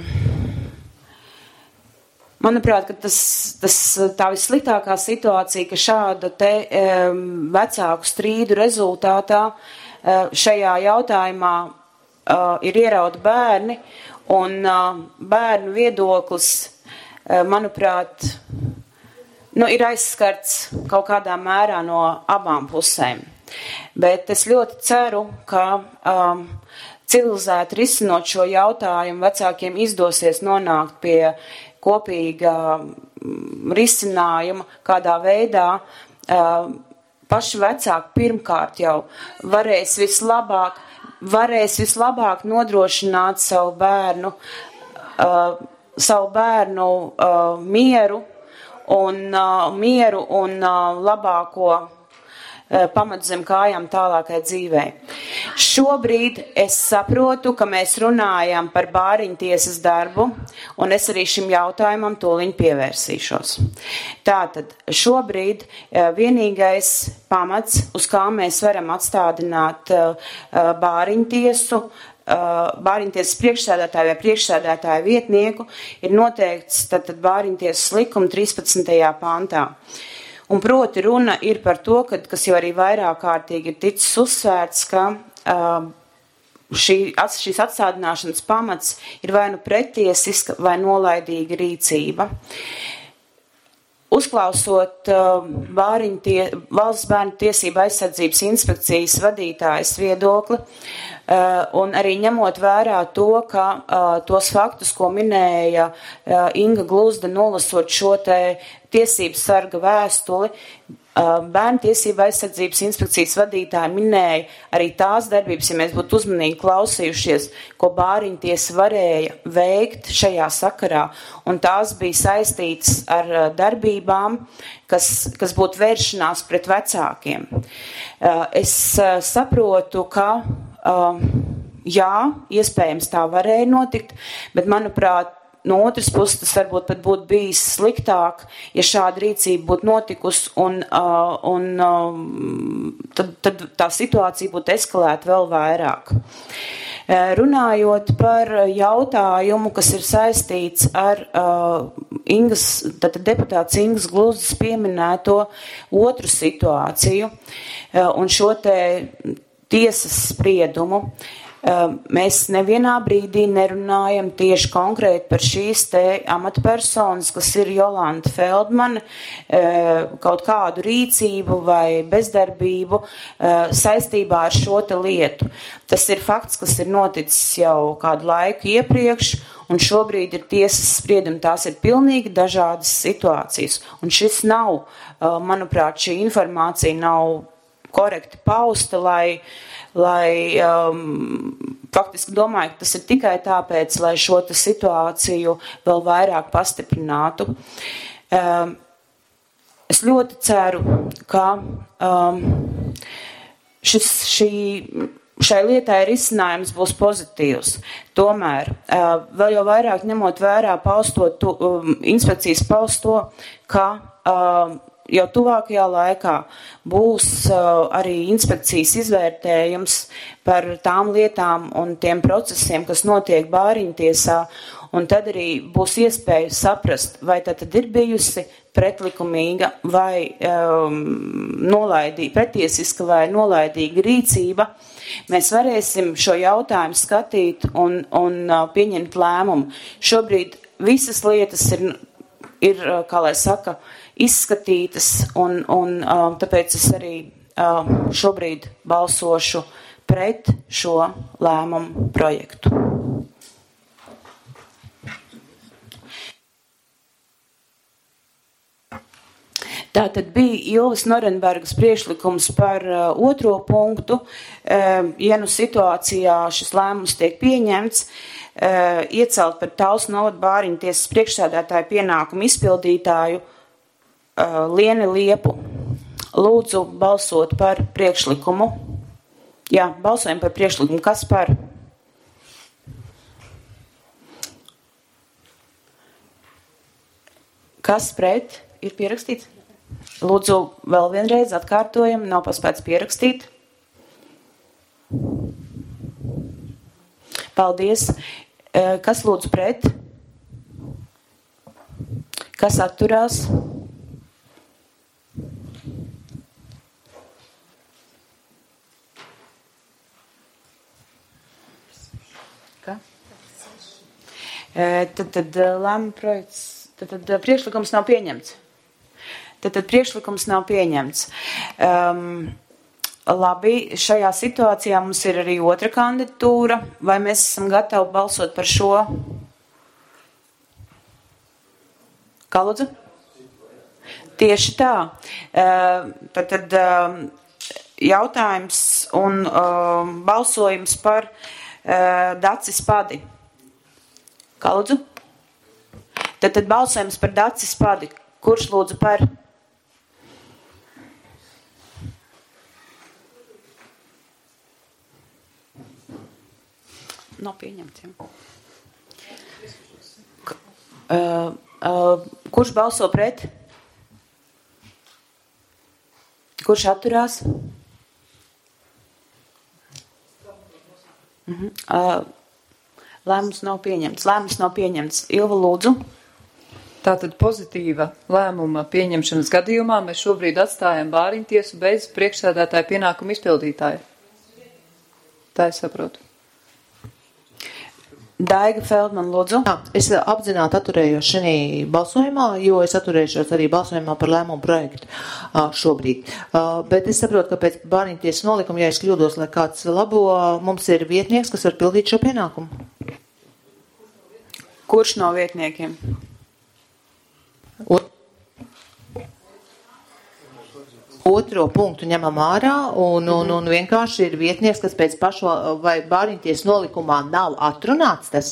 manuprāt, ka tas, tas tā vissliktākā situācija, ka šāda te um, vecāku strīdu rezultātā uh, šajā jautājumā uh, ir ierauti bērni, un uh, bērnu viedoklis, manuprāt, nu, ir aizskarts kaut kādā mērā no abām pusēm. Bet es ļoti ceru, ka um, civilizēti risinot šo jautājumu, vecākiem izdosies nonākt pie kopīga risinājuma, kādā veidā paši vecāki pirmkārt jau varēs vislabāk, varēs vislabāk nodrošināt savu bērnu, uh, savu bērnu uh, mieru un, uh, mieru un uh, labāko uh, pamatu zem kājām tālākai dzīvei. Šobrīd es saprotu, ka mēs runājam par bāriņtiesas darbu, un es arī šim jautājumam tūliņ pievērsīšos. Tātad šobrīd vienīgais pamats, uz kā mēs varam atstādināt bāriņtiesu, bāriņtiesas priekšsēdētāju vai priekšsēdētāju vietnieku, ir noteikts tātad bāriņtiesas likuma trīspadsmitajā pantā. Un proti runa ir par to, kad, kas jau arī vairāk kārtīgi ir ticis uzsvērts, ka uh, šī, šīs atstādināšanas pamats ir vai nu pretiesiska vai nolaidīga rīcība. Uzklausot uh, tie, Valsts bērnu tiesību aizsardzības inspekcijas vadītājas viedokli, uh, un arī ņemot vērā to, ka uh, tos faktus, ko minēja uh, Inga Gluzda, nolasot šo te tiesības sarga vēstuli, bērnu tiesību aizsardzības inspekcijas vadītāji minēja arī tās darbības, ja mēs būtu uzmanīgi klausījušies, ko bāriņtiesa varēja veikt šajā sakarā, un tās bija saistītas ar darbībām, kas, kas būtu vēršanās pret vecākiem. Es saprotu, ka jā, iespējams tā varēja notikt, bet manuprāt, no otras puses, tas varbūt pat būtu bijis sliktāk, ja šāda rīcība būtu notikusi, un, uh, un uh, tad, tad tā situācija būtu eskalēta vēl vairāk. Uh, runājot par jautājumu, kas ir saistīts ar uh, Ingas, tātad deputāts Ingas Gluzdas pieminēto otru situāciju uh, un šo te tiesas spriedumu, mēs nevienā brīdī nerunājam tieši konkrēti par šīs te amatpersonas, kas ir Jolanta Feldmane, kaut kādu rīcību vai bezdarbību saistībā ar šo te lietu. Tas ir fakts, kas ir noticis jau kādu laiku iepriekš, un šobrīd ir tiesas spriedumi. Tās ir pilnīgi dažādas situācijas. Un šis nav, manuprāt, šī informācija nav korekti pausta, lai lai um, faktiski domāju, ka tas ir tikai tāpēc, lai šo situāciju vēl vairāk pastiprinātu. Um, es ļoti ceru, ka um, šis, šī, šai lietai risinājums būs pozitīvs. Tomēr uh, vēl jau vairāk ņemot vērā pausto, tu, um, inspekcijas pausto, ka um, jau tuvākajā laikā būs uh, arī inspekcijas izvērtējums par tām lietām un tiem procesiem, kas notiek bāriņtiesā, un tad arī būs iespēja saprast, vai tā tad ir bijusi pretlikumīga vai um, nolaidīga, pretiesiska vai nolaidīga rīcība. Mēs varēsim šo jautājumu skatīt un, un uh, pieņemt lēmumu. Šobrīd visas lietas ir, ir uh, kā lai saka, izskatītas, un, un um, tāpēc es arī um, šobrīd balsošu pret šo lēmumu projektu. Tātad bija Ilves Norenbergas priekšlikums par uh, otro punktu. Uh, ja nu situācijā šis lēmums tiek pieņemts, uh, iecelt par Talsu novada bāriņtiesas priekšsēdētāju pienākumu izpildītāju Uh, Lieni Liepu. Lūdzu balsot par priekšlikumu. Jā, balsojam par priekšlikumu. Kas par? Kas pret? Ir pierakstīts? Lūdzu vēl vienreiz atkārtojam. Nav paspēts pierakstīt. Paldies. Uh, kas lūdzu pret? Kas atturās? Tad, tad lēmuma projekts, tad, tad priekšlikums nav pieņemts. Tad, tad priekšlikums nav pieņemts. Um, Labi, šajā situācijā mums ir arī otra kandidatūra. Vai mēs esam gatavi balsot par šo? Kā lūdzu? Tieši tā. Tad, tad jautājums un balsojums par Dacis Padi. Kā lūdzu? Tad, tad balsojums par Dacis Padi. Kurš lūdzu par? Nav pieņemts, jā. K, uh, uh, kurš balso pret? Kurš atturās? Uh-huh. Uh, lēmums nav pieņemts. Lēmums nav pieņemts. Ilva, lūdzu. Tātad pozitīva lēmuma pieņemšanas gadījumā mēs šobrīd atstājam Bāriņtiesu bez priekšsēdētāja pienākumu izpildītāja. Tā es saprotu. Daiga Feldman, lūdzu. Jā, es apzināti atturējos šajā balsojumā, jo es atturēšos arī balsojumā par lēmumu projektu šobrīd. Bet es saprotu, ka pēc Bāriņtiesas nolikuma, ja es kļūdos, lai kāds labo, mums ir vietnieks, kas var pildīt šo pienākumu. Kurš no vietniekiem? Ot Otro punktu ņemam ārā un, un, un vienkārši ir vietnieks, kas pēc pašo vai Bāriņtiesas nolikumā nav atrunāts tas.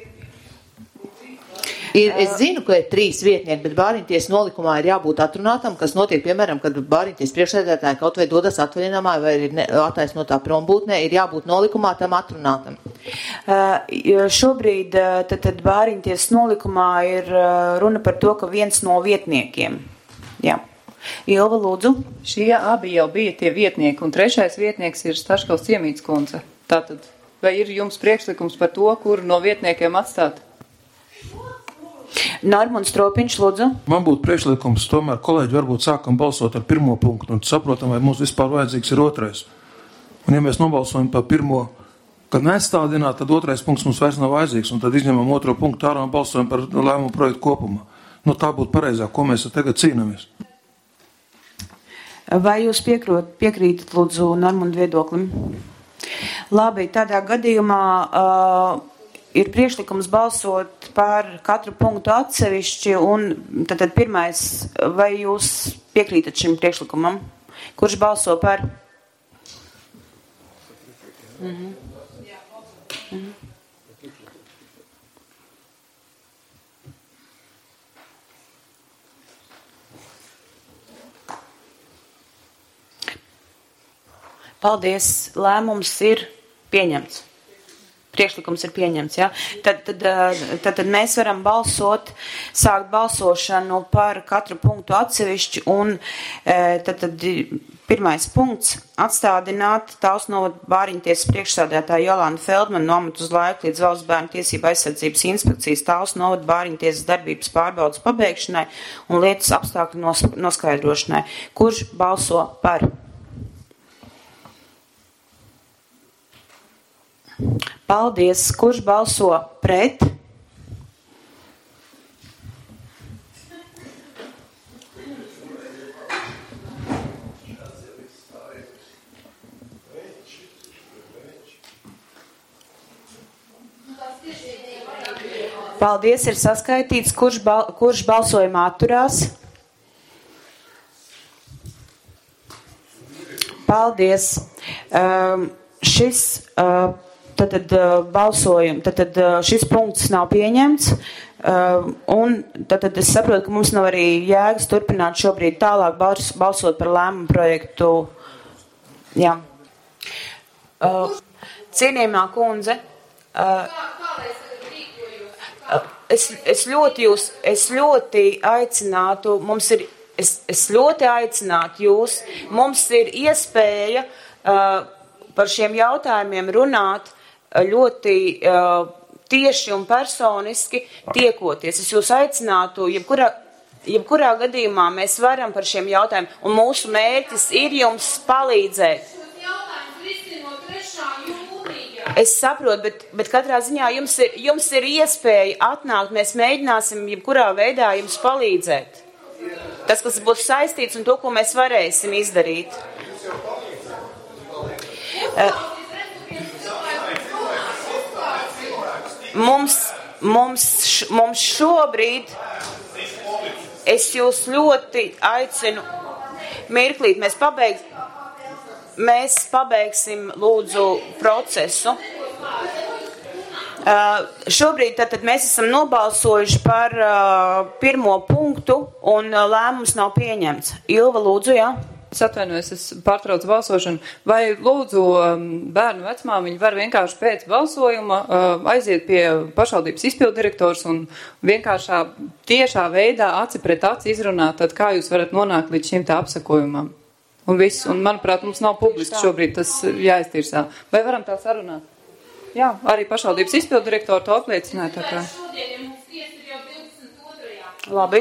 Ir, es zinu, ka ir trīs vietnieki, bet Bāriņtiesas nolikumā ir jābūt atrunātam, kas notiek, piemēram, kad Bāriņtiesas priekšsēdētāji kaut vai dodas atvaļinājumā vai ir attaisnotā prombūtnē, ir jābūt nolikumā tam atrunātam. Uh, šobrīd tad, tad Bāriņtiesas nolikumā ir runa par to, ka viens no vietniekiem. Jā. Ilva, lūdzu. Šie abi jau bija tie vietnieki, un trešais vietnieks ir Staškovs Ciemīts kundze. Tātad, vai ir jums priekšlikums par to, kur no vietniekiem atstāt? Normunds Stropiņš, lūdzu. Man būtu priekšlikums, tomēr kolēģi varbūt sākam balsot ar pirmo punktu, un saprotam, vai mums vispār vajadzīgs ir otrais. Un ja mēs nobalsojam par pirmo, kad nestādināt, tad otrais punkts mums vairs nav vajadzīgs, un tad izņemam otro punktu ārā un balsojam par lēmumu projektu kopumā. Nu, tā būtu pareizāk, ko mēs tagad cīnāmies. Vai jūs piekrot, piekrītat, lūdzu, Normundu viedoklim? Labi, tādā gadījumā uh, ir priekšlikums balsot par katru punktu atsevišķi, un tad, tad pirmais, vai jūs piekrītat šim priekšlikumam? Kurš balso par? Mhm. Mhm. Paldies, lēmums ir pieņemts. Priekšlikums ir pieņemts, ja? Tad, tad, tad, tad mēs varam balsot, sākt balsošanu par katru punktu atsevišķi, un tad, tad pirmais punkts atstādināt Taulas novada Bāriņtiesas priekšsēdētāju Jolantu Feldmanu nometu uz laiku līdz Valsts bērnu tiesību aizsardzības inspekcijas Taulas novada Bāriņtiesas darbības pārbaudas pabeigšanai un lietas apstākļu nos, noskaidrošanai. Kurš balso par? Paldies. Kurš balso pret? Paldies, ir saskaitīts, kurš, bal, kurš balsojumā atturās. Paldies. Um, šis uh, tad, tad, uh, balsojum, tad, tad uh, šis punkts nav pieņemts. Uh, un tad, tad es saprotu, ka mums nav arī jēgas turpināt šobrīd tālāk bals, balsot par lēmumu projektu. Jā. Uh, cienījamā kundze. Uh, Es, es ļoti jūs, es ļoti aicinātu, mums ir, es, es ļoti aicinātu jūs, mums ir iespēja uh, par šiem jautājumiem runāt ļoti uh, tieši un personiski tiekoties. Es jūs aicinātu, jebkurā, jebkurā gadījumā mēs varam par šiem jautājumiem, un mūsu mērķis ir jums palīdzēt. Es saprotu, bet, bet katrā ziņā jums ir, jums ir iespēja atnākt, mēs mēģināsim jebkurā veidā jums palīdzēt. Tas, kas būs saistīts un to, ko mēs varēsim izdarīt. Mums, mums, mums šobrīd, es jūs ļoti aicinu, mirklīt, mēs pabeigsim, mēs pabeigsim lūdzu procesu. Uh, šobrīd tātad mēs esam nobalsojuši par uh, pirmo punktu un uh, lēmums nav pieņemts. Ilva, lūdzu, jā? Es atvainojos, es pārtraucu balsošanu. Vai lūdzu um, bērnu vecmāmiņu var vienkārši pēc balsojuma uh, aiziet pie pašvaldības izpildirektors un vienkāršā tiešā veidā aci pret aci izrunāt, tad kā jūs varat nonākt līdz šim tā apsakojumam? Un viss, un manuprāt, mums nav publiski šobrīd tas jāiztirsā. Vai varam tā sarunāt? Jā, arī pašvaldības izpildirektori to apliecināja. Tā kā. Labi.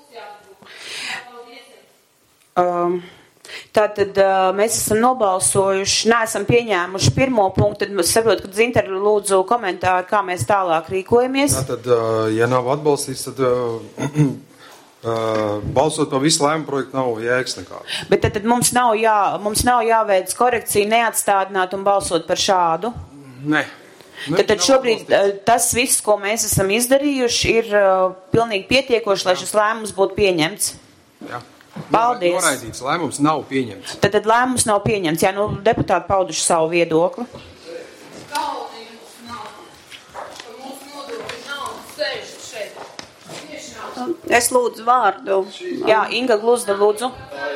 Um, tātad uh, mēs esam nobalsojuši, neesam pieņēmuši pirmo punktu, tad mēs saprotu, ka Zinter lūdzu komentāru, kā mēs tālāk rīkojamies. Tātad, uh, ja nav atbalstīts, tad uh, uh, balsot par visu lēmumu projektu nav jēgas nekāda. Bet tad, tad mums, nav jā, mums nav jāveic korekcija, neatstādināt un balsot par šādu? Nē. Tad, tad šobrīd tas viss, ko mēs esam izdarījuši, ir uh, pilnīgi pietiekoši, lai šis lēmums būtu pieņemts. Jā. Paldies. Noraidīts lēmums nav pieņemts. Tad, tad lēmums nav pieņemts. Jā, nu deputāti pauduši savu viedokli. Es lūdzu vārdu. Jā, Inga Gluzda, lūdzu.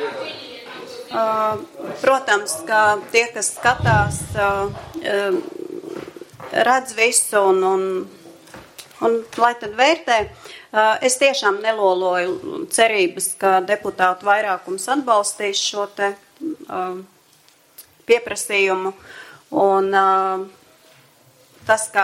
Uh, protams, ka tie, kas skatās, uh, uh, redz visu un, un, un lai tad vērtē. Es tiešām neloloju cerības, ka deputātu vairākums atbalstīs šo te uh, pieprasījumu. Un uh, tas, kā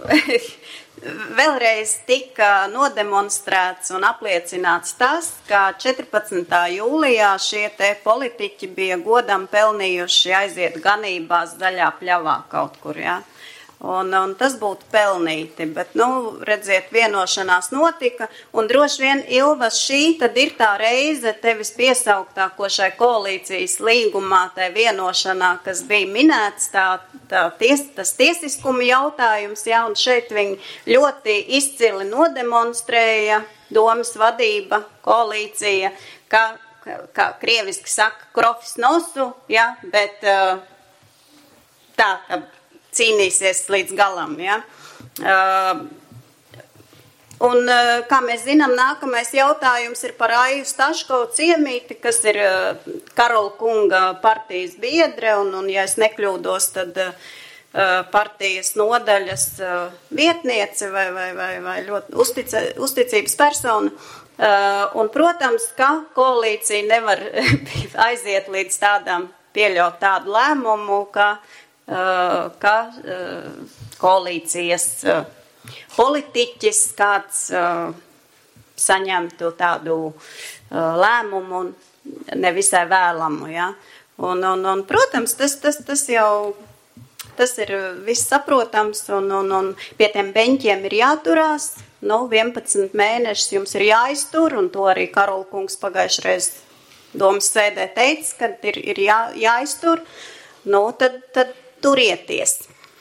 vēlreiz tika nodemonstrēts un apliecināts tas, ka četrpadsmitā jūlijā šie te politiķi bija godam pelnījuši aiziet ganībās zaļā pļavā kaut kur, jā. Un, un tas būtu pelnīti, bet, nu, redziet, vienošanās notika, un droši vien, Ilva, šī tad ir tā reize tevis piesauktā, ko šai koalīcijas līgumā, tai vienošanā, kas bija minēts, tā, tā ties, tas tiesiskuma jautājums, jā, un šeit viņi ļoti izcili nodemonstrēja, domas vadība, koalīcija, ka, ka, kā krieviski saka, krofis nosu, jā, bet tā, ka cīnīsies līdz galam, ja. Uh, un, uh, kā mēs zinām, nākamais jautājums ir par Aiju Staškovu ciemīti, kas ir uh, Karola kunga partijas biedre, un, un ja es nekļūdos, tad uh, partijas nodaļas uh, vietniece vai, vai, vai, vai ļoti uztica, uzticības persona. Uh, un, protams, ka koalīcija nevar aiziet līdz tādām, pieļaut tādu lēmumu, ka ka koalīcijas politiķis kāds saņemtu tādu lēmumu un nevisai vēlamu, ja. Un, un, un protams, tas, tas, tas jau, tas ir viss saprotams, un, un, un pie tiem beņķiem ir jāturās, nu, vienpadsmit mēnešus jums ir jāiztur, un to arī Karola kungs pagājušreiz domas sēdē teica, ka ir, ir jā, jāiztur, nu, tad, tad turieties.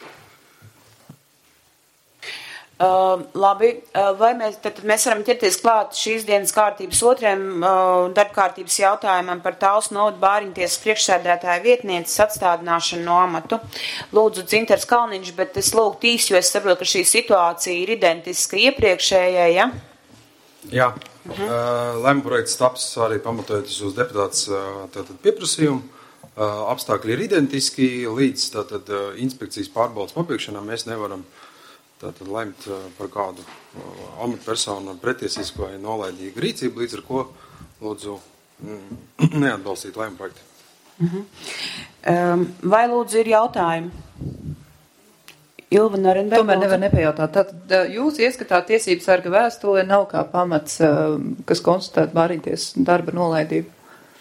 Uh, labi, uh, vai mēs, tad mēs varam ķerties klāt šīs dienas kārtības otriem uh, darbkārtības jautājumam par Talsu novada Bāriņtiesas priekšsēdētāja vietnieces atstādināšanu no amatu. Lūdzu, Dzinters Kalniņš, bet es lūgtu īsi, jo es saprotu, ka šī situācija ir identiska iepriekšējai, ja? Jā, uh-huh. uh, lēmuma projekts taps arī pamatojoties uz deputāts uh, tātad pieprasījumu. Uh, apstākļi ir identiski, līdz tātad uh, inspekcijas pārbaudas pabeigšanā mēs nevaram tātad lemt uh, par kādu uh, amatpersonu pretiesisku vai nolaidīgu rīcību, līdz ar ko lūdzu mm, neatbalstīt lēmumu projektu. Uh-huh. Um, vai lūdzu ir jautājumi? Ilva Norenberga. Tomēr nevar nepajautāt. Tad jūs ieskatāt tiesības sarga vēstulē nav kā pamats, uh, kas konstatētu Bāriņtiesas darba nolaidību.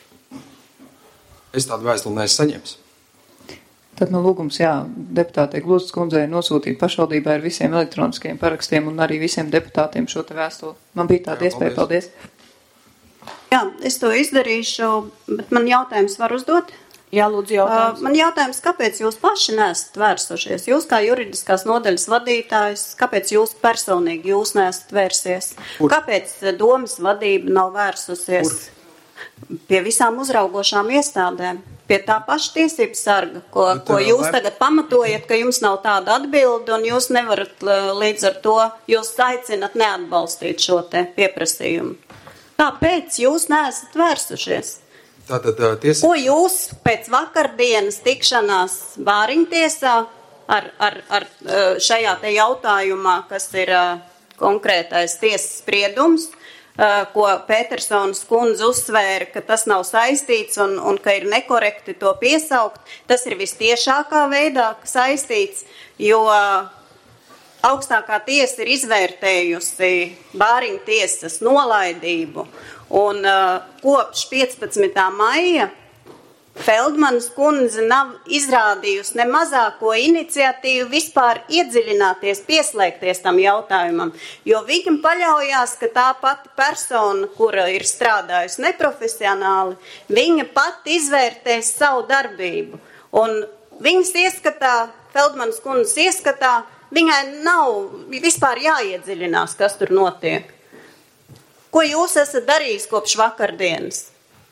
Es tādu vēstuli neesmu saņēmis. Tad no lūgums, jā, deputātei Gluzdas kundzei nosūtīt pašvaldībai ar visiem elektroniskajiem parakstiem un arī visiem deputātiem šo te vēstuli. Man bija tāda jā, iespēja, paldies. Jā, es to izdarīšu, bet man jautājums var uzdot? Jā, lūdzu, jautājums. Man jautājums, kāpēc jūs paši neesat vērsušies? Jūs kā juridiskās nodaļas vadītājs, kāpēc jūs personīgi jūs neesat vērsies? Kur? Kāpēc domas vadība nav vērsusies Kur? Pie visām uzraugošām iestādēm? Pie tā paša tiesības sarga, ko, ko jūs tagad pamatojat, ka jums nav tāda atbilde un jūs nevarat līdz ar to, jūs aicinat neatbalstīt šo te pieprasījumu. Kāpēc jūs neesat vērsušies? Tātad, tiesa... Ko jūs pēc vakardienas tikšanās Bāriņtiesā ar, ar, ar šajā te jautājumā, kas ir konkrētais tiesas spriedums, ko Petersons kundze uzsvēra, ka tas nav saistīts un, un ka ir nekorekti to piesaukt, tas ir vistiešākā veidā saistīts, jo augstākā tiesa ir izvērtējusi Bāriņtiesas nolaidību. Un uh, kopš piecpadsmitā maija Feldmanas kundze nav izrādījusi ne mazāko iniciatīvu vispār iedziļināties, pieslēgties tam jautājumam, jo viņa paļaujās, ka tā pati persona, kura ir strādājusi neprofesionāli, viņa pati izvērtēs savu darbību. Un viņas ieskatā, Feldmanas kundzes ieskatā, viņai nav vispār jāiedziļinās, kas tur notiek. Ko jūs esat darījis kopš vakardienas?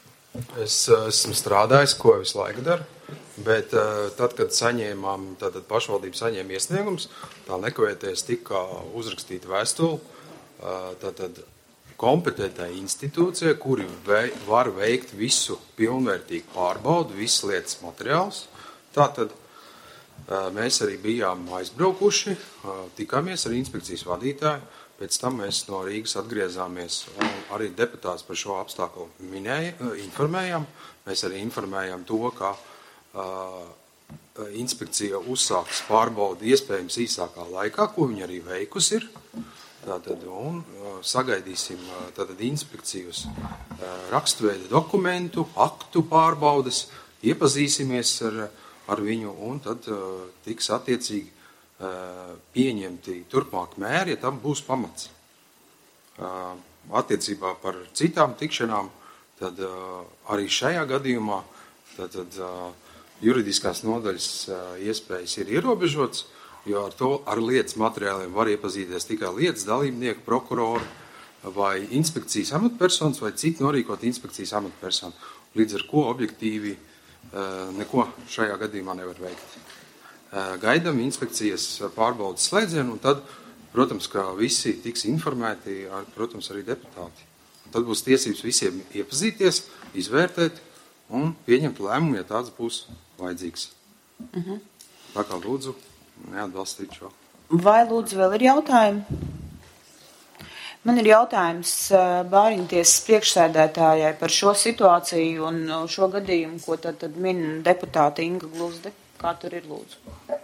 Es esmu strādājis, ko visu laiku daru, bet uh, tad, kad saņēmām, tātad pašvaldība saņēma iesniegums, tā nekavēties tika uzrakstīta vēstuli, uh, tātad kompetentai institūcijai, kuri vei, var veikt visu pilnvērtīgu pārbaudu, visas lietas materiālus. Tātad uh, mēs arī bijām aizbraukuši, uh, tikāmies ar inspekcijas vadītāju. Pēc tam mēs no Rīgas atgriezāmies un arī deputāts par šo apstākļu minēja, informējām. Mēs arī informējām to, ka uh, inspekcija uzsāks pārbaudi iespējams īsākā laikā, ko viņa arī veikus ir. Tātad, un uh, sagaidīsim uh, tātad inspekcijas uh, rakstveida dokumentu, aktu pārbaudes, iepazīsimies ar, ar viņu un tad uh, tiks attiecīgi pieņemti turpmāk mēri, ja tam būs pamats. Attiecībā par citām tikšanām, tad arī šajā gadījumā tad, tad, juridiskās nodaļas iespējas ir ierobežotas, jo ar to ar lietas materiāliem var iepazīties tikai lietas dalībnieku, prokurori vai inspekcijas amatpersonas vai citu norīkot inspekcijas amatpersonu. Līdz ar ko objektīvi neko šajā gadījumā nevar veikt. Gaidam inspekcijas pārbaudas slēdzienu, un tad, protams, ka visi tiks informēti, ar, protams, arī deputāti. Un tad būs tiesības visiem iepazīties, izvērtēt un pieņemt lēmumu, ja tāds būs vajadzīgs. Uh-huh. Tā kā lūdzu, neatbalstīt šo. Vai lūdzu vēl ir jautājumi? Man ir jautājums Bāriņtiesas priekšsēdētājai par šo situāciju un šo gadījumu, ko tad, tad min deputāte Inga Gluzde. Kā tur ir, lūdzu?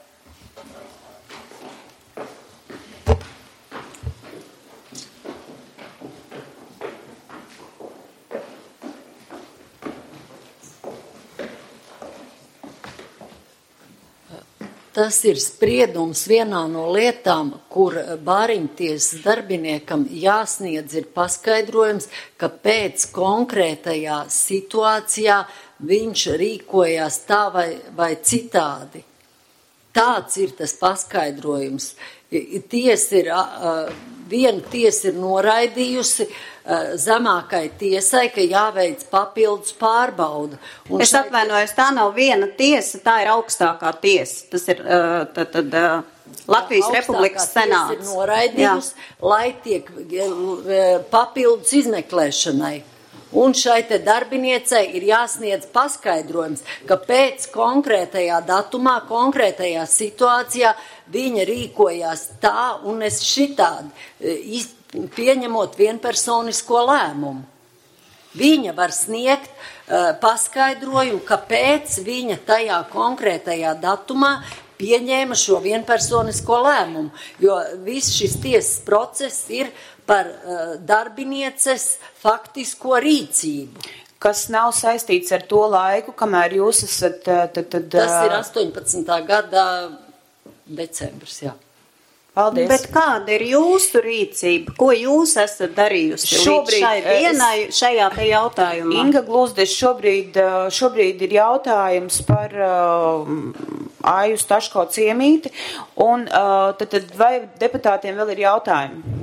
Tas ir spriedums vienā no lietām, kur Bāriņtiesas darbiniekam jāsniedz ir paskaidrojums, ka pēc konkrētajā situācijā viņš rīkojās tā vai, vai citādi. Tāds ir tas paskaidrojums. Tiesa ir, viena tiesa ir noraidījusi zemākai tiesai, ka jāveic papildus pārbauda. Un es šeit... atvainojos, tā nav viena tiesa, tā ir augstākā tiesa. Tas ir tad, tad, Latvijas augstākā Republikas senāts. Ir noraidījusi, lai tiek papildus izmeklēšanai. Un šai te darbiniecei ir jāsniedz paskaidrojums, ka pēc konkrētajā datumā, konkrētajā situācijā viņa rīkojās tā un es šitādi, iz, pieņemot vienpersonisko lēmumu. Viņa var sniegt uh, paskaidrojumu, kāpēc viņa tajā konkrētajā datumā pieņēma šo vienpersonisko lēmumu, jo viss šis tiesas process ir par uh, darbinieces faktisko rīcību. Kas nav saistīts ar to laiku, kamēr jūs esat... Tad, tad, Tas ir astoņpadsmitā gada decembris, jā. Paldies. Bet kāda ir jūsu rīcība? Ko jūs esat darījusi šobrīd, šai dienai, es, šajā te jautājumā? Inga Glūzdeš, šobrīd, šobrīd ir jautājums par uh, Aju Staško ciemīti, un uh, tad, tad vai deputātiem vēl ir jautājumi?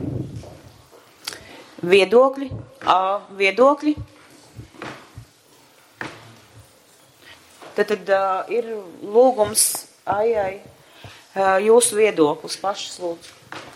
Viedokļi? Uh, viedokļi? Tad, tad uh, ir lūgums Ajai. Jūsu viedoklis pašas lūdzu.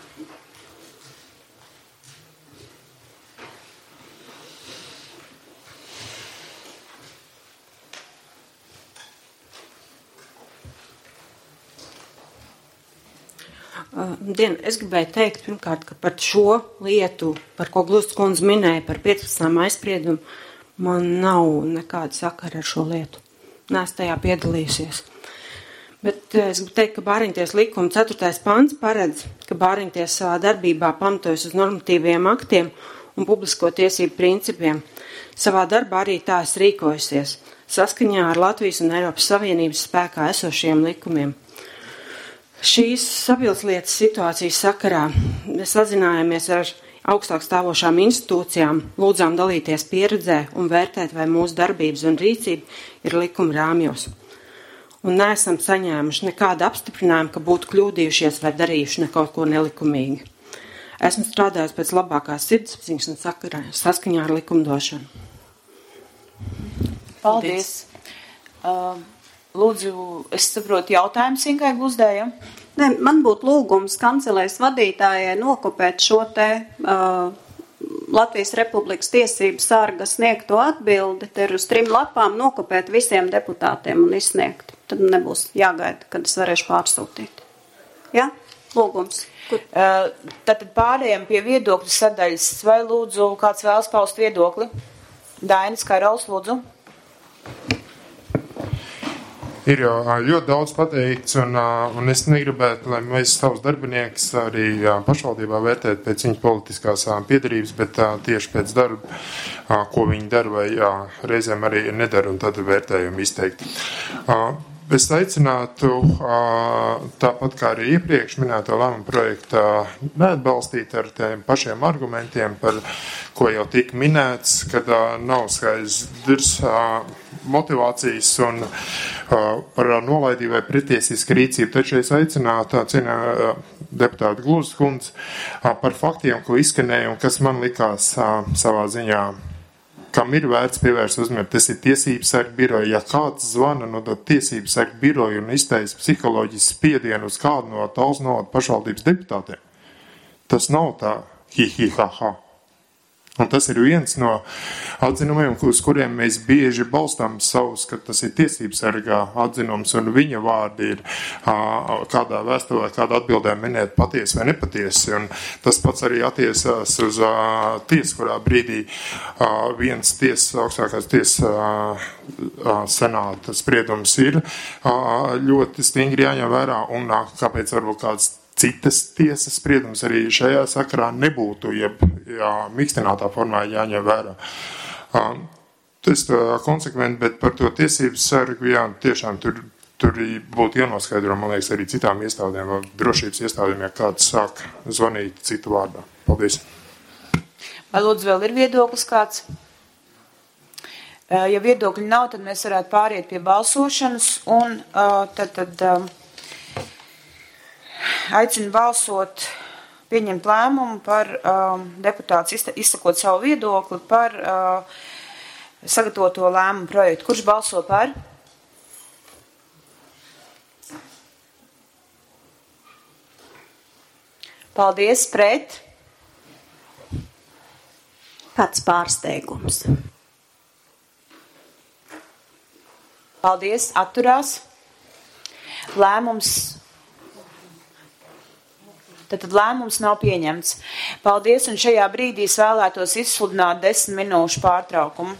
Dien, es gribēju teikt, pirmkārt, ka par šo lietu, par ko Glūstas kundze minēja, par piecpadsmitā aizspriedumu, man nav nekāda sakara ar šo lietu. Neesmu tajā piedalījusies. Bet es gribu teikt, ka Bāriņties likuma ceturtais pants paredz, ka Bāriņties savā darbībā pamatojas uz normatīviem aktiem un publisko tiesību principiem. Savā darbā arī tā es rīkojusies, saskaņā ar Latvijas un Eiropas Savienības spēkā esošiem likumiem. Šīs sabilslietas situācijas sakarā mēs sazinājāmies ar augstāk stāvošām institūcijām, lūdzām dalīties pieredzē un vērtēt, vai mūsu darbības un rīcība ir likuma rāmjos. Un neesam saņēmuši nekādu apstiprinājumu, ka būtu kļūdījušies vai darījuši neko nelikumīgi. Esmu strādājusi pēc labākās sirdsapziņas un sakarā, saskaņā ar likumdošanu. Paldies. Uh, lūdzu, es saprotu jautājumu Ingai Glūzdējai. Ne, man būtu lūgums kancelēs vadītājai nokopēt šo te uh, Latvijas Republikas tiesību sarga sniegto atbildi, te ir uz trim lapām nokopēt visiem deputātiem un izsniegt. Tad nebūs jāgaida, kad es varēšu pārsūtīt. Ja? Lūgums. Kur? Uh, Tātad pārējiem pie viedokļu sadaļas. Vai lūdzu kāds vēlas paust viedokli? Dainis Karols, lūdzu. Ir jau ļoti daudz pateikts, un, un es negribētu, lai mēs savus darbinieks arī pašvaldībā vērtētu pēc viņa politiskās piedarības, bet tieši pēc darba, ko viņi dara vai reizēm arī nedara, un tad vērtējumu izteikt. Es aicinātu, tāpat kā arī iepriekš minēto lēmumu projektu, neatbalstīt ar tiem pašiem argumentiem, par ko jau tika minēts, kad nav skaidrs motivācijas un par nolaidību vai pretiesisku rīcību. Taču es aicinātu cienījamo deputātu Glūzdas kundzi par faktiem, ko izskanēja un kas man likās savā ziņā, kam ir vērts pievērst uzmanību. Tas ir tiesības sarga biroja. Ja kāds zvana no tiesības sarga biroja un iztaisa psiholoģisku spiedienu uz kādu no Talsu novada pašvaldības deputātiem, tas nav tā hi hi ha ha. Un tas ir viens no atzinumiem, uz kuriem mēs bieži balstām savus, ka tas ir tiesības sargā atzinums, un viņa vārdi ir kādā vēstulē, kādā atbildē minēt patiesi vai nepatiesi. Un tas pats arī attiecās uz tiesu, kurā brīdī viens tiesas, augstākās tiesas senāta spriedums ir ļoti stingri jāņem vērā, un kāpēc varbūt kāds citas tiesas spriedums arī šajā sakarā nebūtu, jeb jā, mikstinātā formā jāņem vērā. Tas ir konsekventi, bet par to tiesības sargu, jā, tiešām tur, tur būtu jānoskaidro, man liekas, arī citām iestādēm, vai drošības iestādēm, ja kāds sāk zvanīt citu vārdā. Paldies. Vai lūdzu vēl ir viedoklis kāds? Ja viedokļi nav, tad mēs varētu pāriet pie balsošanas, un tad, tad aicinu balsot, pieņemt lēmumu par um, deputāts izsakot savu viedokli par uh, sagatavoto lēmumu projektu. Kurš balso par? Paldies, pret. Kāds pārsteigums? Paldies, atturās. Lēmums. Tad lēmums nav pieņemts. Paldies, un šajā brīdī es vēlētos izsludināt desmit minūšu pārtraukumu.